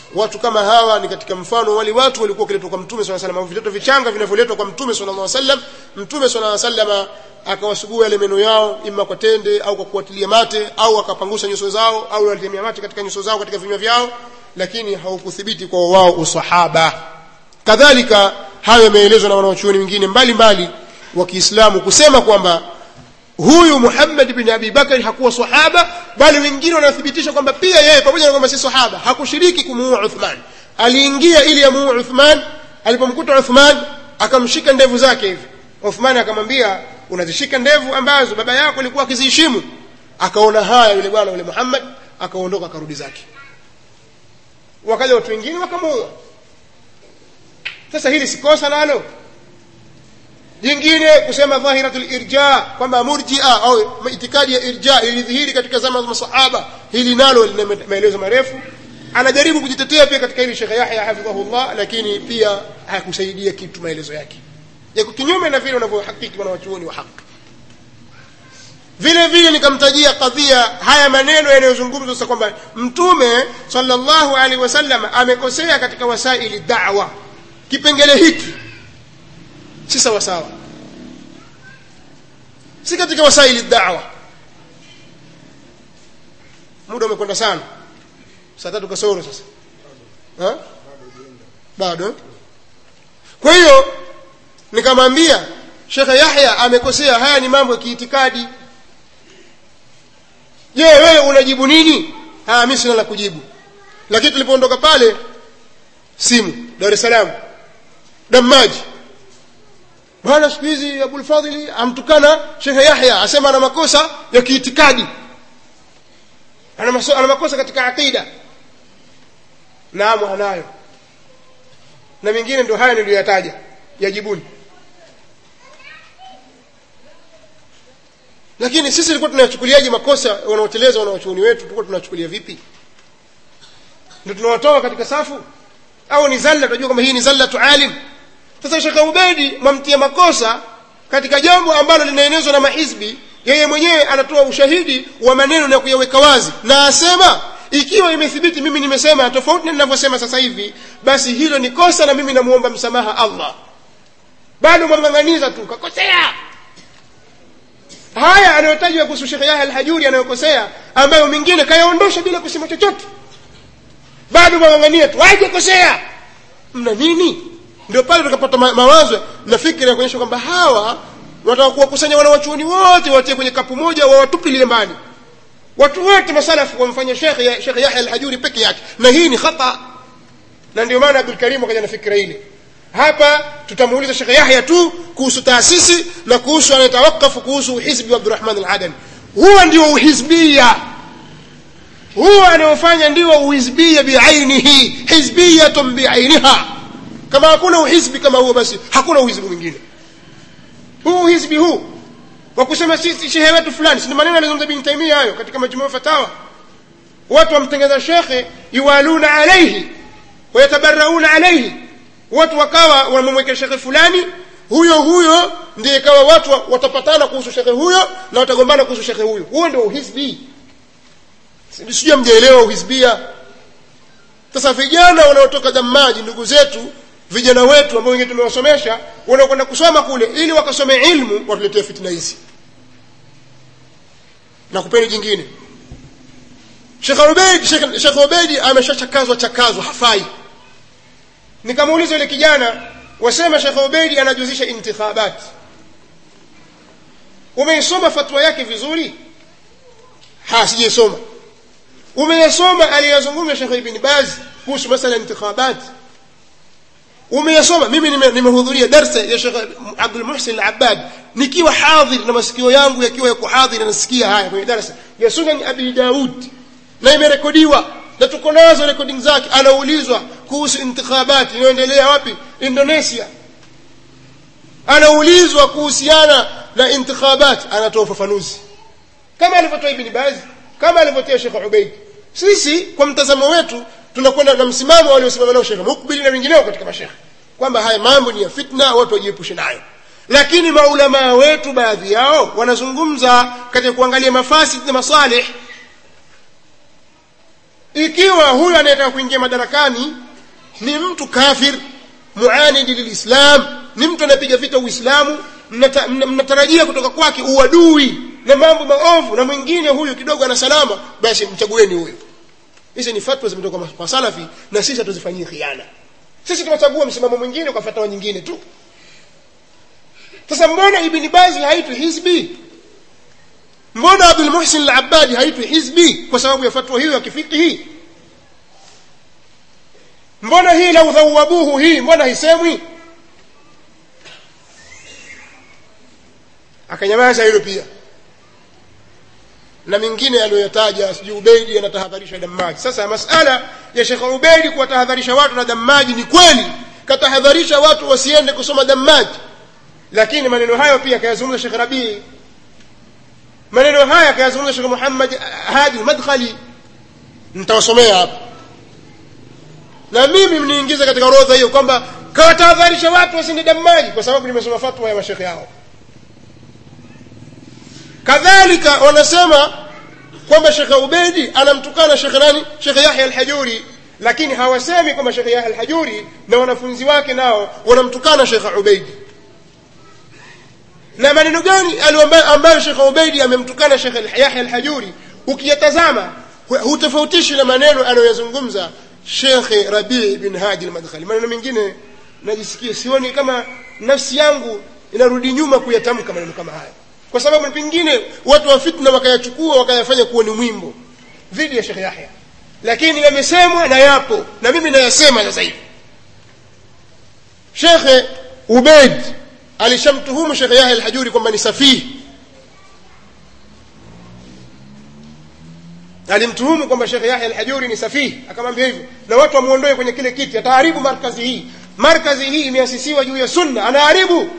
watu kama hawa ni katika mfano wale watu walikuwa kiletwa kwa mtume sallallahu alaihi wasallam, vitoto vichanga vinavyoletwa kwa mtume sallallahu alaihi wasallam. Mtume sallallahu alaihi wasallam akawasugua yale meno yao ima kwa tende au kwa kuatilia mate au akapangusha nyuso zao au alitemia mate katika nyuso zao katika vinywa vyao, lakini haukuthibiti kwa wao usahaba. Kadhalika hayo yameelezwa na wanawachuoni wengine mbalimbali wa Kiislamu kusema kwamba huyu Muhammad bin Abi Bakr hakuwa sahaba, bali wengine wanathibitisha kwamba pia yeye pamoja na kwamba si sahaba hakushiriki kumuua Uthman. Aliingia ili amuue Uthman, alipomkuta Uthman akamshika ndevu zake hivi. Uthman akamwambia, unazishika ndevu ambazo baba yako alikuwa akiziheshimu. Akaona haya yule bwana yule Muhammad, akaondoka akarudi zake. Wakaja watu wengine wakamuua. Sasa hili si kosa nalo. Jingine kusema dhahiratul irja kwamba murji'a au itikadi ya irja ilidhihiri katika zama za masahaba, hili nalo lina maelezo marefu. Anajaribu kujitetea pia katika hili Sheikh Yahya hafidhahullah, lakini pia hakusaidia kitu maelezo yake. Yako kinyume na vile wanavyohakiki wanawachuoni wa haki. Vile vile nikamtajia kadhia haya maneno yanayozungumzwa sasa kwamba mtume sallallahu alaihi wasallam amekosea katika wasaili da'wa. Kipengele hiki si sawa sawa, si katika wasaili da'wa. Muda umekwenda sana, saa tatu kasoro sasa, ha bado. Kwa hiyo nikamwambia Sheikh Yahya amekosea, haya ni mambo ya kiitikadi. Je, wewe unajibu nini? Ah, mimi sina la kujibu. Lakini tulipoondoka pale, simu Dar es Salaam, Damaji, bwana siku hizi Abul Fadhili amtukana Sheikh Yahya, asema ana makosa ya kiitikadi, ana makosa, ana makosa katika aqida. Naam, anayo, na mengine ndio haya niliyoyataja, yajibuni. Lakini sisi tulikuwa tunachukuliaje makosa wanaoteleza wanawachuoni wetu? Tulikuwa tunachukulia vipi? Ndio tunawatoa katika safu au ni zalla? Tunajua kama hii ni zalla tu alim. Sasa Sheikh Ubaidi mwamtia makosa katika jambo ambalo linaenezwa na mahizbi, yeye mwenyewe anatoa ushahidi wa maneno na kuyaweka wazi, na asema ikiwa imethibiti mimi nimesema tofauti na ninavyosema sasa hivi, basi hilo ni kosa na mimi namuomba msamaha Allah. Bado mwang'aniza tu kakosea. Haya anayotajwa kuhusu Sheikh Yahya al-Hajuri anayokosea, ambayo mingine kayaondosha bila kusema chochote, bado mwang'ania tu aje kosea. Mna nini? Ndio pale tukapata ma- mawazo na fikra ya kuonyesha kwamba hawa wataka kuwakusanya wanawachuoni wote watie kwenye kapu moja, wawatupilie mbali watu wote masalafu, wamfanya Sheikh ya, Sheikh Yahya al-Hajuri peke yake, na hii ni khata. Na ndio maana Abdul Karim akaja na fikra ile. Hapa tutamuuliza Sheikh Yahya tu kuhusu taasisi na kuhusu anatawakafu kuhusu hizbi wa Abdurrahman al-Adani. Huo ndio uhizbia, huo anaofanya ndio uhizbia biainihi, hizbiyatun biainiha. Kama hakuna uhizbi kama huo, basi hakuna uhizbi mwingine. Huu uhizbi huu wa kusema sisi shehe wetu fulani, si maneno alizungumza Ibn Taymiyyah hayo katika Majmu' Fatawa. Watu wamtengeza shekhe yuwaluna alayhi wa yatabarrauna alayhi, watu wakawa wamemwekea shekhe fulani, huyo huyo ndiye ikawa watu watapatana kuhusu shekhe huyo na watagombana kuhusu shekhe huyo. Huo ndio uhizbi. Sijui mjaelewa uhizbia. Sasa vijana wanaotoka Damaji, ndugu zetu, vijana wetu ambao wengine tumewasomesha, wanakwenda kusoma kule ili wakasome ilmu, watuletee fitna hizi. Na kupeni jingine, Sheikh Ubaid Sheikh, Sheikh Ubaid ameshachakazwa chakazwa, hafai. Nikamuuliza yule kijana, wasema Sheikh Ubaid anajuzisha intikhabat, umeisoma fatwa yake vizuri? Ha, sijisoma. Umeyasoma aliyazungumza Sheikh Ibn Baz kuhusu masala ya intikhabat? Umeyasoma? Mimi nimehudhuria darasa ya Sheikh Abdul Muhsin al-Abbad nikiwa hadhir na masikio yangu yakiwa yako hadhir, nasikia haya kwenye darasa ya Sunan Abi Daud, na imerekodiwa na tuko nazo recording zake. Anaulizwa kuhusu intikhabat inaendelea wapi, Indonesia. Anaulizwa kuhusiana na intikhabat, anatoa ufafanuzi kama alivyotoa Ibn Baz, kama alivyotoa Sheikh Ubaid. Sisi kwa mtazamo wetu tunakwenda na msimamo waliosimama nao Sheikh Mukbil na wengineo katika mashekhe, kwamba haya mambo ni ya fitna, watu wajiepushe nayo. Lakini maulama wetu baadhi yao wanazungumza katika kuangalia mafasid na masalih. ikiwa huyu anayetaka kuingia madarakani ni mtu kafir muanidi lilislam, ni mtu anapiga vita Uislamu, mnatarajia kutoka kwake uadui na mambo maovu, na mwingine huyu kidogo ana salama, basi mchagueni huyo. Hizi ni fatwa zimetoka kwa salafi, na sisi hatuzifanyii khiana. Sisi tunachagua msimamo mwingine kwa fatwa nyingine tu. Sasa mbona Ibn Baz haitwi hizbi? Mbona Abdul Muhsin al-Abbadi haitwi hizbi kwa sababu ya fatwa hiyo ya kifiqhi? Mbona hii la udhawabuhu hii mbona hisemwi? Akanyamaza hilo pia. Na mingine aliyotaja, sijui Ubaidi anatahadharisha Damaji. Sasa masala ya Sheikh Ubaidi kuwatahadharisha watu na Damaji ni kweli, katahadharisha watu wasiende kusoma Damaji, lakini maneno hayo pia kayazungumza Sheikh Rabi, maneno haya kayazungumza Sheikh Muhammad Hadi Madkhali. Nitawasomea hapa, na mimi mniingiza katika orodha hiyo kwamba kawatahadharisha watu wasiende Damaji kwa sababu nimesoma fatwa ya mashekhi hao. Kadhalika wanasema kwamba Sheikh Ubaidi anamtukana Sheikh nani? Sheikh Yahya al-Hajuri, lakini hawasemi kwamba Sheikh Yahya al-Hajuri na wanafunzi wake nao wanamtukana Sheikh Ubaidi. Na maneno gani ambayo Sheikh Ubaidi amemtukana Sheikh Yahya al-Hajuri? Ukiyatazama hutofautishi na maneno anayozungumza Sheikh Rabi' bin Hadi al-Madkhali. Maneno mengine najisikia sioni kama nafsi yangu inarudi nyuma kuyatamka maneno kama haya, kwa sababu pengine watu wa fitna wakayachukua wakayafanya kuwa ni mwimbo dhidi ya Sheikh Yahya, lakini yamesemwa na yapo, na mimi nayasema sasa hivi. Sheikh Ubaid alishamtuhumu Sheikh Yahya al-Hajuri kwamba ni safihi. Alimtuhumu kwamba Sheikh Yahya al-Hajuri ni safihi, akamwambia hivyo, na watu wamuondoe kwenye kile kiti, ataharibu markazi hii. Markazi hii imeasisiwa juu ya sunna, anaharibu.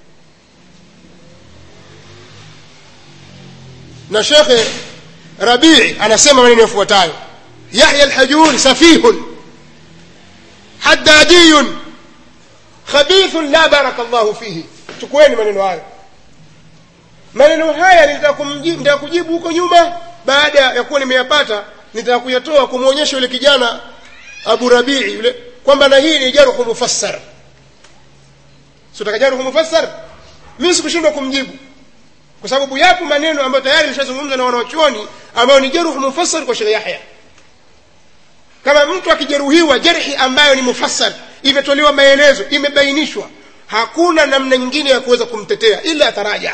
Na Sheikh Rabi' anasema maneno yafuatayo: Yahya al-Hajuri safihun haddadiyun khabithun la barakallahu fihi. Chukueni maneno hayo. Maneno haya nitaka kujibu huko nyuma, baada ya kuwa nimeyapata nitaka kuyatoa kumuonyesha yule kijana Abu Rabi'i yule kwamba na hii ni jaruhu mufassar. Sio takajaruhu mufassar, mimi sikushindwa kumjibu kwa sababu yapo maneno ambayo tayari nishazungumza na wanachuoni ambao ni jaruhu mufassar kwa Sheikh Yahya. Kama mtu akijeruhiwa jarhi ambayo ni mufassar, imetolewa maelezo, imebainishwa, hakuna namna nyingine ya kuweza kumtetea ila ataraja.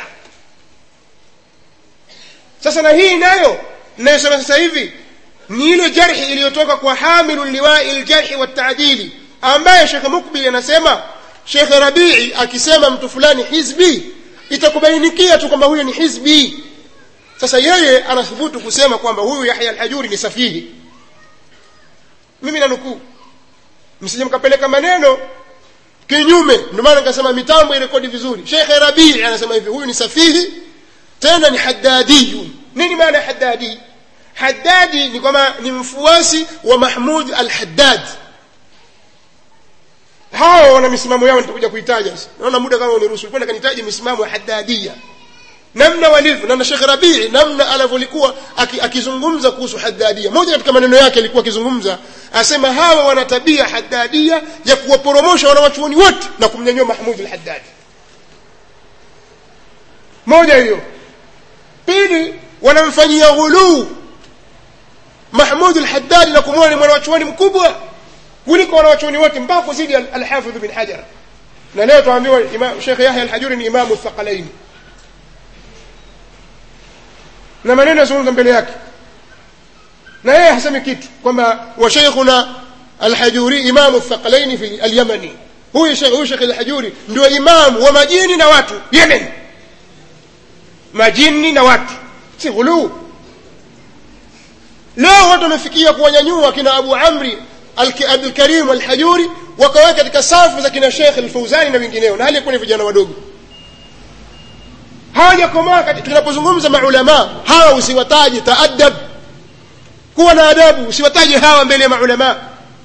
Sasa na hii nayo ninayosema sasa hivi ni ile jarhi iliyotoka kwa hamilul liwa'i al-jarhi wa at-ta'dili, ambaye Sheikh Mukbil anasema Sheikh Rabi'i akisema mtu fulani hizbi, itakubainikia tu kwamba huyo ni hizbi. Sasa yeye anathubutu kusema kwamba huyu Yahya al-Hajuri ni safihi. Mimi nanukuu, msije mkapeleka maneno kinyume. Ndio maana nikasema mitambo irekodi vizuri. Sheikh Rabi'i anasema hivi, huyu ni safihi, tena ni haddadi. Nini maana haddadi? Haddadi ni kama ni mfuasi wa Mahmud al-Haddad. Hao wana misimamo yao, nitakuja kuitaja. Naona muda kama uniruhusu, kwenda kanitaje misimamo ya Haddadiyya, namna walivyo. Na Sheikh Rabi'i namna anavolikuwa akizungumza kuhusu Haddadiyya, moja katika maneno yake alikuwa akizungumza, asema hawa wana tabia Haddadiyya ya kuwaporomosha wanawachuoni wote na kumnyanyua Mahmud al-Haddad. Moja hiyo. Pili, wanamfanyia ghulu Mahmud al-Haddad na kumwona ni mwanachuoni mkubwa kuliko wanachuoni wote, mpaka kuzidi al-Hafidh bin Hajar. Na leo tuambiwa Imam Sheikh Yahya al-Hajuri ni imamu al-Thaqalain, na maneno yazungumza mbele yake, na yeye hasemi kitu kwamba wa shaykhuna al-Hajuri imamu al-Thaqalain fi al-Yamani. Huyu Sheikh huyu Sheikh al-Hajuri ndio imamu wa majini na watu Yemen, majini na watu, si ghulu. Leo watu wamefikia kuwanyanyua kina Abu Amri Abdul Karim al-Hajuri wakaweka katika safu za kina Sheikh al-Fawzani na wengineo, na hali kuna vijana wadogo hawajakomaa. Tunapozungumza maulama hawa usiwataje, taadab, kuwa na adabu, usiwataje hawa mbele ya maulama.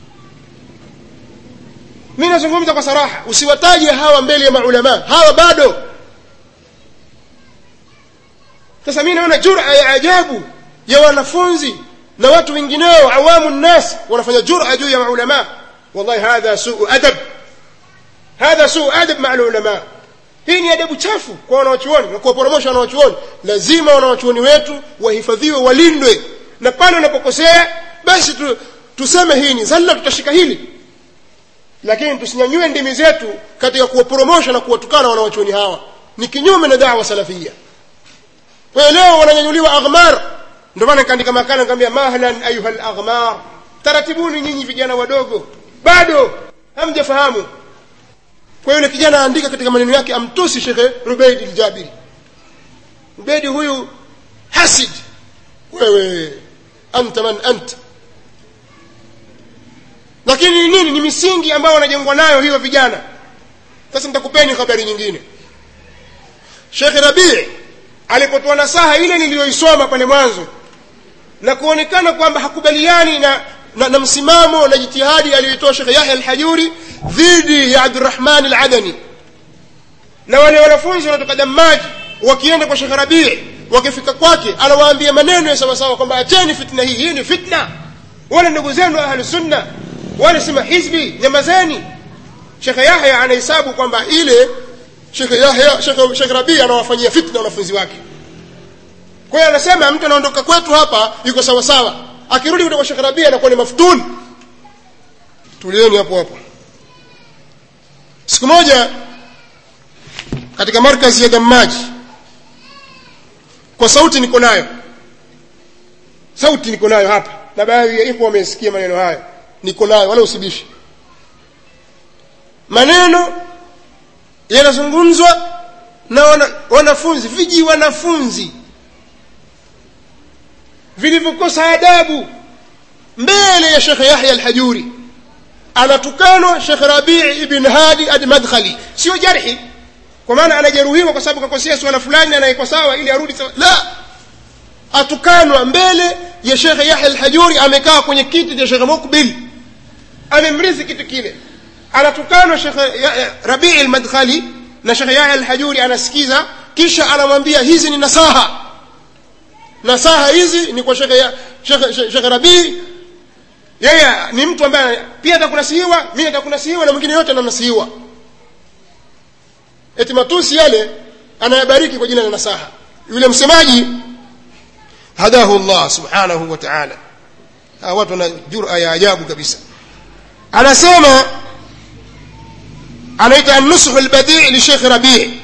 Mimi nazungumza kwa saraha, usiwataje hawa mbele ya maulama, hawa bado. Sasa mimi naona jur'a ya ajabu ya wanafunzi na watu wengineo awamu nnas wanafanya jur'a juu ya maulama. Wallahi hadha suu adab, hadha suu adab ma'a ulama. Hii ni adabu chafu kwa wanawachuoni na kwa poromosha wanawachuoni. Lazima wanawachuoni wetu wahifadhiwe, walindwe, na pale wanapokosea basi tu, tuseme hii ni zalla, tutashika hili, lakini tusinyanyue ndimi zetu katika kuwaporomosha na kuwatukana wanawachuoni hawa. Ni kinyume na da'wa salafia. Kwa leo wananyanyuliwa aghmar. Ndio maana nikaandika makala nikamwambia mahlan ayuha al-aghmar, taratibuni nyinyi vijana wadogo, bado hamjafahamu. Kwa yule kijana aandika katika maneno yake amtusi Sheikh Rubaid al-Jabiri. Rubaid huyu hasid, wewe anta man anta. Lakini nini? Ni misingi ambayo wanajengwa nayo hiyo vijana. Sasa nitakupeni habari nyingine. Sheikh Rabi' alipotoa nasaha ile niliyoisoma pale mwanzo na kuonekana kwamba hakubaliani na, na, na msimamo na jitihadi aliyotoa Sheikh Yahya al-Hajuri dhidi ya Abdurrahman al-Adani, na wale wanafunzi wanatoka Damaji wakienda kwa Sheikh Rabi' wakifika kwake anawaambia maneno ya sawa sawa kwamba acheni fitna hii, hii ni fitna, wala ndugu zenu ahli sunna wala sima hizbi, nyamazeni. Sheikh Yahya anahesabu kwamba ile Sheikh Yahya Sheikh Sheikh Rabi' anawafanyia fitna wanafunzi wake. Kwa hiyo anasema mtu anaondoka kwetu hapa yuko sawa sawa, akirudi kutoka Sheikh Rabi' anakuwa ni maftun. Tulieni hapo hapo. Siku moja katika markazi ya Damaji, kwa sauti niko nayo, sauti niko nayo hapa, na baadhi ya ikhwa wamesikia maneno haya, niko nayo wala usibishi. Maneno yanazungumzwa na wana, wanafunzi, viji wanafunzi vilivyokosa adabu mbele ya Sheikh Yahya al-Hajuri. Anatukanwa Sheikh Rabi' ibn Hadi al-Madkhali, sio jarhi kwa maana anajeruhiwa kwa sababu kakosea swala fulani anaiko sawa ili arudi sawa, la, atukanwa mbele ya Sheikh Yahya al-Hajuri. Amekaa kwenye kiti cha Sheikh Mukbil, amemrithi kitu kile, anatukanwa Sheikh Rabi' al-Madkhali na Sheikh Yahya al-Hajuri anasikiza, kisha anamwambia hizi ni nasaha, nasaha hizi ni kwa Sheikh Sheikh Sheikh Rabi'. Yeye ni mtu ambaye pia atakunasihiwa, mimi atakunasihiwa na mwingine yote ananasihiwa. Eti matusi yale anayabariki kwa jina la nasaha. Yule msemaji hadahu Allah subhanahu wa ta'ala, hawa watu wana jur'a ya ajabu kabisa. Anasema anaita an-nusuh al-badi' li Sheikh Rabi'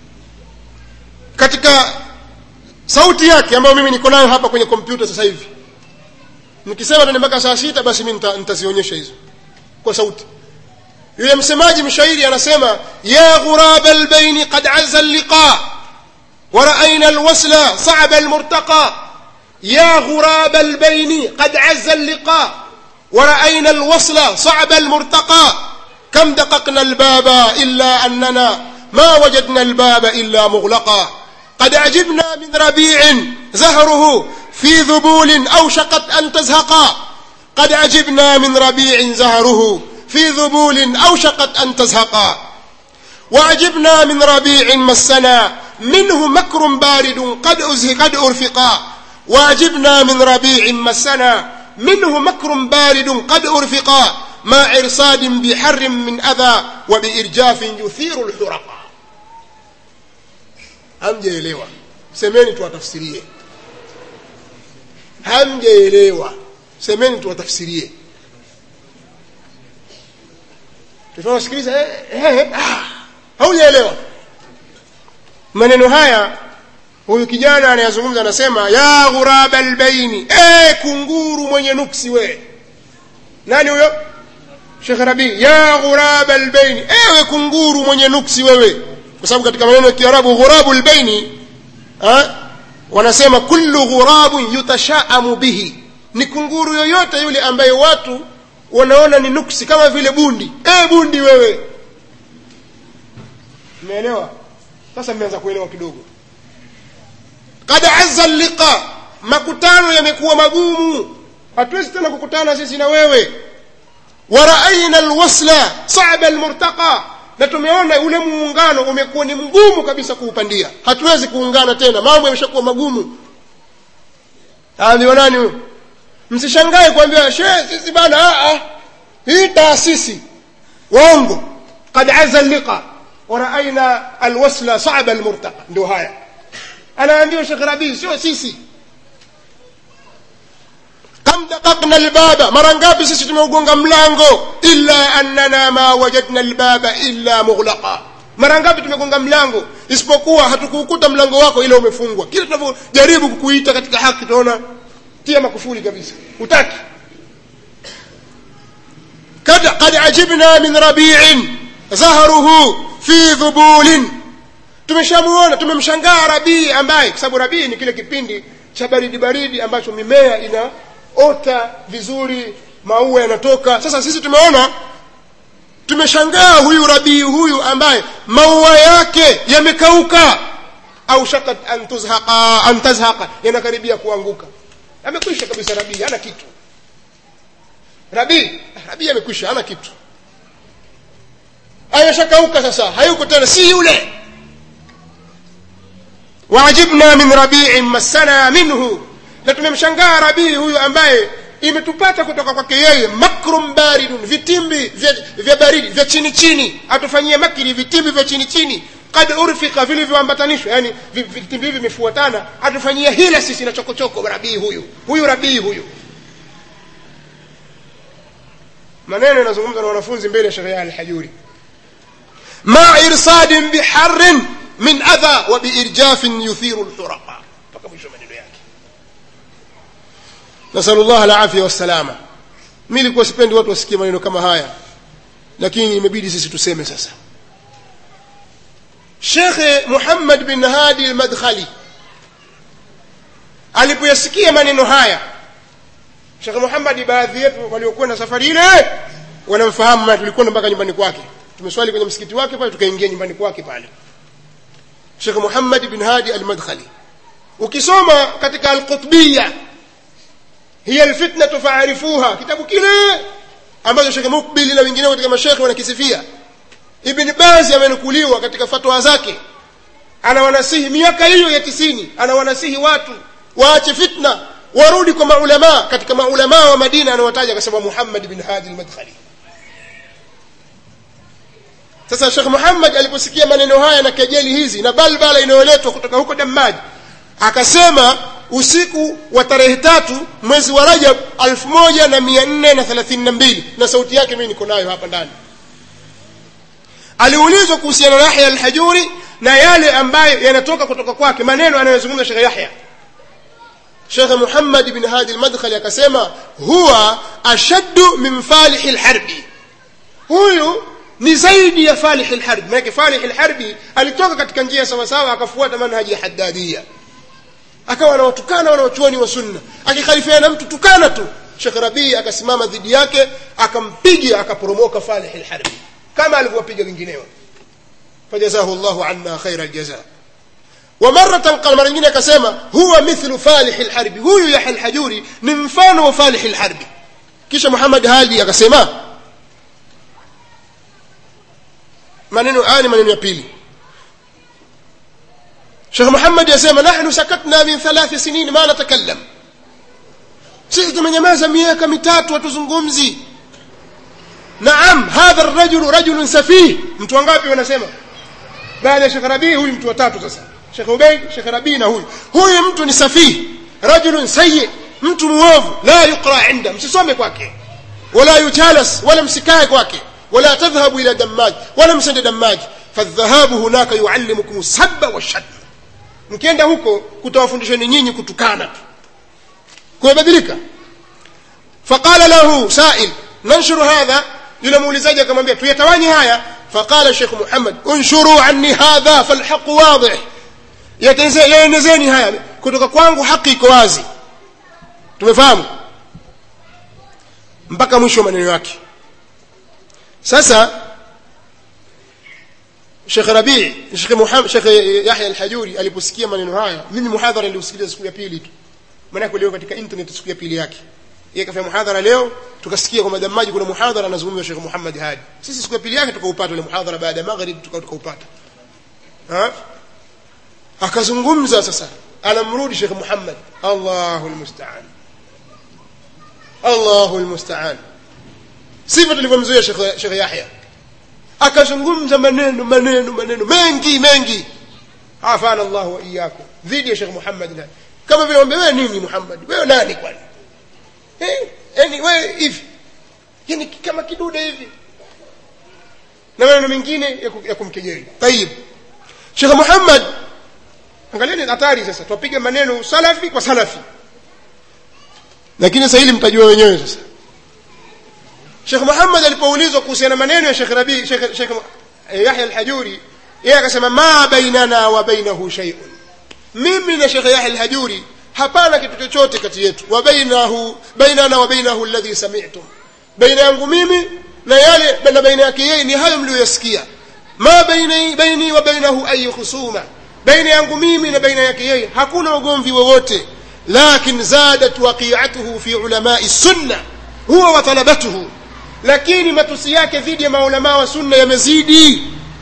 katika sauti yake ambayo mimi niko nayo hapa kwenye kompyuta sasa hivi. Nikisema ndio mpaka saa sita basi mimi nitazionyesha hizo kwa sauti. Yule msemaji mshairi anasema ya ghurab al-bayn qad azza al-liqa wa ra'ayna al-wasla sa'ab al-murtaqa. Ya ghurab al-bayn qad azza al-liqa wa ra'ayna al-wasla sa'ab al-murtaqa. كم دققنا الباب إلا أننا ما وجدنا الباب إلا مغلقا. قد عجبنا من ربيع زهره في ذبول أوشقت أن تزهقا. قد عجبنا من ربيع زهره في ذبول أوشقت أن تزهقا. وعجبنا من ربيع مسنا منه مكر بارد قد أزه قد أرفقا. وعجبنا من ربيع مسنا منه مكر بارد قد أرفقا. ما عرصاد بحر من أذى وبإرجاف يثير الحرقا. hamjaelewa, semeni tuwatafsirie. Hamjaelewa, semeni tuwatafsirie. Tunawasikiliza eh eh ah, haujaelewa maneno haya. Huyu kijana anayazungumza anasema ya ghurab al-bayn, eh kunguru mwenye nuksi we. Nani huyo? Sheikh Rabi'. Ya ghurab al-bayn, ewe kunguru mwenye nuksi wewe. Kwa sababu katika maneno ya Kiarabu ghurabul baini eh wanasema kullu ghurabun yutashaamu bihi, ni kunguru yoyote yule ambaye watu wanaona ni nuksi, kama vile bundi. Eh bundi wewe. Umeelewa? Sasa mmeanza kuelewa kidogo. Qad azza al-liqa, makutano yamekuwa magumu, hatuwezi tena kukutana sisi na wewe. Wa ra'ayna al-wasla sa'ba al-murtaqa, na tumeona ule muungano umekuwa ni mgumu kabisa kuupandia, hatuwezi kuungana tena, mambo yameshakuwa magumu. Haambiwa nani huyo? msishangae kuambia shehe sisi bana a a hii taasisi waongo qad azza liqa wa ra'ayna alwasla sa'ba almurtaqa ndio haya anaambiwa Sheikh Rabi sio sisi kam daqaqna albaba mara ngapi sisi tumeugonga mlango illa annana ma wajadna albaba illa mughlaqa mara ngapi tumegonga mlango isipokuwa hatukukuta mlango wako ile umefungwa kila tunapojaribu kukuita katika haki tunaona tia makufuli kabisa utaki kada qad ajibna min rabi'in zahruhu fi dhubulin tumeshamuona tumemshangaa Rabii ambaye kwa sababu Rabii ni kile kipindi cha baridi baridi ambacho mimea inaota vizuri maua yanatoka sasa sisi tumeona tumeshangaa huyu Rabii huyu ambaye maua yake yamekauka au shakat an tuzhaqa an tazhaqa yanakaribia kuanguka amekwisha kabisa Rabii hana kitu Rabii Rabii amekwisha hana kitu ayashakauka sasa hayuko tena si yule waajibna min rabi'in masana minhu na tumemshangaa Rabii huyu ambaye imetupata kutoka kwake yeye makrum baridun vitimbi vya baridi vya chini chini atufanyie makiri vitimbi vya chini chini kad urfika vilivyoambatanishwa yani vitimbi hivi vimefuatana atufanyie hila sisi na chokochoko Rabii huyu huyu Rabii huyu maneno yanazungumza na wanafunzi mbele ya Sheikh Yahya al-Hajuri ma irsadin biharrin min adha wa biirjafin yuthiru al-huraqa mpaka mwisho maneno yake nasallallahu al-afia wassalama mimi nilikuwa sipendi watu wasikie maneno kama haya lakini imebidi sisi tuseme sasa Sheikh Muhammad bin Hadi al-Madkhali alipoyasikia maneno haya Sheikh Muhammad baadhi yetu waliokwenda safari ile wanamfahamu na tulikwenda mpaka nyumbani kwake tumeswali kwenye msikiti wake pale tukaingia nyumbani kwake pale Sheikh Muhammad bin Hadi al-Madkhali ukisoma katika al-Qutbiyya hiya al-fitna fa'arifuha kitabu kile ambacho Sheikh Mukbil na wengine katika mashaikh wanakisifia Ibn Baz amenukuliwa katika fatwa zake anawanasihi miaka hiyo ya tisini anawanasihi watu waache fitna warudi kwa maulama katika maulama wa Madina anawataja kwa sababu Muhammad bin Hadi al-Madkhali sasa Sheikh Muhammad aliposikia maneno haya na kejeli hizi na balbala inayoletwa kutoka huko Dammaj akasema usiku wa tarehe tatu mwezi wa Rajab elfu moja na mia nne na thelathini na mbili na sauti yake mimi niko nayo hapa ndani aliulizwa kuhusiana na Yahya al-Hajuri na yale ambayo yanatoka kutoka kwake maneno anayozungumza Sheikh Yahya Sheikh Muhammad bin Hadi al-Madkhali akasema huwa ashaddu min falih al-harbi huyu ni zaidi ya falih al-harbi maana falih al-harbi alitoka katika njia sawa sawa akafuata manhaji ya Haddadiyya akawa anawatukana wanaochuoni wa sunna akikhalifiana mtu tukana tu Sheikh Rabii akasimama dhidi yake akampiga akaporomoka falih al-harbi kama alivyopiga wengineo fajazahu Allahu anna khaira al-jazaa wa maratan qala mara nyingine akasema huwa mithlu falih al-harbi huyu Yahya al-Hajuri ni mfano wa falih al-harbi kisha Muhammad Hadi akasema maneno ani maneno ya pili Sheikh Muhammad yasema nahnu sakatna min thalath sinin ma natakallam sisi tumenyamaza miaka mitatu hatuzungumzi naam hadha ar-rajul rajulun safih mtu wangapi wanasema baada ya Sheikh Rabii huyu mtu wa tatu sasa Sheikh Ubayd Sheikh Rabii na huyu huyu mtu ni safih rajulun sayyi mtu muovu la yuqra inda msisome kwake wala yutalas wala msikae kwake ولا تذهبوا إلى دماج ولا مسند دماج فالذهاب هناك يعلمكم السب والشتم mkienda huko kutawafundisheni nyinyi kutukana kwa badilika faqala lahu sa'il nanshuru hadha yule muulizaji akamwambia tuyatawanye haya faqala Sheikh Muhammad unshuru anni hadha falhaq wadih yatenezeni haya kutoka kwangu haki iko wazi tumefahamu mpaka mwisho maneno yake sasa Sheikh Rabii Sheikh Muhammad Sheikh Yahya al-Hajuri aliposikia maneno haya mimi muhadhara niliusikiliza siku ya pili tu maana leo katika internet siku ya pili yake yeye kafanya muhadhara leo tukasikia kwa Dammaj kuna muhadhara anazungumza Sheikh Muhammad Hadi sisi siku ya pili yake tukaupata ile muhadhara baada ya maghrib tukaupata ha akazungumza sasa anamrudi Sheikh Muhammad Allahu almusta'an Allahu almusta'an. Sifa tulivyomzoea Sheikh Sheikh Yahya akazungumza maneno maneno maneno mengi mengi, afana Allah wa iyyakum, dhidi ya Sheikh Muhammad. Kama vile wewe nini Muhammad, wewe nani kwani? Eh, yani wewe hivi, yani kama kidude hivi na maneno mengine ya kumkejeli. Tayib, Sheikh Muhammad, angalieni hatari sasa, tupige maneno salafi kwa salafi, lakini sasa hili mtajua wenyewe. Sasa Sheikh Muhammad alipoulizwa kuhusiana maneno ya Sheikh Rabi Sheikh Sheikh Yahya al-Hajuri, yeye akasema ma bainana wa bainahu shay'un, mimi na Sheikh Yahya al-Hajuri hapana kitu chochote kati yetu. Wa bainahu bainana wa bainahu alladhi sami'tum, baina yangu mimi na yale na baina yake yeye ni hayo mlioyasikia. Ma baini baini wa bainahu ay khusuma, baina yangu mimi na baina yake yeye hakuna ugomvi wowote. Lakin zadat waqi'atuhu fi ulama'i sunna huwa wa talabatuhu, lakini matusi yake dhidi ya maulama wa sunna yamezidi,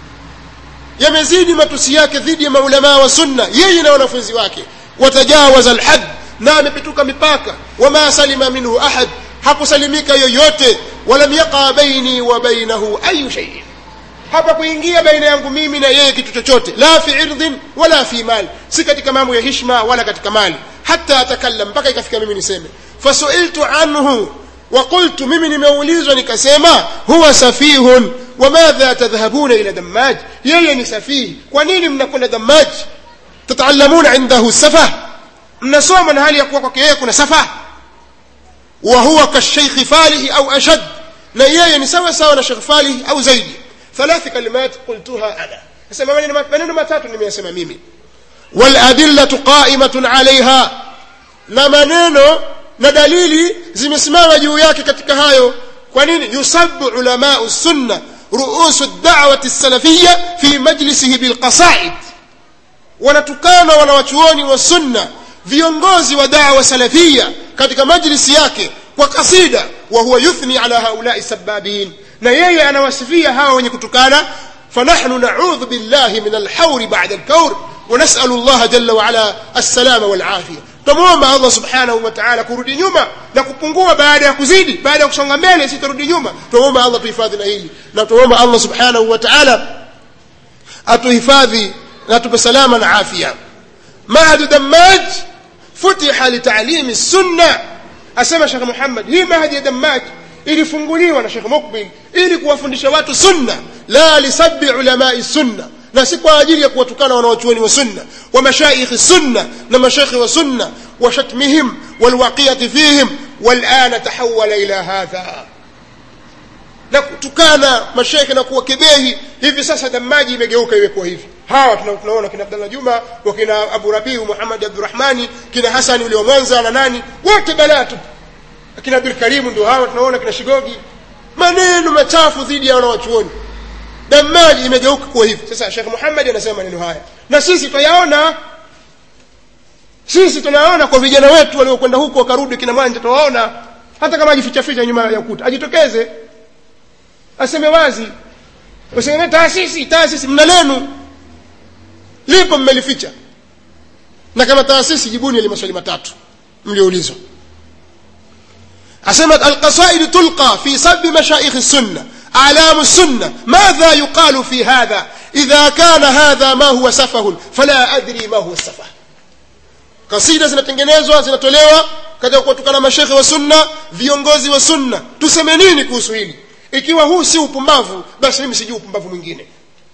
yamezidi matusi yake dhidi ya maulama wa sunna yeye na wanafunzi wake. Watajawaza alhad, na amepituka mipaka. Wama salima minhu ahad, hakusalimika yoyote. Walam yaqa baini wa bainahu ayu shay, hapa kuingia baina yangu mimi na yeye kitu chochote. La fi irdin wala fi mal, si katika mambo ya heshima wala katika mali. Hatta atakallam, mpaka ikafika mimi niseme. Fasuiltu anhu wa qultu, mimi nimeulizwa nikasema, huwa safihun wa madha tadhhabuna ila Dammaj, yeye ni safihi, kwa nini mnakwenda Dammaj? Tataallamuna indahu safah, mnasoma na hali ya kuwa kwake yeye kuna safah. Wa huwa ka Sheikh Falih au ashad, na yeye ni sawa sawa na Sheikh Falih au zaidi. Thalath kalimat qultuha ana, nasema maneno matatu nimeyasema mimi. Wal adillatu qa'imatun 'alayha, na maneno na dalili zimesimama juu yake katika hayo. Kwa nini? Yusabbu ulama'u sunna ru'usu ad-da'wati as-salafiyya fi majlisihi bil qasa'id, wanatukana wanawachuoni wa sunna viongozi wa da'wa salafiyya katika majlisi yake kwa kasida. Wa huwa yuthni ala haula'i sababin, na yeye anawasifia hawa wenye kutukana. Fanahnu na'udhu billahi min al-hawr ba'da al-kawr wa nas'alu Allah jalla wa ala as-salama wal afiyah. Tumuomba Allah subhanahu wa ta'ala kurudi nyuma na kupungua baada ya kuzidi, baada ya kusonga mbele si turudi nyuma. Tumuomba Allah tuhifadhi na hili, na tumuomba Allah subhanahu wa ta'ala atuhifadhi na tupe salama na afya. Mahad Dammaj futiha li ta'lim as-sunnah, asema Sheikh Muhammad, hii mahad ya Dammaj ilifunguliwa na Sheikh Mukbil ili kuwafundisha watu sunna, la li sabbi ulama'i sunna, na si kwa ajili ya kuwatukana wanawachuoni wa sunna wa mashaikh sunna na mashaikh wa sunna wa shatmihim wal waqiyati fihim. Wal ana tahawala ila hadha, na kutukana mashaikh na kuwakebehi. Hivi sasa Dammaji imegeuka iwe kwa hivi. Hawa tunaona kina Abdullah Juma wa kina Abu Rabiu Muhammad Abdurrahmani, kina Hassan ule wa Mwanza na nani, wote balatu. Kina Abdul Karim ndio hawa tunaona, kina Shigogi, maneno machafu dhidi ya wanawachuoni. Dammaji imegeuka kwa hivi. Sasa Sheikh Muhammad anasema maneno haya, na sisi tuyaona, sisi tunaona kwa vijana wetu waliokwenda huko wakarudi kina Mwanja, tuwaona. Hata kama ajificha ficha nyuma ya ukuta, ajitokeze aseme wazi. Useme taasisi taasisi mna lenu lipo mmelificha, na kama taasisi jibuni ile maswali matatu mlioulizwa. Asema al-qasaid tulqa fi sabbi mashaikh as-sunnah أعلام السنة، ماذا يقال في هذا؟ إذا كان هذا ما هو سفه فلا أدري ما هو السفه. قصيدة zinatengenezwa zinatolewa katika kutukana mashaikh wa sunna, viongozi wa sunna. Tuseme nini kuhusu hili? Ikiwa huu si upumbavu, basi mimi sijui upumbavu mwingine.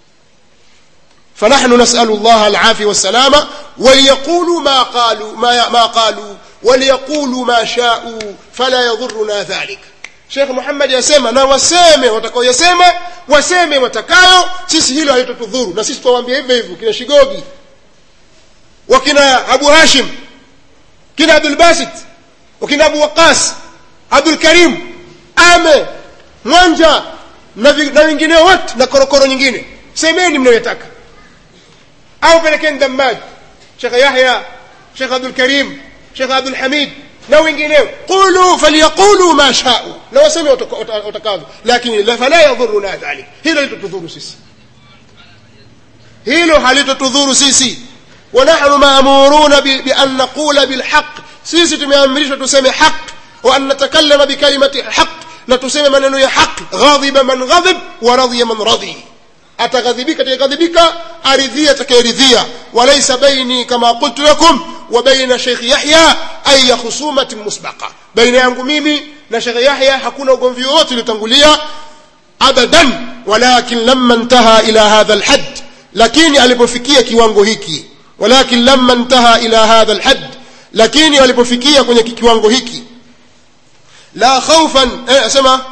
فنحن نسأل الله العافية والسلامة وليقولوا ما قالوا ما ما قالوا وليقولوا ما شاءوا فلا يضرنا ذلك. Sheikh Muhammad yasema, na waseme watakao yasema, waseme watakayo, sisi hilo halitotudhuru. Na sisi tuwaambia hivyo hivyo kina Shigogi, wakina Abu Hashim, kina Abdul Basit, wakina Abu Waqas, Abdul Karim, Ame, Mwanja na na wengine wote na korokoro nyingine. Semeni mnayotaka. Au pelekeni Dammaj, Sheikh Yahya, Sheikh Abdul Karim, Sheikh Abdul Hamid na wengineo. Qulu falyaqulu ma sha'u, la waseme watakavyo, lakini la fala yadhuruna dhalik. Hilo litotudhuru sisi, hilo halitotudhuru sisi. Wa nahnu ma'muruna bi an naqula bil haqq, sisi tumeamrishwa tuseme haki. wa an natakallama bi kalimati haqq na tuseme maneno ya haki ghadhiba man ghadhib wa radhiya man radhi ataghadhibika ataghadhibika aridhia atakayeridhia walaysa baini kama qultu lakum wa baina Sheikh Yahya ay khusumatin musbaqa baina yangu mimi na Sheikh Yahya hakuna ugomvi wote uliotangulia abadan walakin lamma intaha ila hadha alhad lakini alipofikia kiwango hiki walakin lamma intaha ila hadha alhad lakini alipofikia kwenye kiwango hiki la khawfan eh asema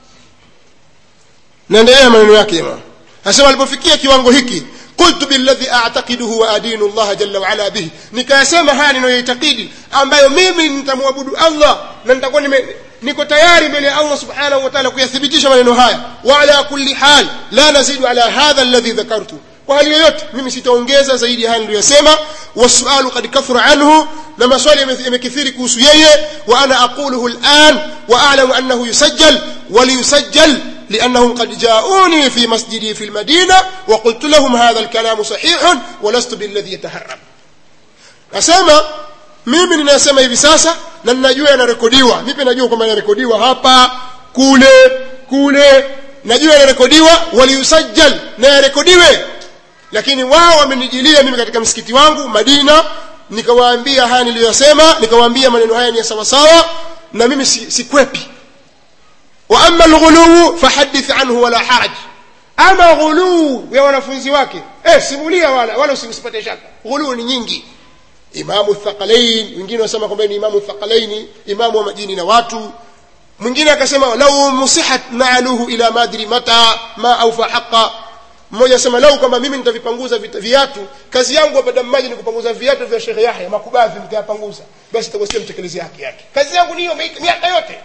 naendelea maneno yake jamaa asema alipofikia kiwango hiki qultu billadhi a'taqiduhu wa adinu Allah jalla wa ala bihi nikayasema haya ninayoitakidi ambayo mimi nitamwabudu Allah na nitakuwa niko tayari mbele ya Allah subhanahu wa ta'ala kuyathibitisha maneno haya wa ala kulli hal la nazidu ala hadha alladhi dhakartu kwa hali yoyote mimi sitaongeza zaidi ya haya niliyosema wasualu qad kathura anhu na maswali yamekithiri kuhusu yeye wa ana aquluhu al'an wa a'lamu annahu yusajjal wa liyusajjal لأنهم قد جاءوني في مسجدي في المدينة وقلت لهم هذا الكلام صحيح ولست بالذي يتهرب أسمع mimi ninasema hivi sasa na ninajua yanarekodiwa mimi najua kama yanarekodiwa hapa kule kule najua yanarekodiwa waliusajjal na yarekodiwe lakini wao wamenijilia mimi katika msikiti wangu Madina nikawaambia haya niliyosema nikawaambia maneno haya ni sawa sawa na mimi sikwepi wa amma al-ghulu fahaddith anhu wala haraj ama ghulu ya wanafunzi wake eh simulia wala wala usipate shaka ghulu ni nyingi imamu thaqalain wengine wasema kwamba ni imamu thaqalaini imamu wa majini na watu mwingine akasema law musihat na'aluhu ila madri mata ma awfa haqa mmoja asema lau kama mimi nitavipanguza viatu kazi yangu hapa damaji ni kupanguza viatu vya Sheikh Yahya makubadhi nitapanguza basi itakuwa mtekelezi haki yake kazi yangu ni hiyo miaka yote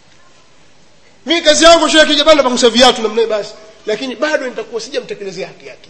mimi kazi yangu Sheikh Jabanda panguza viatu namna basi lakini bado nitakuwa sijamtekelezea haki yake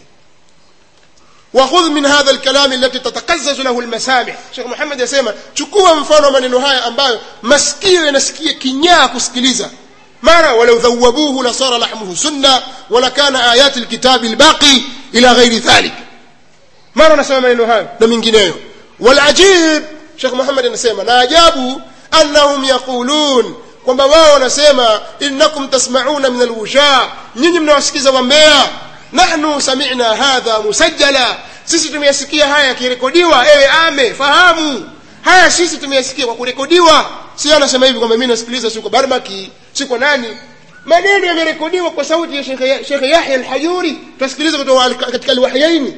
وخذ من هذا الكلام الذي تتقزز له المسامع Sheikh Muhammad yasema chukua mfano maneno haya ambayo masikio yanasikia kinyaa kusikiliza mara walau dhawabuhu la sara lahmuhu sunna wala kana ayat alkitab albaqi ila ghairi dhalik mara nasema maneno haya na mingineyo walajib Sheikh Muhammad anasema na ajabu annahum yaqulun kwamba wao wanasema innakum tasma'una min alwusha nyinyi mnawasikiza wambea nahnu sami'na hadha musajjala sisi tumeyasikia haya yakirekodiwa ewe ame fahamu haya sisi tumeyasikia kwa kurekodiwa si anasema hivi kwamba mimi nasikiliza sio kwa Barmaki sio kwa nani maneno yamerekodiwa kwa sauti ya Sheikh Sheikh Yahya al-Hajuri tusikilize kutoka katika al-Wahyaini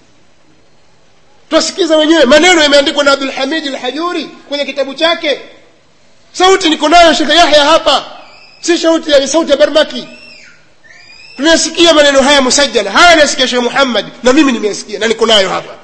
tusikiza wenyewe maneno yameandikwa na Abdul Hamid al-Hajuri kwenye kitabu chake sauti niko nayo Sheikh Yahya hapa si sauti ya sauti ya Barmaki tunasikia maneno haya musajjala haya nasikia Sheikh Muhammad na mimi nimesikia na niko nayo hapa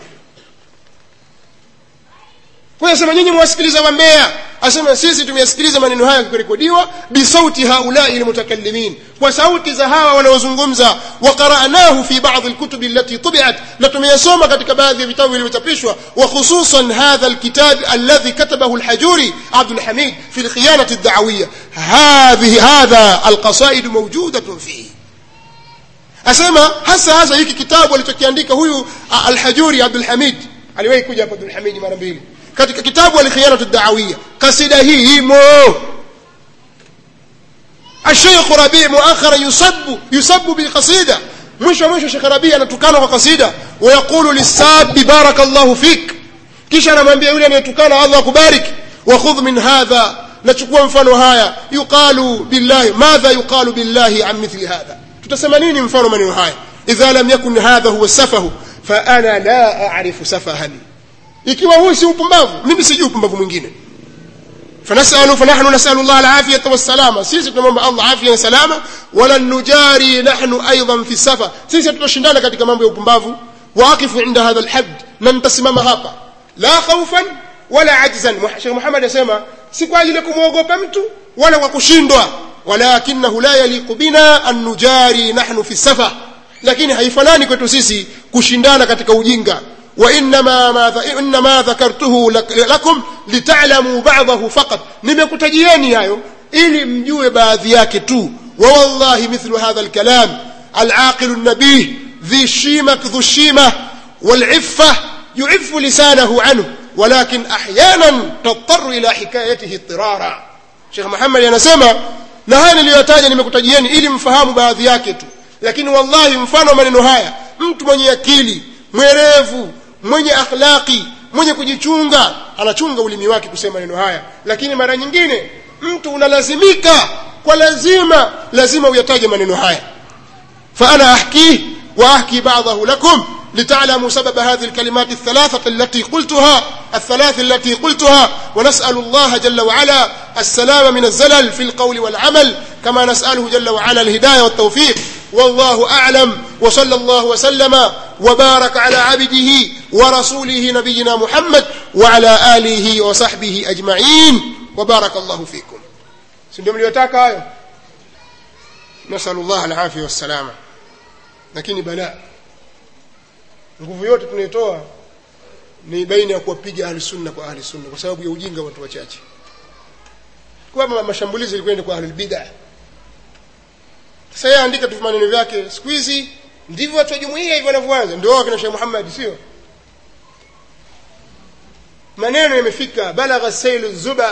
kwa sababu nyinyi mwasikiliza wambea asema sisi tumeyasikiliza maneno haya yakirekodiwa bi sauti haulai almutakallimin kwa sauti za hawa wanaozungumza wa qara'nahu fi ba'd alkutub allati tubi'at na tumeyasoma katika baadhi ya vitabu vilivyochapishwa wa khususan hadha alkitab alladhi katabahu alhajuri Abdul Hamid fi alkhiyanah ad-da'wiyya hadhihi hadha alqasaid mawjudatun fihi asema hasa hasa hiki kitabu alichokiandika huyu al-Hajuri Abdul Hamid aliwahi kuja hapa Abdul Hamid mara mbili katika kitabu al-Khiyanatu ad-Da'wiyya kasida hii imo الشيخ ربيع مؤخرا يسب يسب بالقصيده مش مش الشيخ ربيع anatukana kwa kasida ويقول للساب بارك الله فيك kisha anamwambia yule anayetukana Allah akubariki وخذ من هذا nachukua mfano haya yuqalu billahi madha yuqalu billahi an mithli hadha tutasema nini mfano maneno haya idha lam yakun hadha huwa safahu fa ana la a'rifu safahan ikiwa huwa si upumbavu mimi sijui upumbavu mwingine فنسأل فنحن نسأل الله العافية والسلامة sisi tunamwomba Allah afya na salama wala nujari nahnu aidan fi safa sisi tutashindana katika mambo ya upumbavu waqifu inda hadha alhad na nitasimama hapa la khawfan wala ajzan Sheikh Muhammad yasema si kwa ajili ya kumuogopa mtu wala kwa kushindwa walakinahu la yaliqu bina an nujari nahnu fi safa lakini haifanani kwetu sisi kushindana katika ujinga وانما ما انما ذكرته لكم لتعلموا بعضه فقط nimekutajieni hayo ili mjue baadhi yake tu والله مثل هذا الكلام العاقل النبيه ذي الشيمه ذو الشيمه والعفه يعف لسانه عنه ولكن احيانا تضطر الى حكايته اضطرارا Sheikh Muhammad anasema, na haya niliyotaja nimekutajieni ili mfahamu baadhi yake tu, lakini wallahi mfano maneno haya mtu mwenye akili, mwerevu, mwenye akhlaqi, mwenye kujichunga anachunga ulimi wake kusema maneno haya. Lakini mara nyingine mtu unalazimika kwa lazima lazima uyataje maneno haya. fa ana ahki wa ahki ba'dahu lakum لتعلموا سبب هذه الكلمات الثلاثة التي قلتها الثلاث التي قلتها ونسأل الله جل وعلا السلام من الزلل في القول والعمل كما نسأله جل وعلا الهداية والتوفيق. والله أعلم، وصلى الله وسلم وبارك على عبده ورسوله نبينا محمد وعلى آله وصحبه أجمعين وبارك الله فيكم. سندم ليوتاك آية نسأل الله العافية والسلامة. لكن بلاء nguvu yote tunayotoa ni baina ya kuwapiga ahli sunna kwa ahli sunna kwa sababu ya ujinga watu wachache. Kwa mashambulizi yalikwenda kwa ahli bid'ah. Sasa yeye andika tu maneno yake siku hizi ndivyo watu wa jumuiya hivyo wanavyoanza, ndio wao kina Sheikh Muhammad, sio? Maneno yamefika balagha sayl zuba,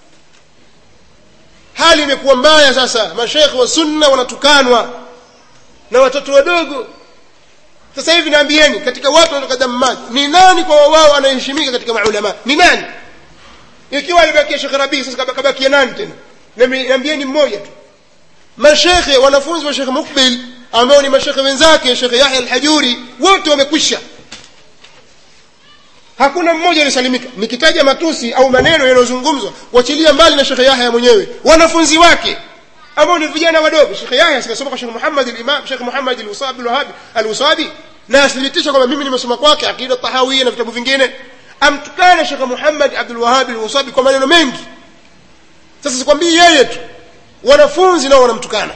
hali imekuwa mbaya. Sasa mashaikh wa sunna wanatukanwa na watoto wadogo. Sasa hivi naambieni, katika watu wanatoka damu maji, ni nani kwa wao anaheshimika katika maulama? Ni nani? Ikiwa alibakia Sheikh Rabi, sasa kabaki nani tena? Naambieni mmoja tu. Mashekhe wanafunzi wa Sheikh Mukbil ambao ni mashekhe wenzake Sheikh Yahya al-Hajuri wote wamekwisha. Hakuna mmoja alisalimika. Nikitaja matusi au maneno yanayozungumzwa, wachilia mbali na Sheikh Yahya mwenyewe, wanafunzi wake ambao ni vijana wadogo. Sheikh Yahya sikasoma kwa Sheikh Muhammad al-Imam, Sheikh Muhammad al-Wasabi al-Wahabi al-Wasabi, na athibitisha kwamba mimi nimesoma kwake akida tahawiyya na vitabu vingine. Amtukana Sheikh Muhammad Abdul Wahhab al-Wasabi kwa maneno mengi. Sasa sikwambii yeye tu, wanafunzi nao wanamtukana.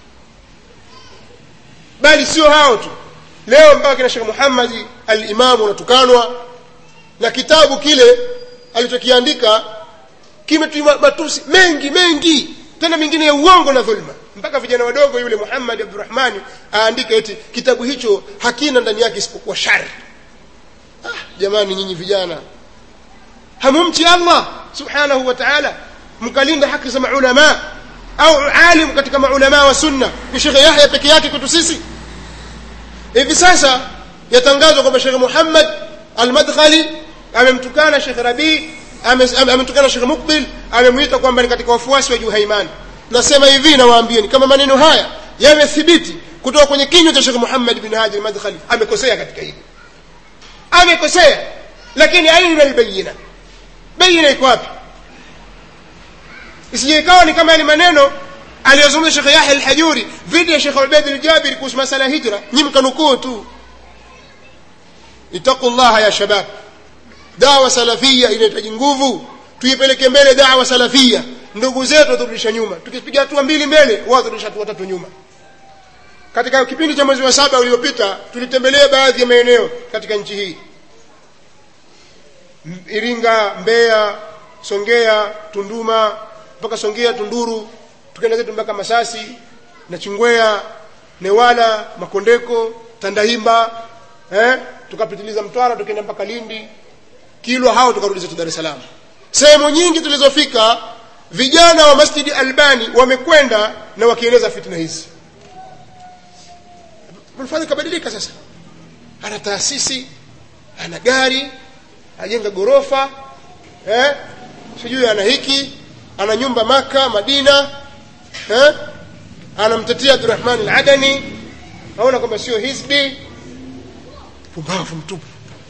Bali sio hao tu, leo mpaka kina Sheikh Muhammad al-Imam wanatukanwa, na kitabu kile alichokiandika kimetua matusi mengi mengi, tena mingine ya uongo na dhulma, mpaka vijana wadogo yule Muhammad Abdurrahman aandika eti kitabu hicho hakina ndani yake isipokuwa shari. Ah, jamani nyinyi vijana, hamumchi Allah subhanahu wa ta'ala, mkalinda haki za maulama au alim katika maulama wa sunna? Ni Sheikh Yahya peke yake kwetu sisi? Hivi sasa yatangazwa kwamba Sheikh Muhammad al-Madkhali amemtukana Sheikh Rabi, amemtukana Sheikh Mukbil, amemuita kwamba ni katika wafuasi wa Juhaiman. Nasema hivi, nawaambieni, kama maneno haya yamethibiti kutoka kwenye kinywa cha Sheikh Muhammad bin Hadi al-Madkhali, amekosea katika hili, amekosea. Lakini aina albayina, bayina iko wapi? Isije ikawa ni kama ni maneno aliyozungumza Sheikh Yahya al-Hajuri dhidi ya Sheikh Ubayd al-Jabiri kuhusu masala hijra, nyinyi mkanukuu tu. Itaqullaha ya shabab, dawa salafia inahitaji nguvu, tuipeleke mbele dawa salafia. Ndugu zetu turudisha nyuma, tukipiga hatua mbili mbele wao turudisha hatua tatu nyuma. Katika kipindi cha mwezi wa saba uliopita tulitembelea baadhi ya maeneo katika nchi hii, Iringa, Mbeya, Songea, Tunduma, mpaka Songea, Tunduru, tukaenda zetu mpaka Masasi na Chingwea, Newala, Makondeko, Tandahimba, eh tukapitiliza Mtwara, tukaenda mpaka Lindi, Kilwa, hao tukarudi zetu Dar es Salaam. Sehemu nyingi tulizofika, vijana wa Masjid Albani wamekwenda na wakieleza fitna hizi. Mfano kabadilika sasa, ana taasisi, ana gari, ajenga gorofa, eh sijui ana hiki, ana nyumba Maka, Madina, eh anamtetea Abdurrahman al-Adani, aona kwamba sio hizbi. Pumbavu mtupu.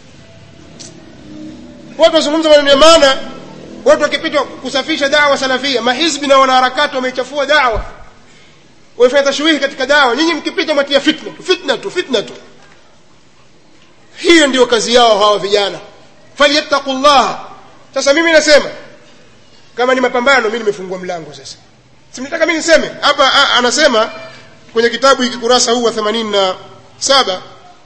Watu wazungumza maneno ya maana, watu wakipita kusafisha da'wa salafia, mahizbi na wanaharakati wameichafua da'wa, wafanya tashwihi katika da'wa. Nyinyi mkipita mtia fitna tu, fitna tu, fitna tu. Hiyo ndio kazi yao hawa vijana. Falyattaqullah. Sasa mimi nasema kama ni mapambano, mimi nimefungua mlango sasa. Simnataka mimi niseme hapa. Anasema kwenye kitabu hiki kurasa huu wa themanini na saba,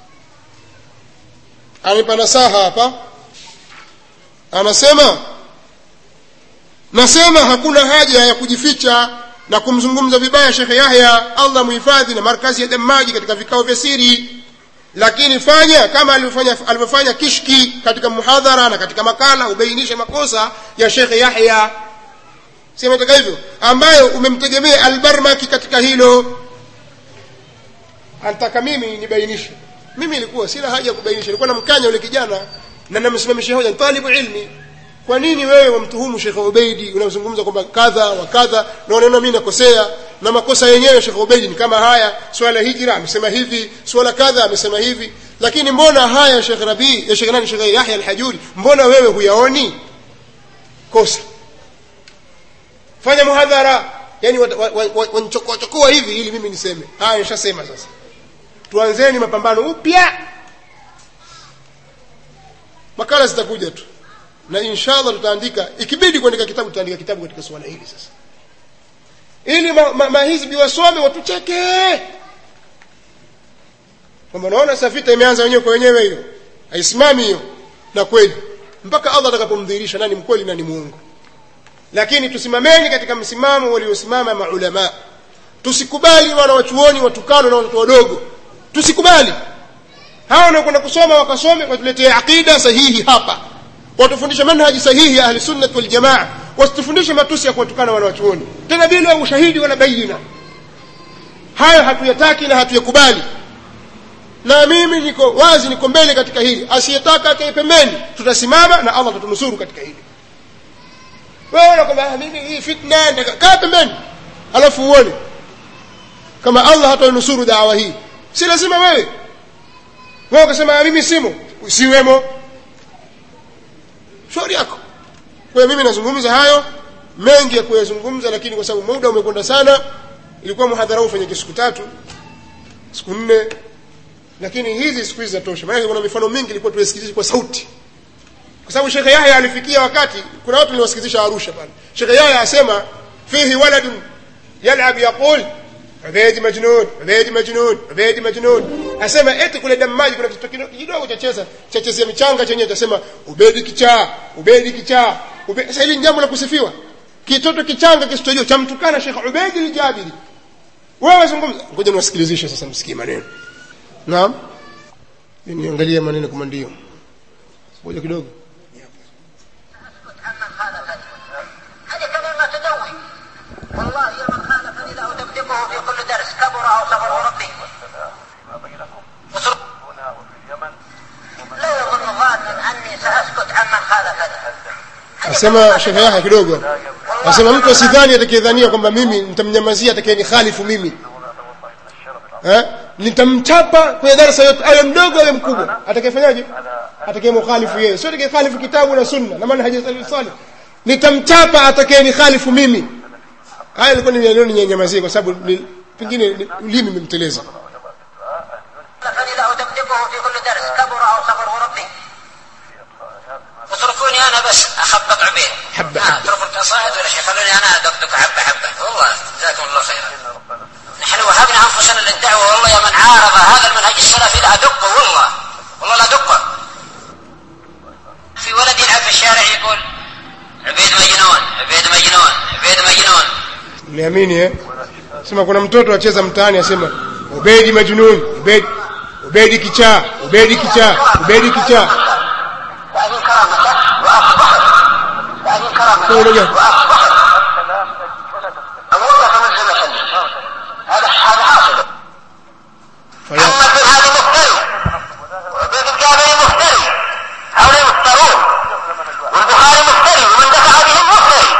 anipa nasaha hapa. Anasema, nasema hakuna haja ya kujificha na kumzungumza vibaya Sheikh Yahya, Allah muhifadhi, na markazi ya Damaji katika vikao vya siri, lakini fanya kama alivyofanya alivyofanya Kishki katika muhadhara na katika makala, ubainishe makosa ya Sheikh Yahya. si ametaka hivyo, ambayo umemtegemea Al-Barmaki katika hilo. Anataka mimi nibainishe. Mimi ilikuwa sina haja kubainisha, nilikuwa namkanya yule kijana na namsimamisha hoja, talibu ilmi. Kwa nini wewe wamtuhumu Sheikh Ubaidi, unazungumza kwamba kadha wa kadha na unaona mimi nakosea, na makosa yenyewe Sheikh Ubaidi ni kama haya, swala hijra amesema hivi, swala kadha amesema hivi, lakini mbona haya Sheikh Rabi ya Sheikh nani Sheikh Yahya Al-Hajuri mbona wewe huyaoni? Kosa. Fanya muhadhara, yani wanichokoa hivi ili mimi niseme. Haya nishasema sasa. Tuanzeni mapambano upya. Makala zitakuja tu. Na inshallah tutaandika, ikibidi kuandika kitabu tutaandika kitabu katika swala hili sasa. Ili mahizbi ma, ma wasome watucheke. Kwamba naona safita imeanza wenyewe kwa wenyewe hiyo. Haisimami hiyo. Na kweli mpaka Allah atakapomdhihirisha nani mkweli na nani muongo. Lakini tusimameni katika msimamo waliosimama maulama. Tusikubali wana wachuoni watukano na watoto wadogo. Tusikubali. Hao wanakwenda kusoma wakasome watuletee akida sahihi hapa. Watufundishe manhaji sahihi ya ahli sunnah wal jamaa. Wasitufundishe matusi ya kuwatukana wana wachuoni. Tena bila ushahidi wala bayina. Hayo hatuyataki na hatuyakubali. Na mimi niko wazi, niko mbele katika hili. Asiyetaka akae pembeni, tutasimama na Allah atatunusuru katika hili. Wewe unakwambia mimi hii fitna, kaa pembeni. Alafu uone kama Allah hatanusuru da'wa hii. Si lazima wewe. Wewe ukasema mimi simo, usiwemo. Shauri yako. Kwa mimi nazungumza hayo mengi ya kuyazungumza, lakini kwa sababu muda umekwenda sana, ilikuwa muhadhara ufanye siku tatu, siku nne, lakini hizi siku hizi zatosha. Maana kuna mifano mingi ilikuwa tusikilize kwa sauti. Kwa sababu Sheikh Yahya alifikia wakati kuna watu waliwasikizisha Arusha pale. Sheikh Yahya asema fihi waladun yal'ab yaqul Ubaidi majnun, Ubaidi majnun, Ubaidi majnun. Asema eti kule Damaji kuna kitu kidogo cha cheza, cha chezea michanga chenye atasema Ubaidi kichaa, Ubaidi kichaa. Sasa hili jambo la kusifiwa. Kitoto kichanga kisitojua cha mtukana Sheikh Ubaidi al-Jabiri. Wewe zungumza, ngoja niwasikilizishe sasa msikie maneno. Naam. Niangalie maneno kama ndio. Ngoja kidogo. والله يا من خالفني لا أدبدبه في كل درس كبر أو صغر وربي. هنا وفي اليمن لا يظن ظان أني سأسكت عمن خالفني. Asema Sheikh Yahya kidogo. Asema mtu asidhani atakayedhania kwamba mimi nitamnyamazia atakayenikhalifu mimi. Eh? Nitamchapa kwa darasa yote, awe mdogo awe mkubwa. Atakayefanyaje? Atakayemukhalifu yeye. Sio atakayekhalifu kitabu na sunna na manhaji salih. Nitamchapa atakayenikhalifu mimi. Haya ilikuwa ni neno ninyamazie kwa sababu pengine ulimi umemteleza. فني لا أدبدبه في كل درس كبر أو صغر وربي. اتركوني أنا بس أخبط عبيه. حبة حبة. اتركوا القصائد ولا شيء، خلوني أنا أدبدك حبة حبة. والله جزاكم الله خيرا. نحن وهبنا أنفسنا للدعوة، والله يا من عارض هذا المنهج السلفي لا أدقه، والله والله لا أدقه. في ولد يلعب في الشارع يقول عبيد مجنون، عبيد مجنون، عبيد مجنون. Niamini eh? Sema kuna mtoto acheza mtaani asema Ubaidi majnun, Ubaidi Ubaidi kichaa, Ubaidi kichaa, Ubaidi kichaa. هذه كرامته وأصبحت هذه كرامته وأصبحت أولا كمنزلة هذا هذا حاصل. محمد بن هادي مفتري وعبيد الجابري مفتري، هؤلاء مفترون، والبخاري مفتري ومن دفع بهم مفتري.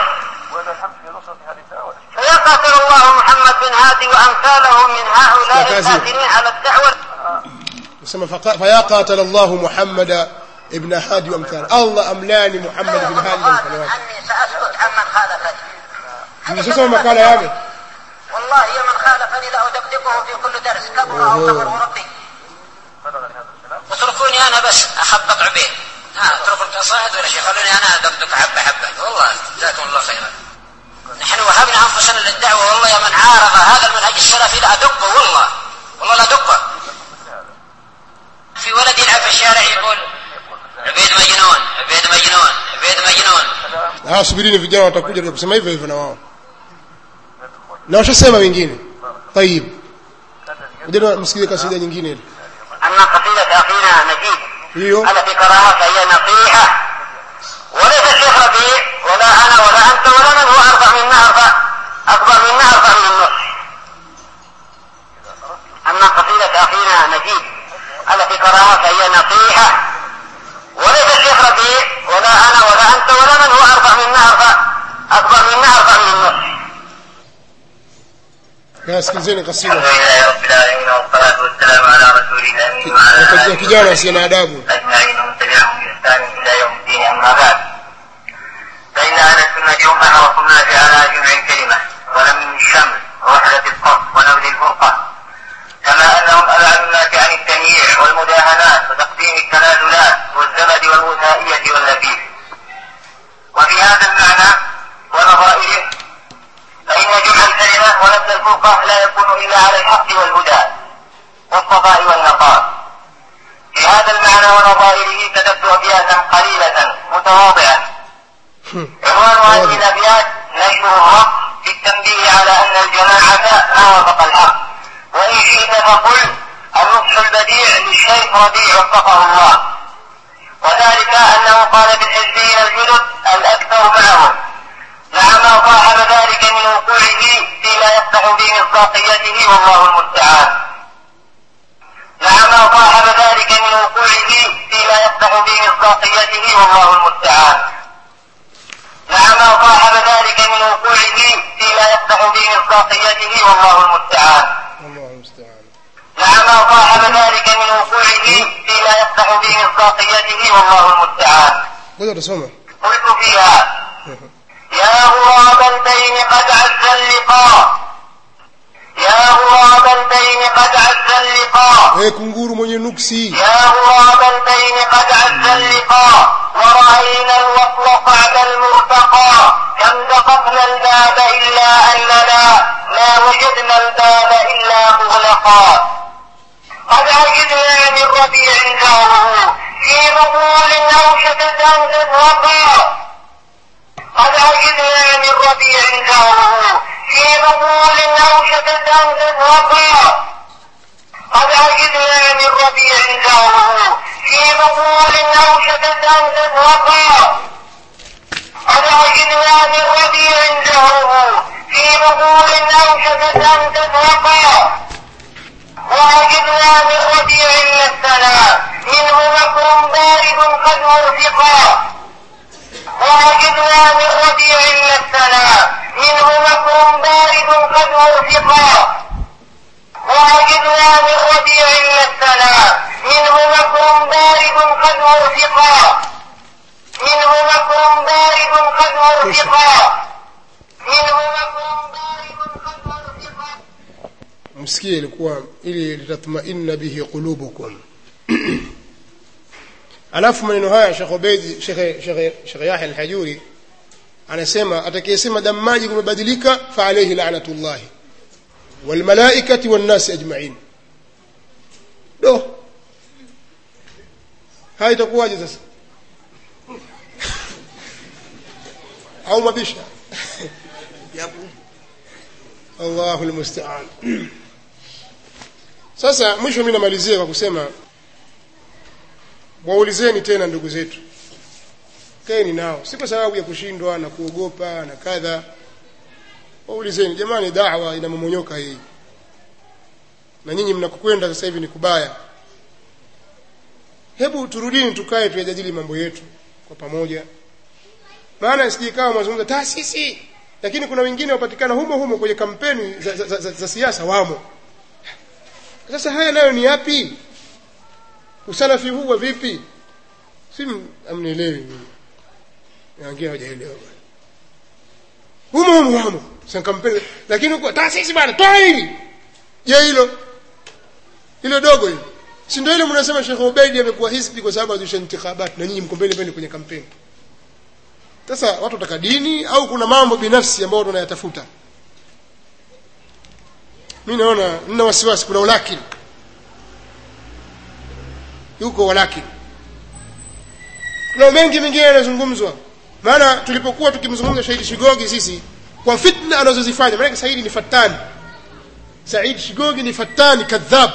فيقاتل الله محمد بن هادي وأمثاله من هؤلاء القاتلين على الدعوة. سمى فيا قاتل الله محمد ابن هادي وامثاله. الله املاني محمد بن هادي وامثاله. اني ساسكت عمن خالفني. من سمى مقاله يا ابي. والله يا من خالفني لا ادبدبه في كل درس كبر او صغر وربي. اتركوني انا بس اخبط عبيه. ها اتركوا القصائد ولا شيء، خلوني انا ادبدك حبه حبه. والله جزاكم الله خيرا. نحن وهبنا انفسنا للدعوه، والله يا من عارض هذا المنهج السلفي لا ادقه، والله والله لا ادقه. في ولد يلعب في الشارع يقول عبيد مجنون، عبيد مجنون، عبيد مجنون. Ah, subirini vijana watakuja kusema hivyo hivyo na wao. Na washasema wengine. طيب. Ndio msikilize kasida nyingine ile. أما قصيدة أخينا نجيب hiyo التي قرأها فهي نصيحة، وليس الشيخ ربيع ولا ولا أنا ولا أنت ولا من هو أرفع منا أرفع أكبر منا أرفع من النصف. أما قصيدة أخينا نجيب التي قرأها فهي نصيحة، وليس الشيخ ربيع ولا أنا ولا أنت ولا من هو أرفع منا أرفع أكبر منا أرفع من النصف. يا اسكنزيني قصيدة. الحمد لله رب العالمين والصلاة والسلام على رسول الله وعلى آله kijana asiye adabu أجمعين ومن تبعهم بإحسان إلى يوم الدين. أما بعد، فإن أهل السنة هم أحرص الناس على جمع الكلمة ولم الشمل ووحدة الصف ونبذ الفرقة، كما أنهم أبعد الناس عن التنييع والمداهنات وتقديم التنازلات والزبد والوثائية واللبيب. وفي هذا المعنى ونظائره فإن جمع الكلمة ونبذ الفرقة لا يكون إلا على الحق والهدى والصفاء والنقاء. في هذا المعنى ونظائره كتبت أبياتا قليلة متواضعة، عنوان هذه الأبيات نشر الرب في التنبيه على أن الجماعة ما وافق الحق، وإن شئت فقل النصح البديع للشيخ ربيع وفقه الله، وذلك أنه قال بالحزبيين الجدد الأكثر معهم مع ما صاحب ذلك من وقوعه فيما يفتح بمصداقيته والله المستعان مع ما صاحب ذلك من وقوعه فيما يفتح بمصداقيته والله المستعان مع ما صاحب ذلك من وقوعه فيما يفتح بمصداقيته والله المستعان الله المستعان مع ما صاحب ذلك من وقوعه فيما يفتح بمصداقيته والله المستعان. قدر سمع قلت فيها: يا غراب البين قد عز اللقاء، يا غراب البين قد عز اللقاء، ايه كنغورو mwenye nuksi. يا غراب البين قد عز اللقاء ورأينا الوصل صعب المرتقى، كم دققنا الباب إلا أننا ما وجدنا الباب إلا مغلقا. قد عجبنا من ربيع جاره في بطول أوشكت أن تطرقا، قد عجبنا من ربيع جاره في بطول أوشكت أن تطرقا، قد عجبنا من ربيع جاره في بطول أوشكت أن تطرقا، قد عجبنا من ربيع جاره في بطول أوشكت أن تطرقا، وعجبنا من ربيع مسنا منه مكر بارد قد مرفقا، وعجبنا من ربيع مسنا منه مكر بارد قد مرفقا، وعجبنا من ربيع مسنا منه مكر بارد قد مرفقا، منه مكر بارد قد مرفقا، منه مكر بارد قد مرفقا. msikie ilikuwa ili litatmainna bihi qulubukum. Alafu maneno haya Sheikh Obeid Sheikh Sheikh Sheikh Yahya al-Hajuri anasema atakayesema damu maji kumebadilika fa alayhi la'natullah wal malaikati wan nas ajma'in. Do hai itakuwaje sasa? au mabisha yapo. Allahu almusta'an. Sasa mwisho mimi namalizia kwa kusema waulizeni tena ndugu zetu, kaeni nao, si kwa sababu ya kushindwa na kuogopa na kadha. Waulizeni, jamani, da'wa inamomonyoka hii na nyinyi mnakokwenda sasa hivi ni kubaya. Hebu turudini tukae tuyajadili mambo yetu kwa pamoja. Maana sije kama mazungumzo taasisi, lakini kuna wengine wapatikana humo humo kwenye kampeni za, za, za, za, za siasa wamo. Sasa haya nayo ni yapi? Usalafi huu wa vipi? Si amnielewi mimi. Naongea hajaelewa bwana. Humo humo humo. Sasa kampeni, lakini uko taasisi bwana, toa hili. Je, hilo? Hilo dogo hilo. Si ndio ile mnasema Sheikh Obeid amekuwa hizbi kwa sababu azusha intikhabat na nyinyi mko mbele mbele kwenye kampeni. Sasa watu wataka dini au kuna mambo binafsi ambayo tunayatafuta? Mimi naona nina wasiwasi kuna ulakini. Yuko walakini. Kuna mengi mengine yanazungumzwa. Maana tulipokuwa tukimzungumza Said Shigogi sisi kwa fitna anazozifanya, maana Said ni fatani. Said Shigogi ni fatani kadhab.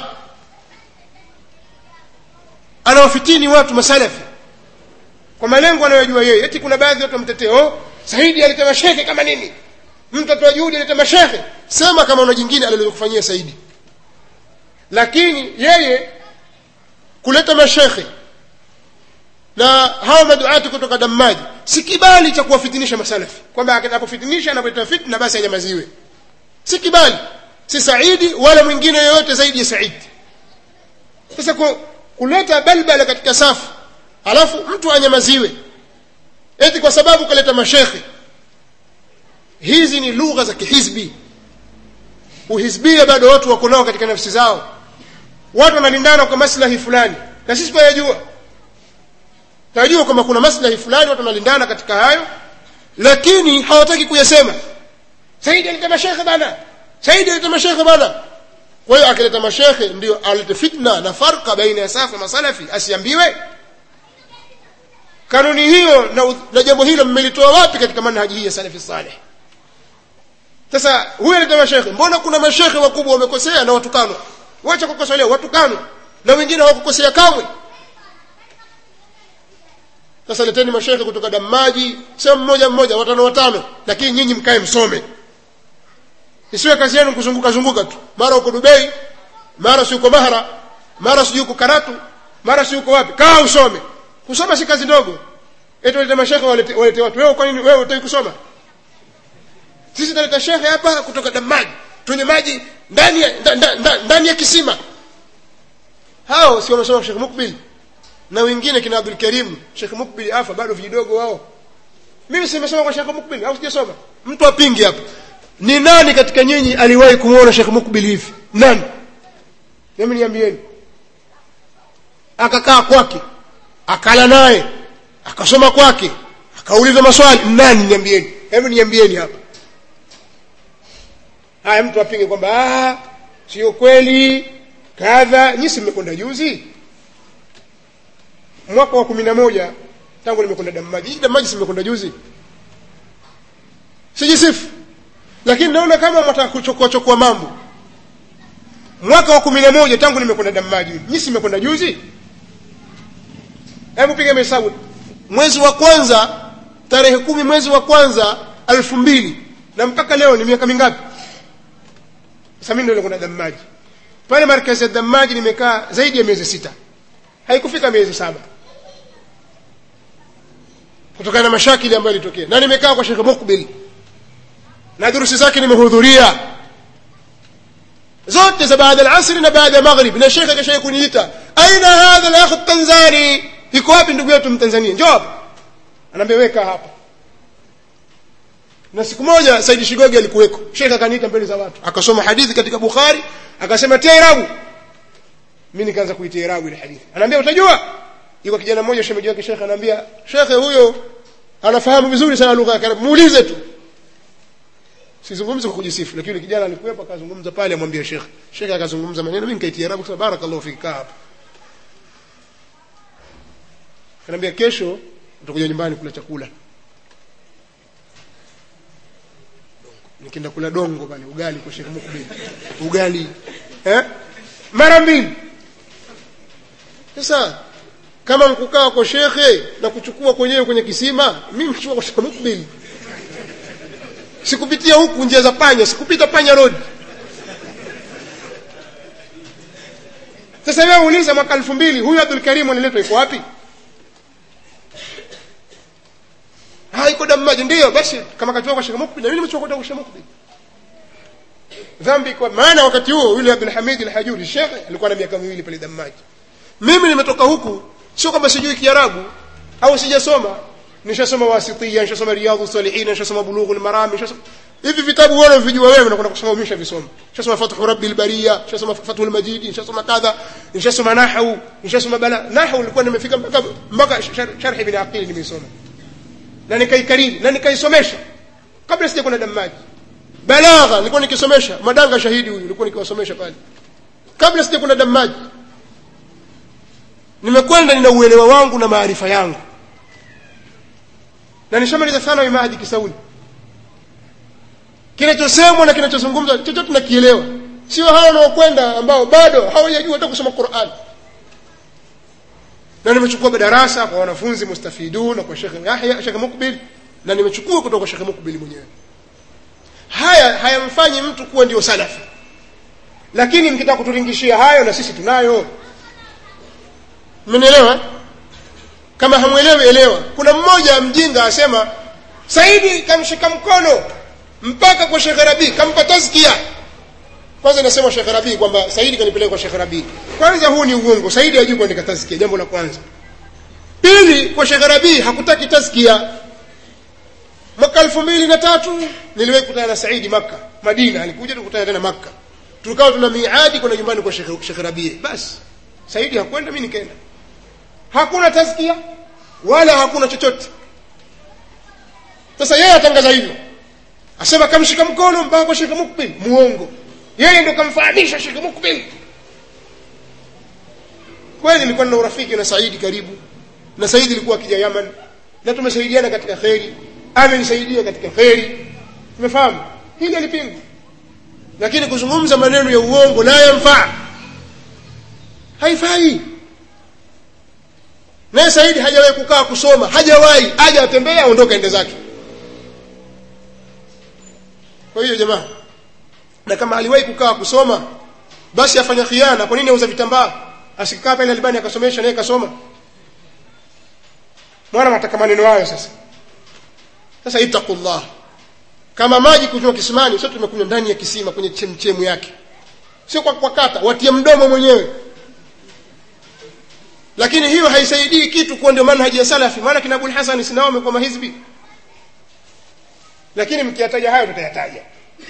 Anawafitini watu masalafi kwa malengo anayojua yeye. Eti kuna baadhi watu wamteteo, Saidi aleta mashehe kama nini, mtu atoa juhudi aleta mashehe. Sema kama una jingine alilokufanyia Saidi. Lakini yeye kuleta mashehe na hao maduati kutoka Damaji si kibali cha kuwafitinisha masalafi, kwamba atakapofitinisha na kuleta fitna basi anyamaziwe. Si kibali, si Saidi wala mwingine yoyote zaidi ya Saidi. Sasa kuleta balbala katika safu alafu mtu anyamaziwe eti kwa sababu kaleta mashehe, hizi ni lugha za kihizbi. Uhizbia bado watu wako nao katika nafsi zao. Watu wanalindana kwa maslahi fulani, na sisi tunayajua. Tunajua kama kuna maslahi fulani watu wanalindana katika hayo, lakini hawataki kuyasema. Saidi aleta mashehe bana, Saidi aleta mashehe bana. Kwa hiyo akileta mashehe ndio alete fitna na farqa baina ya safu na masalafi, asiambiwe? Kanuni hiyo na, na jambo hilo mmelitoa wapi katika manhaji hii ya salafi salih? Sasa huyo aleta mashehe, mbona kuna mashehe wakubwa wamekosea na watukano? Wacha kukosolewa, watukano, na wengine hawakukosea kamwe. Sasa leteni mashehe kutoka Damaji, sema mmoja mmoja, watano watano, lakini nyinyi mkae msome. Isiwe kazi yenu kuzunguka zunguka tu, mara uko Dubai, mara si uko Mahara, mara si uko Karatu, mara si uko wapi. Kaa usome. Kusoma si kazi ndogo. Eti walete mashehe walete, walete watu. Wewe kwa nini wewe hutaki kusoma? Sisi tunaleta shehe hapa kutoka Damaji, tunywe maji ndani ya ndani ya kisima. Hao si wamesoma Sheikh Mukbil na wengine kina Abdul Karim. Sheikh Mukbil afa bado vidogo wao. Mimi simesoma kwa Sheikh Mukbil au sijasoma? Mtu apingi hapa. Ni nani katika nyinyi aliwahi kumuona Sheikh Mukbil hivi? Nani? Mimi niambieni. Akakaa kwake, akala naye, akasoma kwake, akauliza maswali. Nani? Niambieni. Hebu niambieni hapa. Haya, mtu apinge kwamba ah sio kweli kadha. Nyinyi mmekwenda juzi mwaka wa kumi na moja tangu nimekwenda Damaji. Damaji simekwenda juzi. Sijisifu. Lakini naona kama mtaka kuchokoa chokoa mambo. Mwaka wa kumi na moja tangu nimekwenda Damaji. Nyinyi mmekwenda juzi? Hebu piga hesabu. Mwezi wa kwanza tarehe kumi mwezi wa kwanza elfu mbili na mpaka leo ni miaka mingapi? Sasa mimi ndio nilikwenda Damaji. Pale markazi ya Damaji nimekaa zaidi ya miezi sita. Haikufika miezi saba. Kutokana na mashakili ambayo ilitokea. Na nimekaa kwa Sheikh Mukbil. Na durusi zake nimehudhuria. Zote za baada ya asr na baada ya maghrib. Na Sheikh akashaye kuniita, "Aina hadha al-akh at-Tanzani?" Iko wapi ndugu yetu Mtanzania? Njoo. Anambia weka hapa. Na siku moja Said Shigogi alikuweko. Sheikh akaniita mbele za watu. Akasoma hadithi katika Bukhari, akasema tia irabu. Mimi nikaanza kuitia irabu ile hadithi. Anambia utajua? Yuko kijana mmoja shemeji wake Sheikh anambia, "Sheikh huyo anafahamu vizuri sana lugha yake. Muulize tu." Sizungumzi kwa kujisifu, lakini kijana alikuwepo akazungumza pale, amwambia Sheikh. Sheikh akazungumza maneno, mimi nikaitia irabu kwa barakallahu fika hapa. Anambia kesho utakuja nyumbani kula chakula. Nikienda kula dongo pale, ugali kwa Sheikh Mukbil. Ugali. Eh? Mara mbili. Sasa kama mkukaa kwa shekhe na kuchukua kwenyewe kwenye kisima, mimi mchukua kwa Sheikh Mukbil. Sikupitia huku njia za panya, sikupita panya road. Sasa wewe uuliza mwaka elfu mbili huyu Abdul Karim aliletwa iko wapi? Haiko Damaji. Ndio basi kama kachukua kwa Sheikh Mukbil, mimi nimechukua kwa Sheikh Mukbil. Dhambi kwa maana wakati huo yule Abdul Hamid al-Hajuri Sheikh alikuwa na miaka miwili pale Damaji. Mimi nimetoka huku sio kama sijui Kiarabu au sijasoma. Nishasoma Wasitiya, nishasoma Riyadhus Salihin, nishasoma Bulughul Maram, nishasoma hivi vitabu wewe unavijua wewe, unakwenda kusoma umesha visoma. Nishasoma Fathu Rabbil Bariya, nishasoma Fathul Majid, nishasoma kadha, nishasoma Nahwu, nishasoma bala. Nahwu nilikuwa nimefika mpaka mpaka Sharh Ibn Aqil nimesoma. Na nikaikariri, na nikaisomesha kabla sija kwenda Damaji. Balagha nilikuwa nikisomesha, Madanga Shahidi huyu nilikuwa nikiwasomesha pale kabla sija kwenda Damaji. Nimekwenda nina uelewa wangu na maarifa yangu. Na nishamaliza sana Mahdi Kisauni. Kinachosemwa na kinachozungumzwa chochote tunakielewa. Sio hao wanaokwenda ambao bado hawajajua hata kusoma Qur'an. Na nimechukua darasa kwa wanafunzi mustafidun na kwa Sheikh Yahya, Sheikh Mukbil na nimechukua kutoka kwa Sheikh Mukbil mwenyewe. Haya hayamfanyi mtu kuwa ndio salafi, lakini mkitaka kuturingishia hayo na sisi tunayo. Mmenielewa? Kama hamuelewi elewa. Kuna mmoja mjinga asema Saidi kamshika mkono mpaka kwa Sheikh Rabi, kampa tazkia. Kwanza nasema Sheikh Rabi kwamba Saidi kanipeleka kwa Sheikh Rabi. Kwanza huu ni uongo. Saidi hajui kuandika tazkia, jambo la kwanza. Pili, kwa Sheikh Rabi hakutaki tazkia. Mwaka elfu mbili na tatu niliwahi kukutana na Saidi Makka, Madina, alikuja tukutana tena Makka. Tulikawa tuna miadi kwa nyumbani kwa Sheikh Sheikh Rabi. Basi Saidi hakwenda, mimi nikaenda. Hakuna tazkia wala hakuna chochote. Sasa yeye atangaza hivyo, asema kamshika mkono mpaka kwa Sheikh Mukbil. Muongo. Yeye ndio kamfahamisha Sheikh Mukbil. Kweli nilikuwa na urafiki na Saidi karibu, na Saidi alikuwa akija Yaman na tumesaidiana katika khairi, amenisaidia katika khairi. Tumefahamu hili alipinga, lakini kuzungumza maneno ya uongo la yanfaa, haifai. Na Saidi hajawahi kukaa kusoma, hajawahi, aje atembea aondoke ende zake. Kwa hiyo jamaa, na kama aliwahi kukaa kusoma basi afanya khiana. Kwa nini auza vitambaa? Asikaa pale Albani akasomesha naye kasoma. Mwana mataka maneno hayo sasa. Sasa ittaqullah. Kama maji kunywa kisimani, sio tumekunywa ndani ya kisima kwenye chemchemu yake. Sio kwa kwakata, watie mdomo mwenyewe. Lakini hiyo haisaidii kitu kwa ndio manhaji ya salafi. Maana kina Abu Hassan sinao wamekuwa mahizbi. Lakini mkiyataja hayo tutayataja.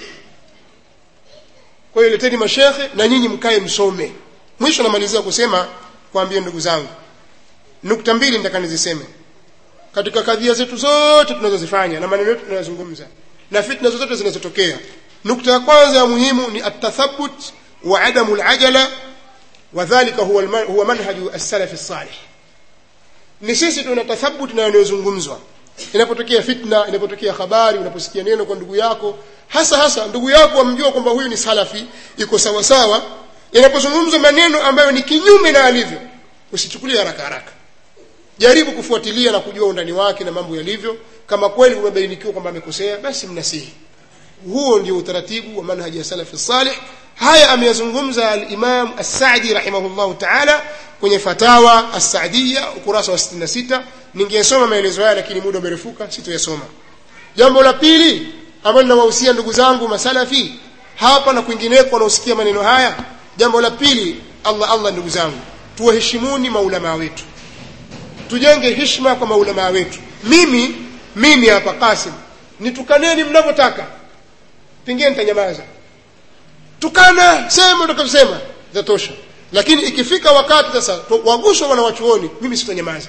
Kwa hiyo leteni mashekhe na nyinyi mkae msome. Mwisho namalizia kusema kuambia ndugu zangu, nukta mbili nataka niziseme. Katika kadhia zetu zote tunazozifanya na maneno yetu tunayozungumza na fitna zote zinazotokea, nukta ya kwanza ya muhimu ni at-tathabbut wa adamu al-ajala, wadhālika huwa huwa manhaju as-salaf as-salih. Ni sisi tunatathabbut na yanayozungumzwa. Inapotokea fitna, inapotokea habari, unaposikia neno kwa ndugu yako, hasa hasa ndugu yako amjua kwamba huyu ni salafi, iko sawa sawa, inapozungumzwa maneno ambayo ni kinyume na alivyo, usichukulie haraka haraka. Jaribu kufuatilia na kujua undani wake na mambo yalivyo. Kama kweli umebainikiwa kwamba amekosea, basi mnasihi. Huo ndio utaratibu wa manhaji ya salafi salih. Haya ameyazungumza al-Imam As-Sa'di rahimahullah ta'ala kwenye fatawa As-Sa'diyya ukurasa wa sitini na sita. Ningesoma maelezo haya lakini muda umerefuka, sitoyasoma. Jambo la pili ambalo nawahusia ndugu zangu masalafi hapa na kwingineko wanaosikia maneno haya, jambo la pili, Allah Allah ndugu zangu, tuwaheshimuni maulama wetu. Tujenge heshima kwa maulama wetu. Mimi mimi hapa Qasim, nitukaneni mnavyotaka, pengine nitanyamaza. Tukana, sema utakayosema, zatosha. Lakini ikifika wakati sasa waguswa wana wachuoni, mimi sitanyamaza.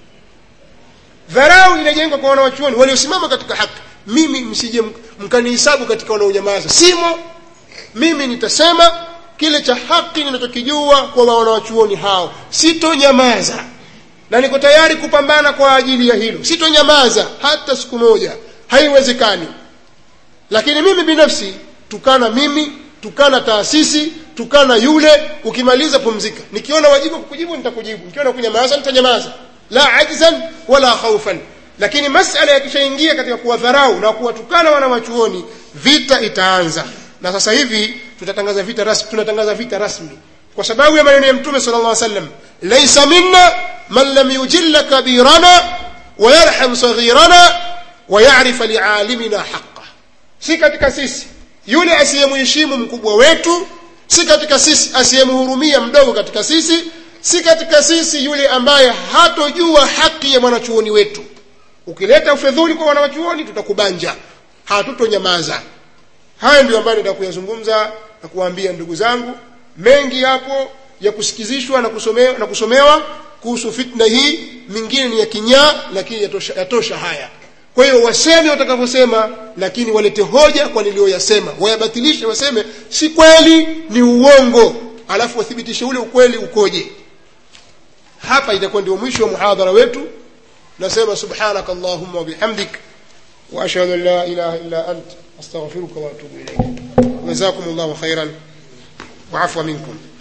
Dharau inajengwa kwa wana wachuoni waliosimama katika haki. Mimi msije mkanihesabu katika wanaonyamaza. Simo, mimi nitasema kile cha haki ninachokijua kwa wana wachuoni hao. Sitonyamaza. Na niko tayari kupambana kwa ajili ya hilo. Sitonyamaza hata siku moja. Haiwezekani. Lakini mimi binafsi, tukana mimi, tukana taasisi, tukana yule, ukimaliza pumzika. Nikiona wajibu kukujibu nitakujibu. Nikiona kunyamaza nitanyamaza. La ajzan wala khawfan. Lakini masala yakishaingia katika kuwadharau na kuwatukana wana wachuoni, vita itaanza. Na sasa hivi tutatangaza vita rasmi, tunatangaza vita rasmi. Kwa sababu ya maneno ya Mtume sallallahu alaihi wasallam, laysa minna man lam yujilla kabirana wa yarham saghirana wa ya'rif li'alimina haqqah. Si katika sisi yule asiyemheshimu mkubwa wetu, si katika sisi asiyemhurumia mdogo katika sisi, si katika sisi yule ambaye hatojua haki ya mwanachuoni wetu. Ukileta ufedhuli kwa wanachuoni tutakubanja, hatutonyamaza. Haya ndio ambayo nataka kuyazungumza na kuwaambia ndugu zangu. Mengi hapo ya kusikizishwa na kusomewa na kusomewa kuhusu fitna hii, mingine ni ya kinyaa, lakini yatosha, yatosha haya. Kwa hiyo waseme watakavyosema, lakini walete hoja kwa nilioyasema. Wayabatilishe, waseme si kweli, ni uongo, alafu wathibitishe ule ukweli ukoje. Hapa itakuwa ndio mwisho wa muhadhara wetu. Nasema subhanakallahumma wa bihamdik wa ashhadu an la ilaha illa ant astaghfiruka wa atubu ilayk. Jazakumullahu khairan wa afwa minkum.